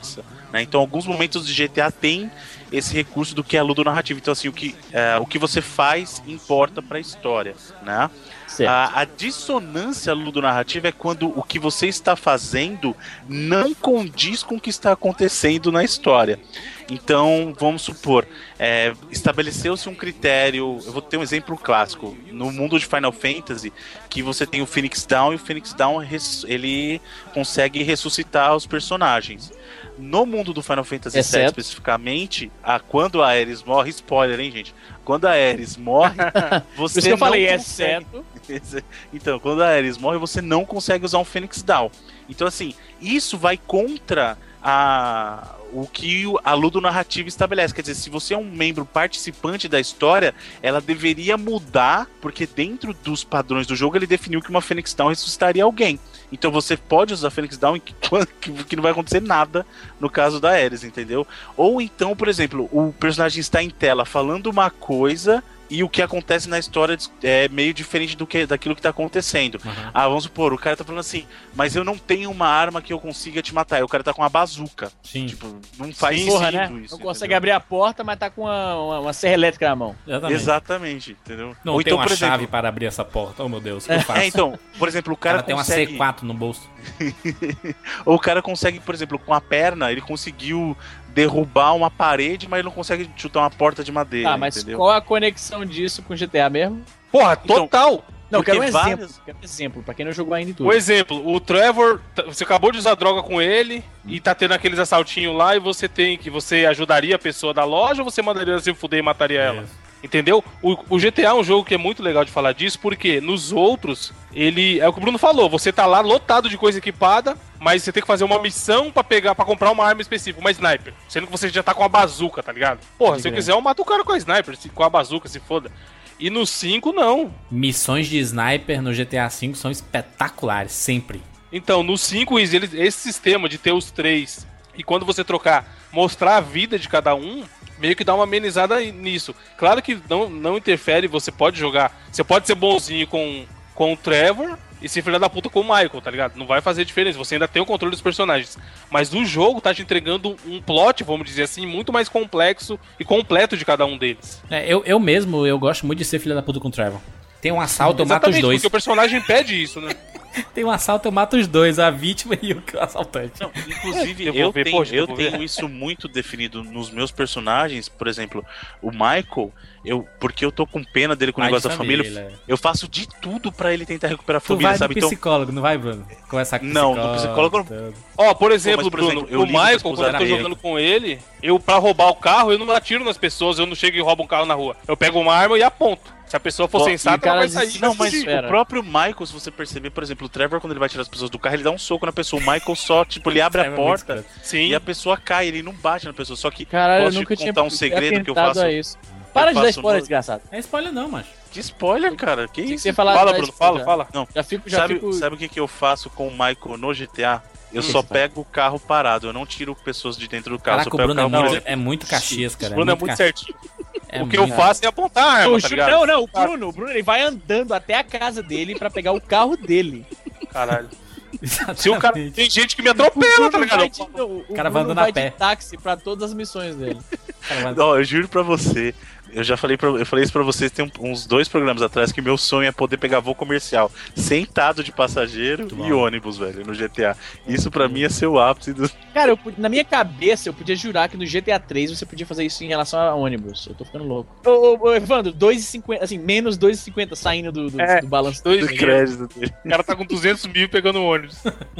J: né? Então, alguns momentos de G T A tem esse recurso do que é a ludonarrativa. Então, assim, o que, é, o que você faz importa pra história, né? A, a dissonância ludonarrativa é quando o que você está fazendo não condiz com o que está acontecendo na história. Então, vamos supor, é, estabeleceu-se um critério. Eu vou ter um exemplo clássico. No mundo de Final Fantasy, que você tem o Phoenix Down, e o Phoenix Down ele consegue ressuscitar os personagens. No mundo do Final Fantasy sete, especificamente, a, quando a Aeris morre, spoiler, hein, gente? Quando a Aeris morre, você
B: Por isso que eu
J: não
B: falei,
J: consegue...
B: exceto...
J: Então, quando a Aeris morre, você não consegue usar um Phoenix Down. Então, assim, isso vai contra a... o que a ludonarrativa estabelece. Quer dizer, se você é um membro participante da história, ela deveria mudar, porque dentro dos padrões do jogo ele definiu que uma Phoenix Down ressuscitaria alguém. Então você pode usar Phoenix Down que, que não vai acontecer nada no caso da Aeris, entendeu? Ou então, por exemplo, o personagem está em tela falando uma coisa e o que acontece na história é meio diferente do que, daquilo que está acontecendo. Uhum. Ah, vamos supor, o cara tá falando assim, mas eu não tenho uma arma que eu consiga te matar. E o cara tá com uma bazuca.
A: Sim.
J: Tipo, não faz
B: Sim,
J: sentido
B: porra, né?
J: isso.
B: Não
J: entendeu?
B: consegue abrir a porta, mas tá com uma, uma, uma serra elétrica na mão.
A: Exatamente.
J: Exatamente, entendeu?
A: Não
J: Ou
A: tem
J: então,
A: uma
J: por exemplo,
A: chave para abrir essa porta. Oh, meu Deus, o que eu faço?
J: É, então, por exemplo, o cara,
A: o cara
J: consegue...
A: tem uma C quatro no bolso.
J: Ou o cara consegue, por exemplo, com a perna, ele conseguiu derrubar uma parede, mas ele não consegue chutar uma porta de madeira.
B: Ah, mas
J: entendeu?
B: qual a conexão disso com G T A mesmo?
C: Porra, total!
B: Não, eu quero um
J: várias...
B: exemplo. Quero um exemplo, pra quem não jogou ainda em tudo.
C: O exemplo, o Trevor, você acabou de usar droga com ele e tá tendo aqueles assaltinhos lá e você tem que você ajudaria a pessoa da loja ou você mandaria se fuder e mataria ela? Entendeu? O, o G T A é um jogo que é muito legal de falar disso, porque nos outros, ele. É o que o Bruno falou, você tá lá lotado de coisa equipada, mas você tem que fazer uma missão pra pegar, para comprar uma arma específica, uma sniper. Sendo que você já tá com a bazuca, tá ligado? Porra, se eu quiser, eu mato o cara com a sniper, com a bazuca, se foda. E no cinco, não.
A: Missões de sniper no G T A cinco são espetaculares, sempre.
C: Então, no cinco, ele, esse sistema de ter os três, e quando você trocar, mostrar a vida de cada um, meio que dá uma amenizada nisso. Claro que não, não interfere, você pode jogar, você pode ser bonzinho com, com o Trevor e ser filho da puta com o Michael, tá ligado? Não vai fazer diferença, você ainda tem o controle dos personagens. Mas o jogo tá te entregando um plot, vamos dizer assim, muito mais complexo e completo de cada um deles.
A: É, eu, eu mesmo, eu gosto muito de ser filho da puta com o Trevor. Tem um assalto, eu mato os dois.
C: Porque o personagem pede isso, né?
A: Tem um assalto, eu mato os dois, a vítima e o assaltante.
J: Não, inclusive,
C: eu,
J: eu,
C: ver,
J: tenho,
C: poxa,
J: eu
C: eu
J: tenho
C: ver.
J: isso muito definido nos meus personagens. Por exemplo, o Michael, eu, porque eu tô com pena dele com o
A: Pai
J: negócio
A: de
J: da família,
A: família, é.
J: eu faço de tudo pra ele tentar recuperar a
A: Tu
J: família,
A: vai
J: sabe?
A: no psicólogo, não vai, Bruno? Conversar com o
J: Não,
A: psicólogo.
J: no psicólogo não.
A: tudo.
C: Ó, por exemplo,
J: Pô, mas, por
C: Bruno,
J: exemplo, eu
C: o
J: ligo pra
C: Michael,
J: esposa
C: quando eu tô
J: dele.
C: jogando com ele, eu, pra roubar o carro, eu não atiro nas pessoas, eu não chego e roubo um carro na rua. Eu pego uma arma e aponto. Se a pessoa for
J: Ó,
C: sensata,
B: e
C: ela vai
B: cara,
C: sair.
J: Não, mas
B: Espera.
J: o próprio Michael, se você perceber, por exemplo, o Trevor, quando ele vai tirar as pessoas do carro, ele dá um soco na pessoa. O Michael só, tipo, ele abre a
A: Trevor é muito
J: porta
A: escroto.
C: Sim.
J: e a pessoa cai, ele não bate na pessoa. Só que,
B: Caralho, eu
J: posso
B: nunca
J: te
B: tinha
J: contar um segredo que eu
B: atentado
J: faço?
B: a isso. Para de dar
J: faço
B: spoiler,
J: no-
B: desgraçado.
A: É spoiler não, macho.
J: Que spoiler, cara. Que
B: Tinha que
J: isso?
B: ser falado
C: Fala,
B: da
C: Bruno,
B: spoiler.
C: fala, fala.
J: Não,
B: Já fico, já
J: sabe,
B: fico...
J: sabe o que, que eu faço com o Michael no G T A? Eu
B: Hum,
J: só
B: tá.
J: pego o carro parado, eu não tiro pessoas de dentro do carro.
A: Caraca,
J: só
A: o
J: pego
A: Bruno é
J: o carro
A: muito,
J: parado.
A: é muito Caxias, cara.
C: O Bruno é muito
A: Caxias.
C: certinho.
A: É
C: o que eu
A: muito-
C: faço é apontar a arma,
B: Não,
C: tá
B: o Ju-
C: ligado?
B: não, não, o Bruno, o Bruno, ele vai andando até a casa dele pra pegar o carro dele.
C: Caralho.
A: Exatamente.
C: Se o cara... Tem gente que me atropela, tá ligado?
B: vai de, o, o
A: cara vai
B: Bruno
A: andando a
B: vai
A: pé.
B: de táxi pra todas as missões dele.
A: Cara, vai-
J: Não, eu juro pra você. Eu já falei, pra, eu falei isso pra vocês tem um- uns dois programas atrás que meu sonho é poder pegar voo comercial sentado de passageiro
A: Muito
J: e
A: bom.
J: ônibus, velho, no G T A. Isso pra mim é ser o ápice do.
B: Cara, eu, pu- na minha cabeça, eu podia jurar que no G T A três você podia fazer isso em relação a ônibus. Eu tô ficando louco. Ô, ô, ô Evandro, dois e cinquenta, assim, menos dois e cinquenta saindo do, do,
C: É,
B: do balanço.
C: dois
J: do
C: mil.
J: crédito dele.
C: O cara tá com duzentos mil pegando o ônibus.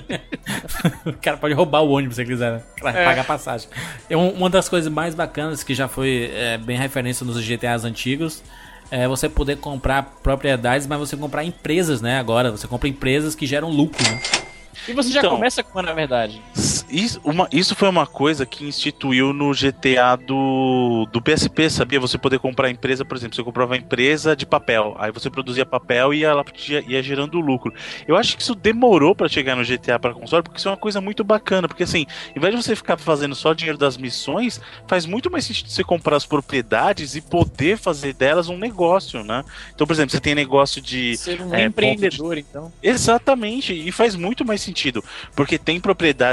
A: O cara pode roubar o ônibus se quiser, né? Pra
C: É.
A: pagar a passagem. É um- uma das coisas mais bacanas que já foi é, bem referência nos G T As antigos é você poder comprar propriedades, mas você comprar empresas, né? Agora, você compra empresas que geram lucro, né?
B: E você já
J: Então,
B: começa com uma, na verdade.
J: Isso, uma- isso foi uma coisa que instituiu no G T A do, do P S P, sabia? Você poder comprar empresa, por exemplo, você comprava uma empresa de papel, aí você produzia papel e ela ia, ia gerando lucro. Eu acho que isso demorou pra chegar no G T A para console, porque isso é uma coisa muito bacana, porque assim, em vez de você ficar fazendo só dinheiro das missões, faz muito mais sentido você comprar as propriedades e poder fazer delas um negócio, né? Então, por exemplo, você tem negócio de...
B: Ser um
J: é,
B: empreendedor, então.
J: Exatamente, e faz muito mais sentido, porque tem propriedades no jogo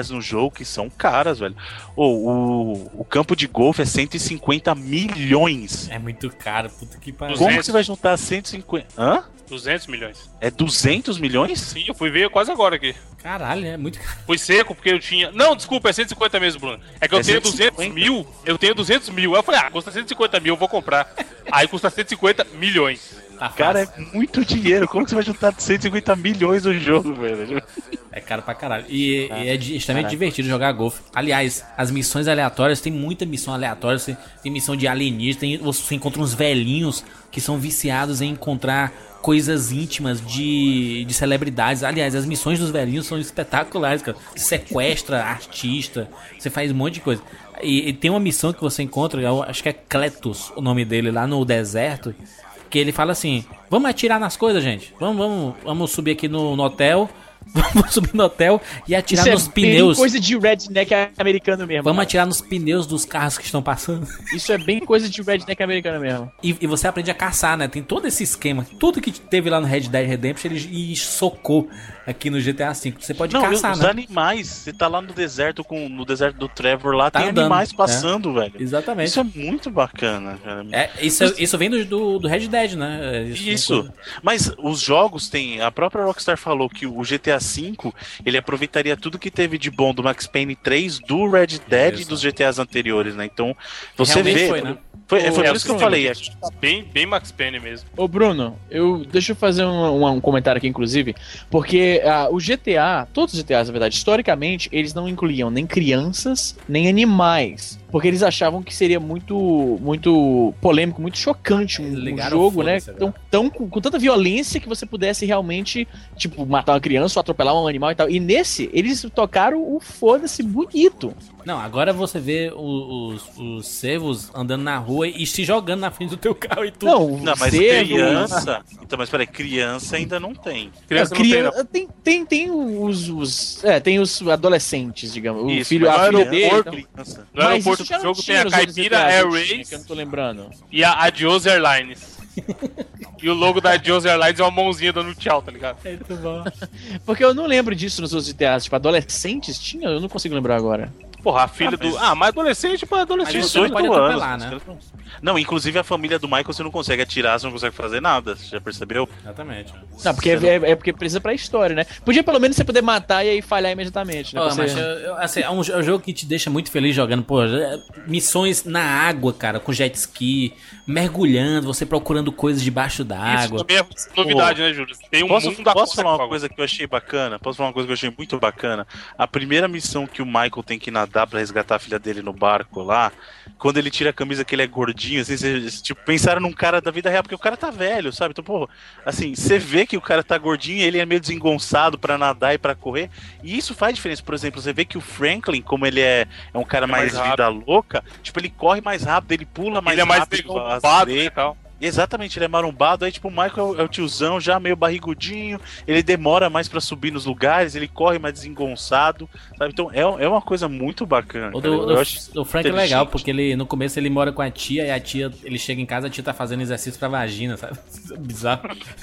J: jogo que são caras, velho. Oh, o, o campo de golfe é cento e cinquenta milhões.
A: É muito caro, puta que pariu.
J: Como que você vai juntar cento e cinquenta? Hã?
C: duzentos milhões.
J: É duzentos milhões?
C: Sim, eu fui ver quase agora aqui.
A: Caralho, é muito caro.
C: Fui seco porque eu tinha... Não, desculpa, é cento e cinquenta mesmo, Bruno. É que eu
J: É
C: tenho
J: cento e cinquenta?
C: duzentos mil. Eu tenho duzentos mil. Aí eu falei, ah, custa cento e cinquenta mil, eu vou comprar. Aí custa cento e cinquenta milhões.
A: Tá
J: Cara,
A: fácil.
J: é muito dinheiro. Como que você vai juntar cento e cinquenta milhões no jogo, velho?
A: É caro pra caralho. E, e é di- extremamente
J: Caraca.
A: divertido jogar golfe. Aliás, as missões aleatórias, tem muita missão aleatória. Você tem missão de alienígena, tem, você encontra uns velhinhos que são viciados em encontrar coisas íntimas de, de celebridades. Aliás, as missões dos velhinhos são espetaculares, cara. Você sequestra artista, você faz um monte de coisa. E, e tem uma missão que você encontra, eu acho que é Cletus, o nome dele, lá no deserto, que ele fala assim: vamos atirar nas coisas, gente. Vamos, vamos, vamos subir aqui no, no hotel. Vamos subir no hotel e atirar
B: Isso
A: nos
B: é
A: pneus.
B: bem coisa de redneck americano mesmo.
A: Vamos
B: cara.
A: atirar nos pneus dos carros que estão passando.
B: Isso é bem coisa de redneck americano mesmo.
A: E, e você aprende a caçar, né? Tem todo esse esquema. Tudo que teve lá no Red Dead Redemption, ele socou aqui no G T A cinco. Você pode
J: Não,
A: caçar,
J: os
A: né?
J: animais. Você tá lá no deserto, com, no deserto do Trevor lá,
A: Tá
J: tem
A: andando,
J: animais
A: é.
J: passando, velho.
A: Exatamente.
J: Isso é muito bacana, cara.
A: É, isso, isso vem do, do, do Red Dead, né? É,
J: Isso,
A: é uma coisa-
J: mas os jogos tem. A própria Rockstar falou que o G T A cinco ele aproveitaria tudo que teve de bom do Max Payne três, do Red Dead e
A: Isso.
J: dos G T As anteriores, né? Então você
A: Realmente
J: vê.
A: foi, né?
J: Foi, foi
B: Ô,
J: por isso que eu falei. é-
C: Bem, bem Max Payne mesmo.
B: Ô Bruno, eu, deixa eu fazer um, um, um comentário aqui, inclusive, porque ah, o G T A, todos os G T As, na verdade, historicamente, eles não incluíam nem crianças, nem animais. Porque eles achavam que seria muito muito polêmico, muito chocante um, um
A: Ligaram
B: jogo, né?
A: foda-se
B: Tão, tão, com, com tanta violência que você pudesse realmente, tipo, matar uma criança ou atropelar um animal e tal. E nesse, eles tocaram o foda-se bonito.
A: Não, agora você vê o- os, os servos andando na rua e se jogando na frente do teu carro e tudo.
B: Não,
J: Não, mas
B: cervo,
J: criança. Então, mas peraí, criança ainda não tem.
C: Criança
B: É,
C: não tem,
B: cria-
C: não.
B: tem, tem, tem os, os. É, tem os adolescentes, digamos. O
J: Isso,
B: filho,
J: mas
B: a
J: no
B: filha dele.
J: aeroporto,
B: então-
J: criança.
C: No
B: Mas
C: aeroporto
B: isso já
C: do
B: não
C: jogo
B: tinha
C: tem a
B: nos outros
C: Caipira
B: G T As,
C: Air
B: não tinha,
C: Race
B: que eu não tô lembrando.
C: e a Adios Airlines. E o logo da Adios Airlines é uma mãozinha dando tchau, tá ligado?
A: É muito bom.
B: Porque eu não lembro disso nos outros G T As. Tipo, adolescentes tinha? Eu não consigo lembrar agora.
C: Porra, a filha
J: Ah, mas-
C: do. Ah, mas adolescente pra
A: Mas
C: adolescente.
A: você não pode
J: dezoito
A: atropelar,
J: anos.
A: né?
J: Não, inclusive a família do Michael você não consegue atirar, você não consegue fazer nada. Você já percebeu?
A: Exatamente.
B: Não, porque é, é- é porque precisa pra história, né? Podia pelo menos você poder matar e aí falhar imediatamente, né?
A: Pô,
B: Pra
A: mas
B: você-
A: eu- eu- assim, é, um, é um jogo que te deixa muito feliz jogando, pô, é, missões na água, cara, com jet ski, mergulhando, você procurando coisas debaixo
C: Isso
A: d'água.
C: também é novidade, né, Júlio? Tem um
J: Posso,
C: mundo
J: posso
C: aquático
J: falar uma
C: agora.
J: coisa que eu achei bacana? Posso falar uma coisa que eu achei muito bacana? A primeira missão que o Michael tem que nadar pra resgatar a filha dele no barco lá, quando ele tira a camisa que ele é gordinho, assim, vocês, tipo, pensaram num cara da vida real, porque o cara tá velho, sabe? Então, pô, assim, você vê que o cara tá gordinho e ele é meio desengonçado pra nadar e pra correr, e isso faz diferença. Por exemplo, você vê que o Franklin, como ele é, é um cara
C: É
J: mais,
C: mais
J: vida louca, tipo, ele corre mais rápido, ele pula mais
C: Ele é mais
J: rápido. às
C: bombado, né,
J: vezes.
C: e tal.
J: Exatamente, ele é marombado, aí tipo, o Michael é o tiozão, já meio barrigudinho, ele demora mais pra subir nos lugares, ele corre mais desengonçado, sabe? Então é, é uma coisa muito bacana.
A: O
J: cara.
A: do,
J: Eu
A: do-
J: acho
A: do Frank é
J: inteligente.
A: legal, porque ele no começo ele mora com a tia e a tia, ele chega em casa, a tia tá fazendo exercício pra vagina, sabe? Bizarro.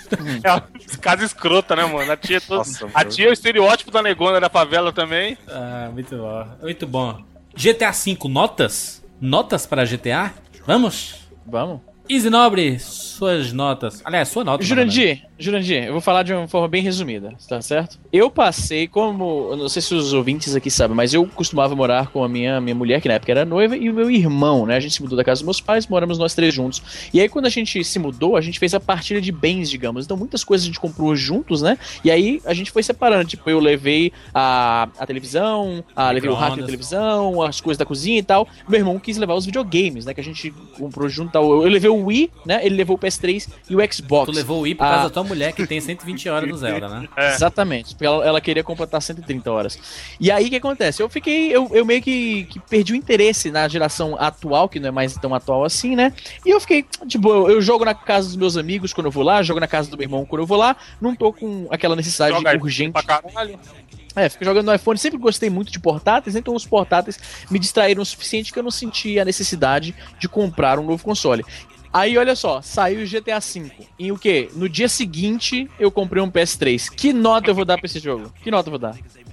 C: É uma casa escrota, né, mano? A tia, é todo...
J: Nossa,
C: a
J: mano.
C: tia é o estereótipo da negona da favela também.
A: Ah, muito bom. Muito bom. G T A cinco, notas? Notas para G T A? Vamos?
B: Vamos.
A: Easy Nobre, suas notas. Aliás, sua nota. na verdade.
B: Jurandir, Jurandir, eu vou falar de uma forma bem resumida, tá certo? Eu passei como, eu não sei se os ouvintes aqui sabem, mas eu costumava morar com a minha, minha mulher, que na época era noiva, e o meu irmão, né? A gente se mudou da casa dos meus pais, moramos nós três juntos. E aí quando a gente se mudou, a gente fez a partilha de bens, digamos. Então muitas coisas a gente comprou juntos, né? E aí a gente foi separando, tipo, eu levei a, a televisão, a, levei o rack da
A: Micro-ondas.
B: televisão, as coisas da cozinha e tal. Meu irmão quis levar os videogames, né? Que a gente comprou junto e tal. Eu, eu levei o Wii, né? Ele levou o P S três e o Xbox.
A: Tu levou o Wii por
B: Ah,
A: causa da tua mulher, que tem cento e vinte horas no Zelda, né?
C: É.
B: Exatamente, porque ela, ela queria completar cento e trinta horas. E aí o que acontece? Eu fiquei, eu, eu meio que, que perdi o interesse na geração atual, que não é mais tão atual assim, né? E eu fiquei, tipo, eu, eu jogo na casa dos meus amigos quando eu vou lá, jogo na casa do meu irmão quando eu vou lá, não tô com aquela necessidade
C: Joga
B: urgente.
C: pra caralho.
B: É, fico jogando no iPhone, sempre gostei muito de portáteis, então os portáteis me distraíram o suficiente que eu não senti a necessidade de comprar um novo console. Aí, olha só, saiu o G T A cinco. E o quê? No dia seguinte, eu comprei um P S três. Que nota eu vou dar pra esse jogo? Que nota eu vou dar?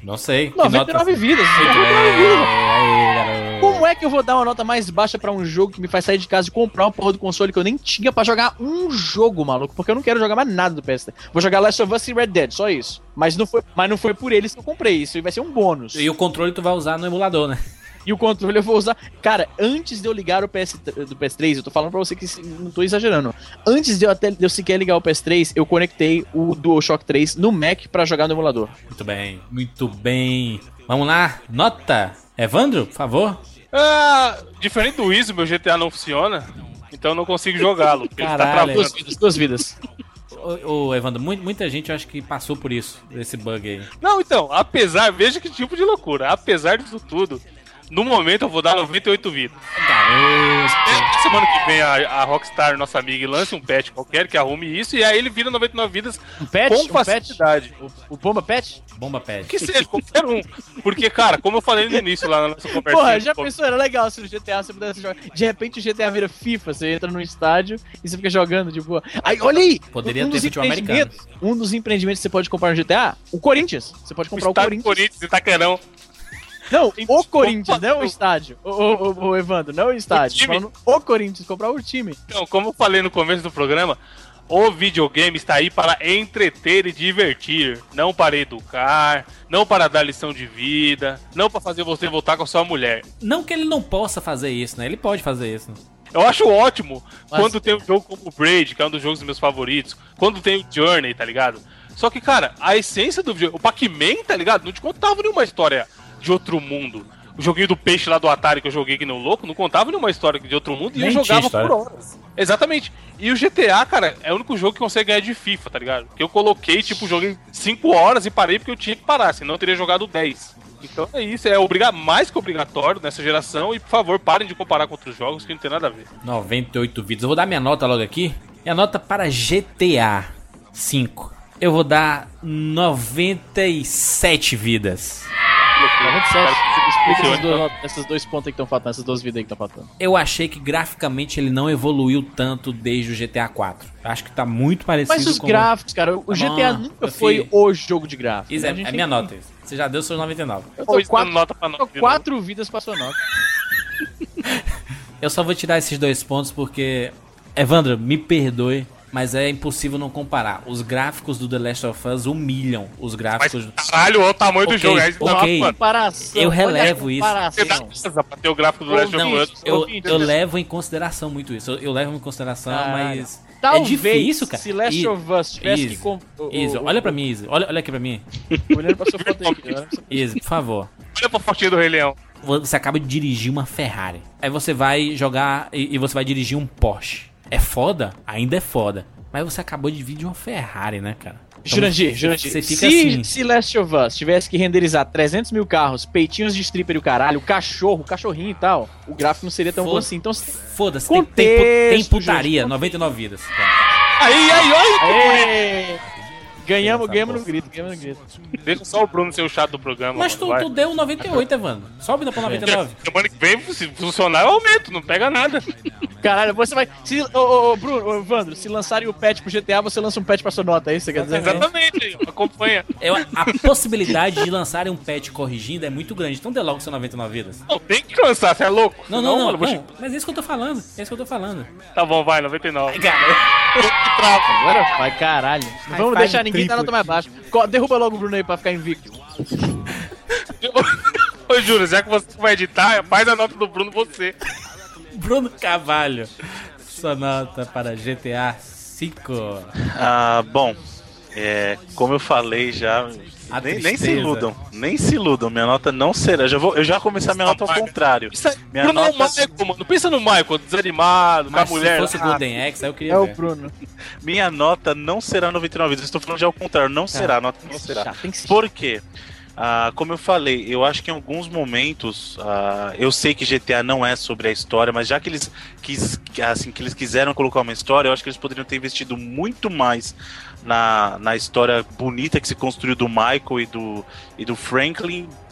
A: Não sei. Que
B: noventa e nove
A: nota...
B: vidas.
A: Muito
B: noventa e nove
A: bem.
B: vidas.
A: Aí, garoto.
B: Como é que eu vou dar uma nota mais baixa pra um jogo que me faz sair de casa e comprar uma porra do console que eu nem tinha pra jogar um jogo, maluco? Porque eu não quero jogar mais nada do P S três. Vou jogar Last of Us e Red Dead, só isso. Mas não foi, mas não foi por eles que eu comprei, isso vai ser um bônus.
A: E o controle tu vai usar no emulador, né?
B: E o controle eu vou usar... Cara, antes de eu ligar o P S, do P S três, eu tô falando pra você que não tô exagerando. Antes de eu, até, de eu sequer ligar o P S três, eu conectei o DualShock três no Mac pra jogar no emulador.
A: Muito bem, muito bem. Vamos lá, nota. Evandro, por favor.
C: Ah, diferente do Iso, meu G T A não funciona, então eu não consigo jogá-lo. Ele tá
A: Caralho.
C: travando.
B: Duas vidas, duas vidas.
A: Ô, ô, Evandro, mu- muita gente eu acho que passou por isso, esse bug aí.
C: Não, então, apesar, veja que tipo de loucura. Apesar disso tudo, no momento eu vou dar noventa e oito vidas.
A: Garoto.
C: Semana que vem a, a Rockstar, nossa amiga, lance um patch qualquer que arrume isso e aí ele vira noventa e nove vidas
B: Um patch?
C: com
B: Um patch?
C: facilidade.
B: O, o Bomba Patch?
A: Bomba pad.
C: Que seja, qualquer um. Porque, cara, como eu falei no início lá na nossa conversa.
B: Porra, já pensou? Era legal se no G T A você pudesse jogar. De repente o G T A vira FIFA, você entra num estádio e você fica jogando de boa. Aí, olha aí!
A: Poderia
B: um
A: ter
B: dos
A: futebol
B: empreendimentos- Um dos empreendimentos que você pode comprar no G T A, o Corinthians. Você pode comprar o,
C: Estádio
B: Corinthians.
C: Corinthians, Itaquerão.
B: Não, o Corinthians, não o estádio. O, o, o, o Evandro, não o estádio.
C: O time.
B: Falando o Corinthians, comprar o time.
C: Então, como eu falei no começo do programa, o videogame está aí para entreter e divertir, não para educar, não para dar lição de vida, não para fazer você voltar com a sua mulher.
A: Não que ele não possa fazer isso, né? Ele pode fazer isso.
C: Eu acho ótimo
B: Mas-
C: quando tem um jogo como o Braid, que é um dos jogos dos meus favoritos, quando tem o Journey, tá ligado? Só que, cara, a essência do videogame, o Pac-Man, tá ligado? Não te contava nenhuma história de outro mundo. O joguinho do peixe lá do Atari que eu joguei que nem um louco, não contava nenhuma história de outro mundo e
A: Nem
C: eu
A: tinha
C: jogava
A: história.
C: por horas. Exatamente. E o G T A, cara, é o único jogo que consegue ganhar de FIFA, tá ligado? Que eu coloquei, tipo, joguei cinco horas e parei porque eu tinha que parar, senão eu teria jogado dez. Então é isso, é obriga mais que obrigatório nessa geração e, por favor, parem de comparar com outros jogos que não tem nada a ver.
A: noventa e oito vidas. Eu vou dar minha nota logo aqui. Minha nota para G T A cinco. Eu vou dar noventa e sete vidas.
B: noventa e sete. Explica
C: Cara,
B: esses dois, esses dois pontos aí que estão faltando, essas duas vidas aí que estão faltando.
A: Eu achei que graficamente ele não evoluiu tanto desde o G T A quatro. Eu acho que tá muito parecido
B: Mas os
A: com...
B: gráficos, cara, o G T A
A: Não,
B: nunca
A: meu
B: foi
A: filho.
B: o jogo de gráficos.
A: Isso
B: né?
A: é,
B: A gente
A: é
B: tem
A: minha
B: que-
A: nota. Isso. Você já deu seus noventa e nove.
B: Eu
C: Pois,
B: tô quatro,
C: dando nota pra
B: tô
C: nove,
B: quatro vidas pra sua nota.
A: Eu só vou tirar esses dois pontos porque... Evandro, me perdoe, mas é impossível não comparar. Os gráficos do The Last of Us humilham os
C: Mas
A: gráficos...
C: caralho, olha o tamanho
A: Ok,
C: do jogo. Aí você dá
A: ok.
C: uma-
B: Comparação.
A: Eu
B: olha
A: relevo
B: a
A: isso.
C: Você dá
B: comparação.
C: asa pra ter o gráfico do
A: Ou
C: Last
A: não,
C: of Us.
A: eu,
B: ouvintes.
A: eu levo em consideração muito isso. Eu, eu levo em consideração,
B: Caralho.
A: mas...
B: Talvez,
A: é difícil, cara.
B: se Last
A: E-
B: of Us tivesse
A: Izzy,
B: que... Com... o-
A: Izzy,
B: o-
A: olha pra mim, Izzy. Olha, olha aqui pra mim.
B: Olhando pra sua foto aí. olhando pra sua-
A: Izzy, por favor.
C: Olha pra fotinha do Rei Leão.
A: Você acaba de dirigir uma Ferrari. Aí você vai jogar e, e você vai dirigir um Porsche. É foda? Ainda é foda. Mas você acabou de vir de uma Ferrari, né, cara? Então,
B: Jurandir, Jurandir,
A: Você fica
B: se,
A: assim.
B: se Last of Us tivesse que renderizar trezentos mil carros, peitinhos de stripper e o caralho, cachorro, cachorrinho e tal, o gráfico não seria tão bom
A: Foda-
B: assim. Então,
A: Foda-se, tem, tem, pu- tem
B: Contexto,
A: putaria,
B: gente.
A: noventa e nove vidas.
C: Aí, aí, olha!
B: Ê, ganhamos, ganhamos no grito, ganhamos no grito.
C: Deixa só o Bruno ser o chato do programa.
A: Mas
C: mano,
A: tu,
C: vai.
A: tu deu noventa e oito, Evandro. Sobe pra noventa e nove.
C: Semana que vem, se funcionar, eu aumento, não pega nada.
B: Caralho, você vai. Se, ô, ô, ô, Bruno, ô, Evandro, se lançarem o patch pro G T A, você lança um patch pra sua nota, é isso que você quer dizer?
C: Exatamente, acompanha.
A: Eu, a possibilidade de lançarem um patch corrigindo é muito grande. Então dê logo seu noventa e nove vidas.
C: Não, tem que lançar, você é louco?
A: Não, não, não.
C: mano, vou
A: não. Mas é isso que eu tô falando. É isso que eu tô falando.
C: te- Tá bom, vai, noventa e nove.
B: Agora vai, caralho. Não vamos
A: five
B: deixar ninguém dar nota mais baixa. Co- Derruba logo o Bruno aí pra ficar invicto.
C: Ô, Júlio, já que você vai editar, faz a nota do Bruno você.
A: Bruno Carvalho. Sua nota para G T A cinco.
J: Ah, bom, é, como eu falei já,
A: A
J: nem, nem se
A: tristeza.
J: iludam, nem se iludam, minha nota não será, já vou, eu já vou começar minha nota ao contrário.
C: Isso é,
J: Minha
C: Bruno
J: nota-
C: é o Michael, mano. Pensa no Michael, desanimado,
A: Mas
C: com a mulher.
A: se fosse
C: lá.
A: Golden Axe, aí eu queria
B: É o
A: ver.
B: Bruno.
J: Minha nota não será noventa e nove vidas, estou falando já ao contrário, não será, a nota não será.
B: Chato, tem que ser.
J: Por quê? Ah, como eu falei, eu acho que em alguns momentos, ah, eu sei que G T A não é sobre a história, mas já que eles, quis, assim, que eles quiseram colocar uma história, eu acho que eles poderiam ter investido muito mais na, na história bonita que se construiu do Michael e do, e do Franklin,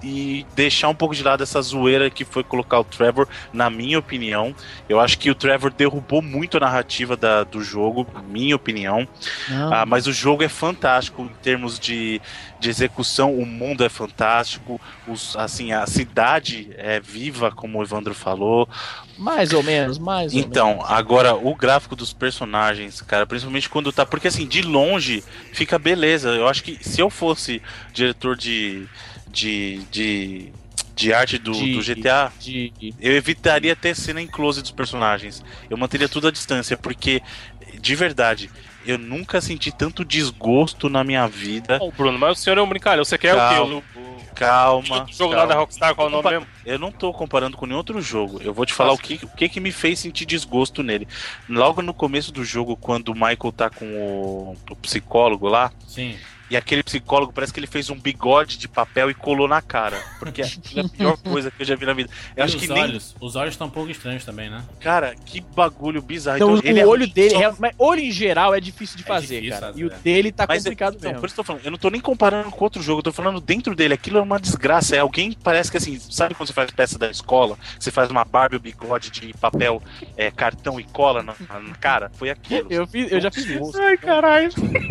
J: e deixar um pouco de lado essa zoeira que foi colocar o Trevor, na minha opinião. Eu acho que o Trevor derrubou muito a narrativa da, do jogo, na minha opinião. Ah, mas o jogo é fantástico em termos de, de execução, o mundo é fantástico, os, assim, a cidade é viva, como o Evandro falou.
B: Mais ou menos, mais ou
J: então,
B: menos.
J: Então, agora, o gráfico dos personagens, cara, principalmente quando tá... Porque, assim, de longe, fica beleza. Eu acho que se eu fosse diretor de... de, de, de arte do,
B: De-
J: do G T A,
B: de-
J: eu evitaria ter cena em close dos personagens. Eu manteria tudo à distância, porque, de verdade, eu nunca senti tanto desgosto na minha vida.
C: Ô, Bruno, mas o senhor é um brincalhão. Você quer
J: Calma.
C: o quê? O, o,
J: Calma.
C: o jogo lá
J: calma.
C: da Rockstar, qual é o nome
J: Compa-
C: mesmo?
J: Eu não tô comparando com nenhum outro jogo. Eu vou te falar o que, o que que me fez sentir desgosto nele. Logo no começo do jogo, quando o Michael tá com o, o psicólogo lá,
A: Sim.
J: e aquele psicólogo parece que ele fez um bigode de papel e colou na cara. Porque aquilo é a pior coisa que eu já vi na vida. Eu
A: E
J: acho
A: os
J: que
A: olhos? Os olhos estão um pouco estranhos também, né?
J: nem. Cara, que bagulho bizarro.
B: Então,
J: ele
B: o
J: é
B: olho
J: ruim
B: dele,
J: só-
B: é- mas olho em geral é difícil de
A: É
B: fazer,
A: difícil
B: cara.
A: fazer.
B: E o dele tá
J: Mas é-
B: complicado
J: então,
B: mesmo.
J: por isso que eu tô falando, eu não tô nem comparando com outro jogo, eu tô falando dentro dele, aquilo é uma desgraça, é alguém, parece que assim, sabe quando você faz peça da escola, você faz uma Barbie, o bigode de papel, é, cartão e cola na, na cara? Foi aquilo.
B: Eu, fiz, eu já fiz isso.
C: Ai, caralho.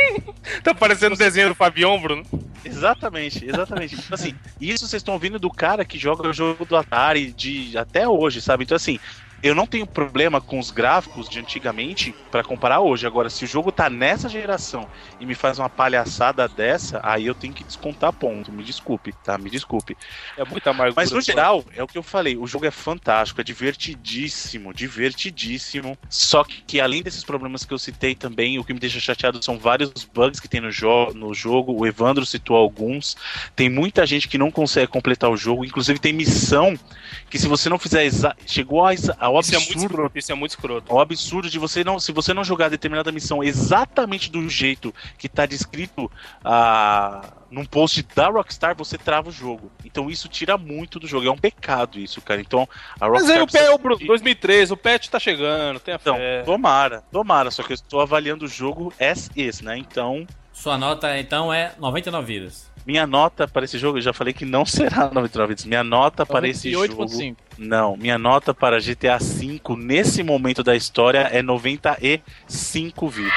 C: Tá parecendo o desenho do Fabião, Bruno.
J: Exatamente, exatamente. Tipo assim, isso vocês estão ouvindo do cara que joga o jogo do Atari de até hoje, sabe? Então assim, eu não tenho problema com os gráficos de antigamente pra comparar hoje. Agora, se o jogo tá nessa geração e me faz uma palhaçada dessa, aí eu tenho que descontar ponto. Me desculpe, tá? Me desculpe.
C: É muita amargura.
J: Mas no geral, é o que eu falei, o jogo é fantástico, é divertidíssimo, divertidíssimo. Só que, que além desses problemas que eu citei também, o que me deixa chateado são vários bugs que tem no, jo no jogo. O Evandro citou alguns. Tem muita gente que não consegue completar o jogo. Inclusive tem missão que se você não fizer exa chegou a, ao
C: Isso é muito
J: absurdo,
C: escroto, isso é muito escroto.
J: ao absurdo de você não, se você não jogar determinada missão exatamente do jeito que tá descrito ah, num post da Rockstar, você trava o jogo. Então isso tira muito do jogo. É um pecado isso, cara. Então a Rockstar
C: Mas aí o pé,
J: precisa-
C: o Bruno, dois mil e treze, o patch tá chegando, tenha
J: Então,
C: fé.
J: tomara, tomara, só que eu estou avaliando o jogo as is, né? Então,
A: Sua nota, então, é noventa e nove vidas.
J: minha nota para esse jogo, eu já falei que não será noventa e nove vidas. Minha nota para esse
B: noventa e oito
J: jogo.
B: ponto cinco.
J: Não, minha nota para G T A cinco nesse momento da história é noventa e cinco vidas.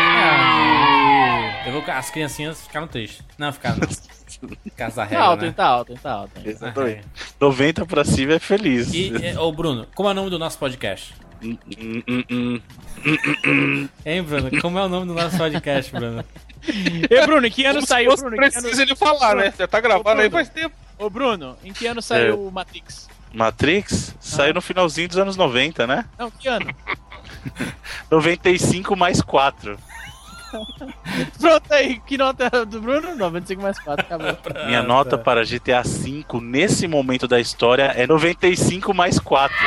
A: Eu vou, as criancinhas ficaram tristes. Não, ficaram não. Casa
B: Tá
A: regra,
B: alto,
A: né?
B: hein, tá alto, hein, tá alto. hein.
J: Exatamente. noventa pra cima é feliz.
A: E, é, ô Bruno, como é o nome do nosso podcast?
J: Hum, hum, hum, hum.
A: Hein, Bruno? Como é o nome do nosso podcast, Bruno?
B: E Bruno, em que ano
C: Como se
B: saiu,
C: fosse
B: Bruno? Em que ano...
C: precisa ele falar, né? Já tá gravando aí faz tempo.
B: Ô, Bruno, em que ano saiu o Matrix?
J: Matrix saiu no finalzinho dos anos noventa, né?
B: Não, que ano?
J: noventa e cinco mais quatro.
B: Pronto aí, que nota do Bruno? noventa e cinco mais quatro, acabou.
J: Minha nota para G T A cinco nesse momento da história é noventa e cinco mais quatro.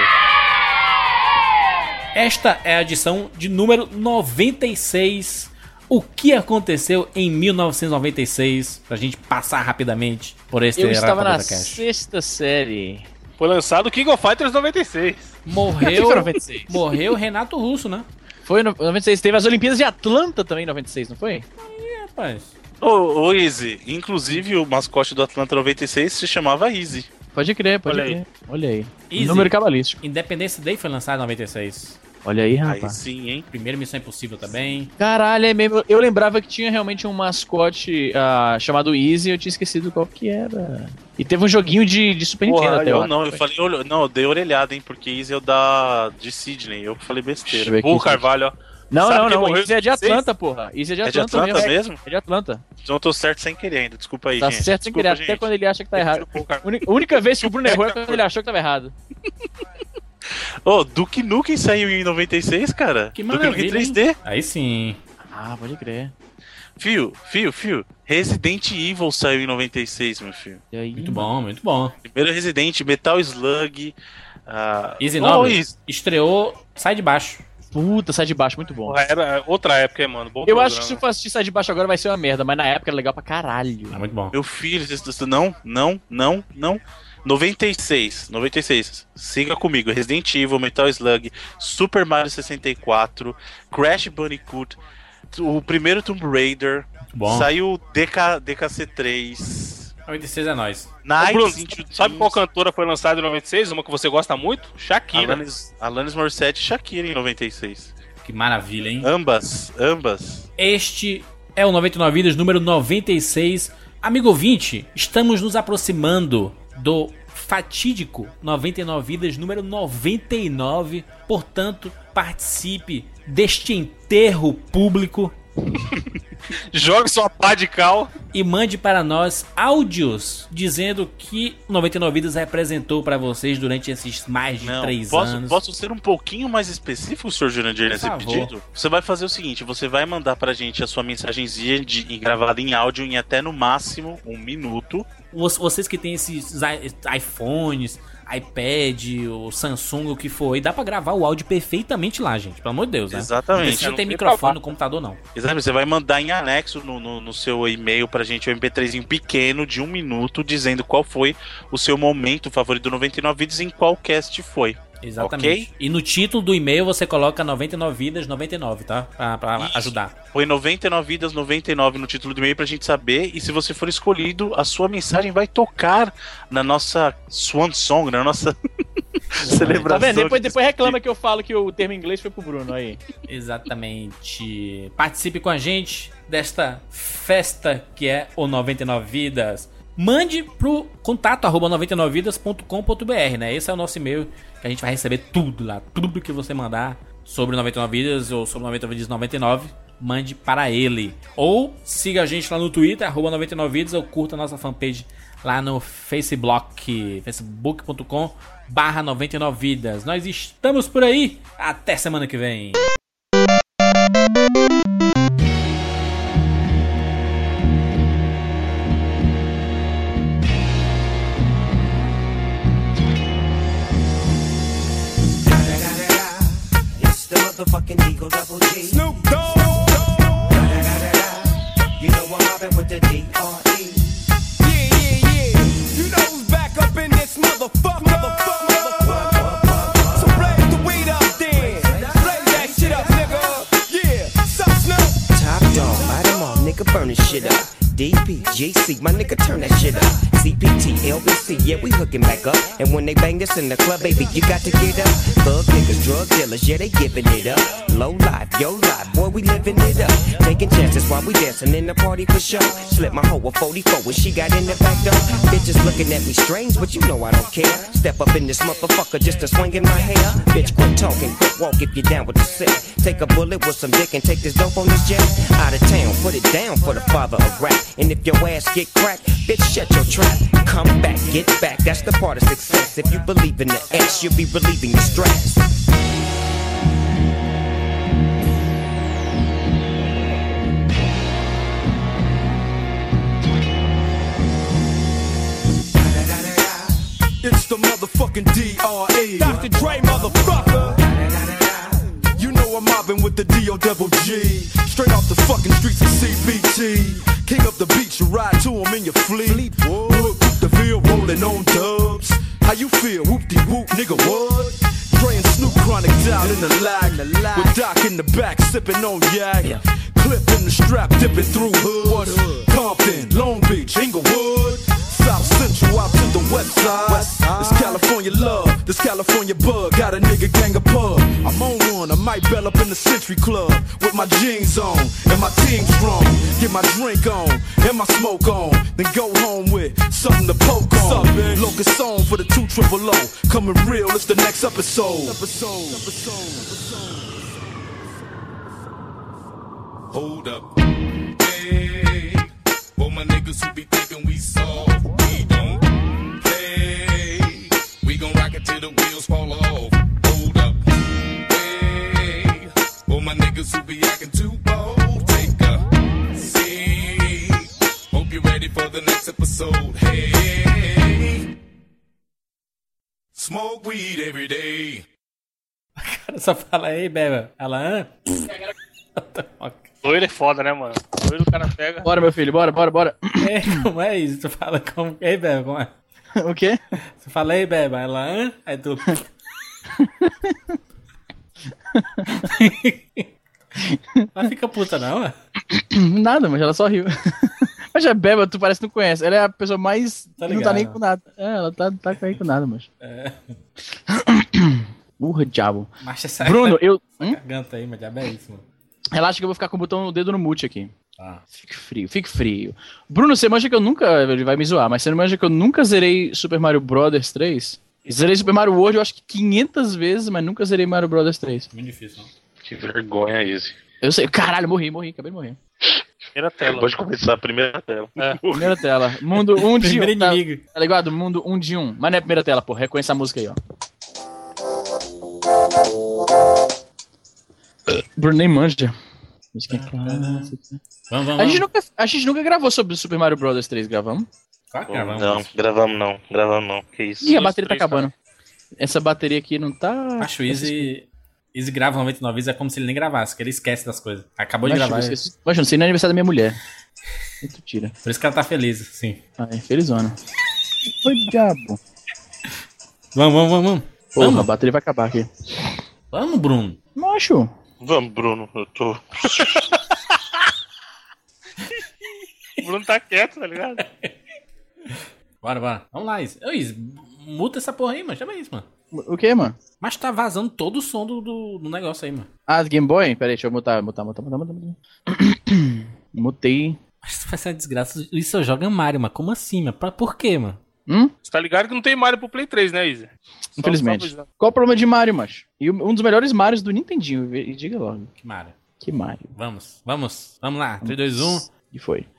A: Esta é a edição de número noventa e seis. O que aconteceu em mil novecentos e noventa e seis? Pra gente passar rapidamente por esse
B: Eu estava na
A: Rapidamente Cast.
B: sexta série.
C: Foi lançado King of Fighters noventa e seis.
A: Morreu,
B: Foi noventa e seis.
A: morreu Renato Russo, né?
B: Foi no noventa e seis. Teve as Olimpíadas de Atlanta também em noventa e seis, não foi?
A: É, rapaz.
J: Ô, ô Easy, inclusive o mascote do Atlanta noventa e seis se chamava Easy.
B: Pode crer, pode
C: Olha aí.
B: crer. Olha aí.
A: Easy.
B: Número cabalístico.
A: Independence Day foi lançado em noventa e seis.
B: Olha aí,
J: Aí
B: rapaz.
J: sim, hein?
A: Primeira Missão Impossível também.
B: Caralho, é mesmo. Eu lembrava que tinha realmente um mascote ah, chamado Easy, eu tinha esquecido qual que era. E teve um joguinho de, de Super Nintendo
J: Porra,
B: até
J: eu
B: lá.
J: não, eu falei, olho- não, eu dei orelhada, hein, porque Easy é o da de Sydney, eu falei
B: Deixa eu
J: besteira.
B: ver aqui.
C: Pô, Carvalho, ó.
B: Não,
C: Sabe
B: não,
C: quem
B: não.
C: morreu
B: Easy é de
C: em noventa e seis?
B: Atlanta, porra. Easy é de
J: É de
B: Atlanta,
J: Atlanta
B: mesmo.
J: mesmo?
B: É de Atlanta.
J: Então eu tô certo sem querer ainda, desculpa aí,
B: Tá
J: gente.
B: certo sem
J: Desculpa,
B: querer, até
J: gente.
B: quando ele acha que tá errado.
C: Pô, Carvalho.
B: Uni- A única vez que o Bruno errou é quando ele achou que tava errado.
J: Ô, Duke Nukem saiu em noventa e seis, cara.
A: Que
J: Duke Nukem
A: maravilha,
J: três D.
A: Aí sim.
B: Ah, pode crer.
J: Fio, fio, fio. Resident Evil saiu em noventa e seis, meu filho.
B: E aí?
A: Muito bom, muito bom.
J: Primeiro Resident, Metal Slug. Uh...
A: Easy
J: oh,
A: Nobre
J: Easy.
A: estreou Sai de Baixo.
B: Puta, sai de baixo, muito bom.
C: Porra, era outra época, hein, mano. Bom
B: Eu
C: programa.
B: acho que se eu for assistir sai de baixo agora vai ser uma merda, mas na época era legal pra caralho.
A: É muito bom.
J: Meu filho, vocês estão- não, não, não, não. noventa e seis, noventa e seis. Siga comigo. Resident Evil, Metal Slug, Super Mario sessenta e quatro, Crash Bandicoot, o primeiro Tomb Raider,
A: Bom.
J: saiu D K, D K C três.
A: noventa e seis é nós.
C: Ô, Bruno, sabe qual cantora foi lançada em noventa e seis? Uma que você gosta muito? Shakira.
J: Alanis, Alanis Morissette e Shakira em noventa e seis.
A: Que maravilha, hein?
J: Ambas, ambas.
A: Este é o noventa e nove Vidas número noventa e seis. Amigo ouvinte, estamos nos aproximando do fatídico noventa e nove Vidas número noventa e nove. Portanto, participe deste enterro público.
C: Jogue sua pá de cal
A: e mande para nós áudios dizendo que noventa e nove Vidas representou para vocês durante esses mais de
J: Não,
A: três
J: posso,
A: anos.
J: Posso ser um pouquinho mais específico, senhor Jurandir, nesse pedido? Você vai fazer o seguinte, você vai mandar pra gente a sua mensagenzinha de, gravada em áudio em até no máximo um minuto.
A: Vocês que têm esses iPhones, iPad, o Samsung, o que for, e dá pra gravar o áudio perfeitamente lá, gente, pelo amor de Deus, né?
J: Exatamente.
A: Não precisa ter microfone no computador, não.
J: Exatamente, você vai mandar em anexo no, no, no seu e-mail pra gente um M P três pequeno de um minuto, dizendo qual foi o seu momento favorito do noventa e nove Vidas, em qual cast foi.
A: Exatamente. Okay? E no título do e-mail você coloca noventa e nove Vidas noventa e nove, tá? Pra, pra ajudar.
J: Foi noventa e nove Vidas noventa e nove no título do e-mail pra gente saber. E se você for escolhido, a sua mensagem vai tocar na nossa Swan Song, na nossa celebração.
B: Tá vendo? Depois, depois reclama que eu falo que o termo em inglês foi pro Bruno aí.
A: Exatamente. Participe com a gente desta festa que é o noventa e nove Vidas. Mande pro contato arroba noventa e nove vidas ponto com ponto b r, né? Esse é o nosso e-mail, que a gente vai receber tudo lá. Tudo que você mandar sobre noventa e nove Vidas ou sobre noventa e nove Vidas noventa e nove, mande para ele. Ou siga a gente lá no Twitter, arroba noventa e nove Vidas, ou curta a nossa fanpage lá no Facebook, facebook ponto com barra noventa e nove Vidas. Nós estamos por aí. Até semana que vem.
M: Fucking Eagle Double G. Snoop Dogg. You know I'm mobbing with the D R E. Yeah, yeah, yeah. You know who's back up in this motherfucker. Motherfucker, motherfucker. So blaze the weed up then. Blaze that shit up, nigga. Yeah, sup, Snoop. Top dog, light 'em all, nigga, burn this shit up. D P G C, my nigga, turn that shit up. C P T, L B C, yeah, we hooking back up. And when they bang this in the club, baby, you got to get up. Thug niggas, drug dealers, yeah, they giving it up. Low life, yo life, boy, we living it up. Taking chances while we dancing in the party for sure. Slip my hoe a forty-four when she got in the back door. Bitches looking at me strange, but you know I don't care. Step up in this motherfucker just to swing in my hair. Bitch, quit talking, quit walk if you're down with the sick. Take a bullet with some dick and take this dope on this jet. Out of town, put it down for the father of rap. And if your ass get cracked, bitch, shut your trap. Come back, get back, that's the part of success. If you believe in the X, you'll be relieving your stress. It's the motherfucking D R E. Doctor Dre, motherfucker. You know I'm mobbing with the D O double G. Straight off the fucking streets of C B T. King up the beach, you ride to him in your fleet. Look, the field rolling on dubs. How you feel? Whoop-de-whoop, nigga, what? Dre and Snoop chronic down in the lag. With Doc in the back, sipping on yak. Clip in the strap, dipping through hood. Compton, Long Beach, Inglewood. South Central out to the west side. This California love, this California bug. Got a nigga gang of pub. I'm on one, I might bell up in the Century Club. With my jeans on, and my team strong. Get my drink on, and my smoke on. Then go home with something to poke on. Locust song for the two triple O. Coming real, it's the next episode. Episode, episode, Hold up. Hey, for my niggas who be thinking we soft, we don't play. We gon' rock it till the wheels fall off. Hold up. Hey, for my niggas who be acting too bold, take a seat. Hope you're ready for the next episode. Hey, smoke weed every day.
A: Cara, só fala aí, bebe. Ela, hã?
C: Doido é foda, né, mano? Doido o cara pega.
B: Bora, meu filho, bora, bora, bora.
A: É, como é isso? Tu fala como. Ei, Beba, como é?
B: O quê?
A: Você fala aí, Beba, ela, hã? Aí tu. Mas fica puta, não, é?
B: Nada, mas ela só riu. Mas Mas a Beba, tu parece que não conhece. Ela é a pessoa mais.
A: Tá
B: não tá
A: ligado.
B: nem com nada. É, ela tá, tá aí com nada, mas.
A: É.
B: Urra, diabo.
A: Mas essa
B: Bruno, eu.
A: Essa garganta aí, mas diabo é isso, mano.
B: Relaxa que eu vou ficar com o botão o dedo no mute aqui.
A: Tá.
B: Fique frio, fique frio. Bruno, você manja que eu nunca. Ele vai me zoar, mas você não manja que eu nunca zerei Super Mario Bros. três? Zerei Super Mario World, eu acho que quinhentas vezes, mas nunca zerei Mario Bros. três.
A: Muito difícil, não?
D: Que vergonha esse.
B: Eu sei, caralho, morri, morri, acabei de morrer.
C: Primeira tela.
D: Pode começar a primeira tela.
C: É.
B: Primeira tela. Mundo um de
A: Primeiro
B: um. Tá,
A: inimigo.
B: tá ligado? Mundo um de um. Mas não é a primeira tela, pô. Reconheça a música aí, ó. Bruno nem manja. Música clássica.
A: Vamos, vamos,
B: A gente,
A: vamos.
B: nunca, a gente nunca gravou sobre Super Mario Bros. três, gravamos?
A: Claro que gravamos.
D: Não, gravamos não, gravamos não. Que isso?
B: Ih, a
C: Dois,
B: bateria tá
C: três,
B: acabando. Essa bateria aqui não tá.
A: Acho o Easy... Easy grava noventa e nove vezes, é como se ele nem gravasse, que ele esquece das coisas. Acabou de
B: Mas,
A: gravar.
B: eu esqueci- Mas não sei, não é aniversário da minha mulher. Aí tu tira.
A: Por isso que ela tá feliz, sim.
B: Ai, felizona. Oi, diabo.
A: Vamos, vamos, vamos, vamos.
B: Porra,
A: Vamos.
B: a bateria vai acabar aqui.
A: Vamos, Bruno.
B: Macho.
D: Vamos, Bruno, eu tô.
C: O Bruno tá quieto, tá ligado?
A: Bora, bora. Vamos lá, Easy. Ô, Easy, muta essa porra aí, mano. Chama isso, mano.
B: O que, mano?
A: Mas tá vazando todo o som do, do, do negócio aí, mano.
B: Ah, Game Boy? Pera aí, deixa eu mutar, mutar, mutar, mutar, mutar. mutar. Mutei.
A: Mas isso vai ser uma desgraça. Isso eu jogo Mario, mano. Como assim, mano? Pra, por quê, mano?
B: Hum?
C: Você tá ligado que não tem Mario pro Play três, né, Izzy? Só-
B: Infelizmente.
C: só avisando.
B: Qual o problema de Mario, macho? E um dos melhores Marios do Nintendinho, e diga logo.
A: Que Mario.
B: Que Mario.
A: Vamos, vamos. Vamos lá. três, dois, um.
B: E foi.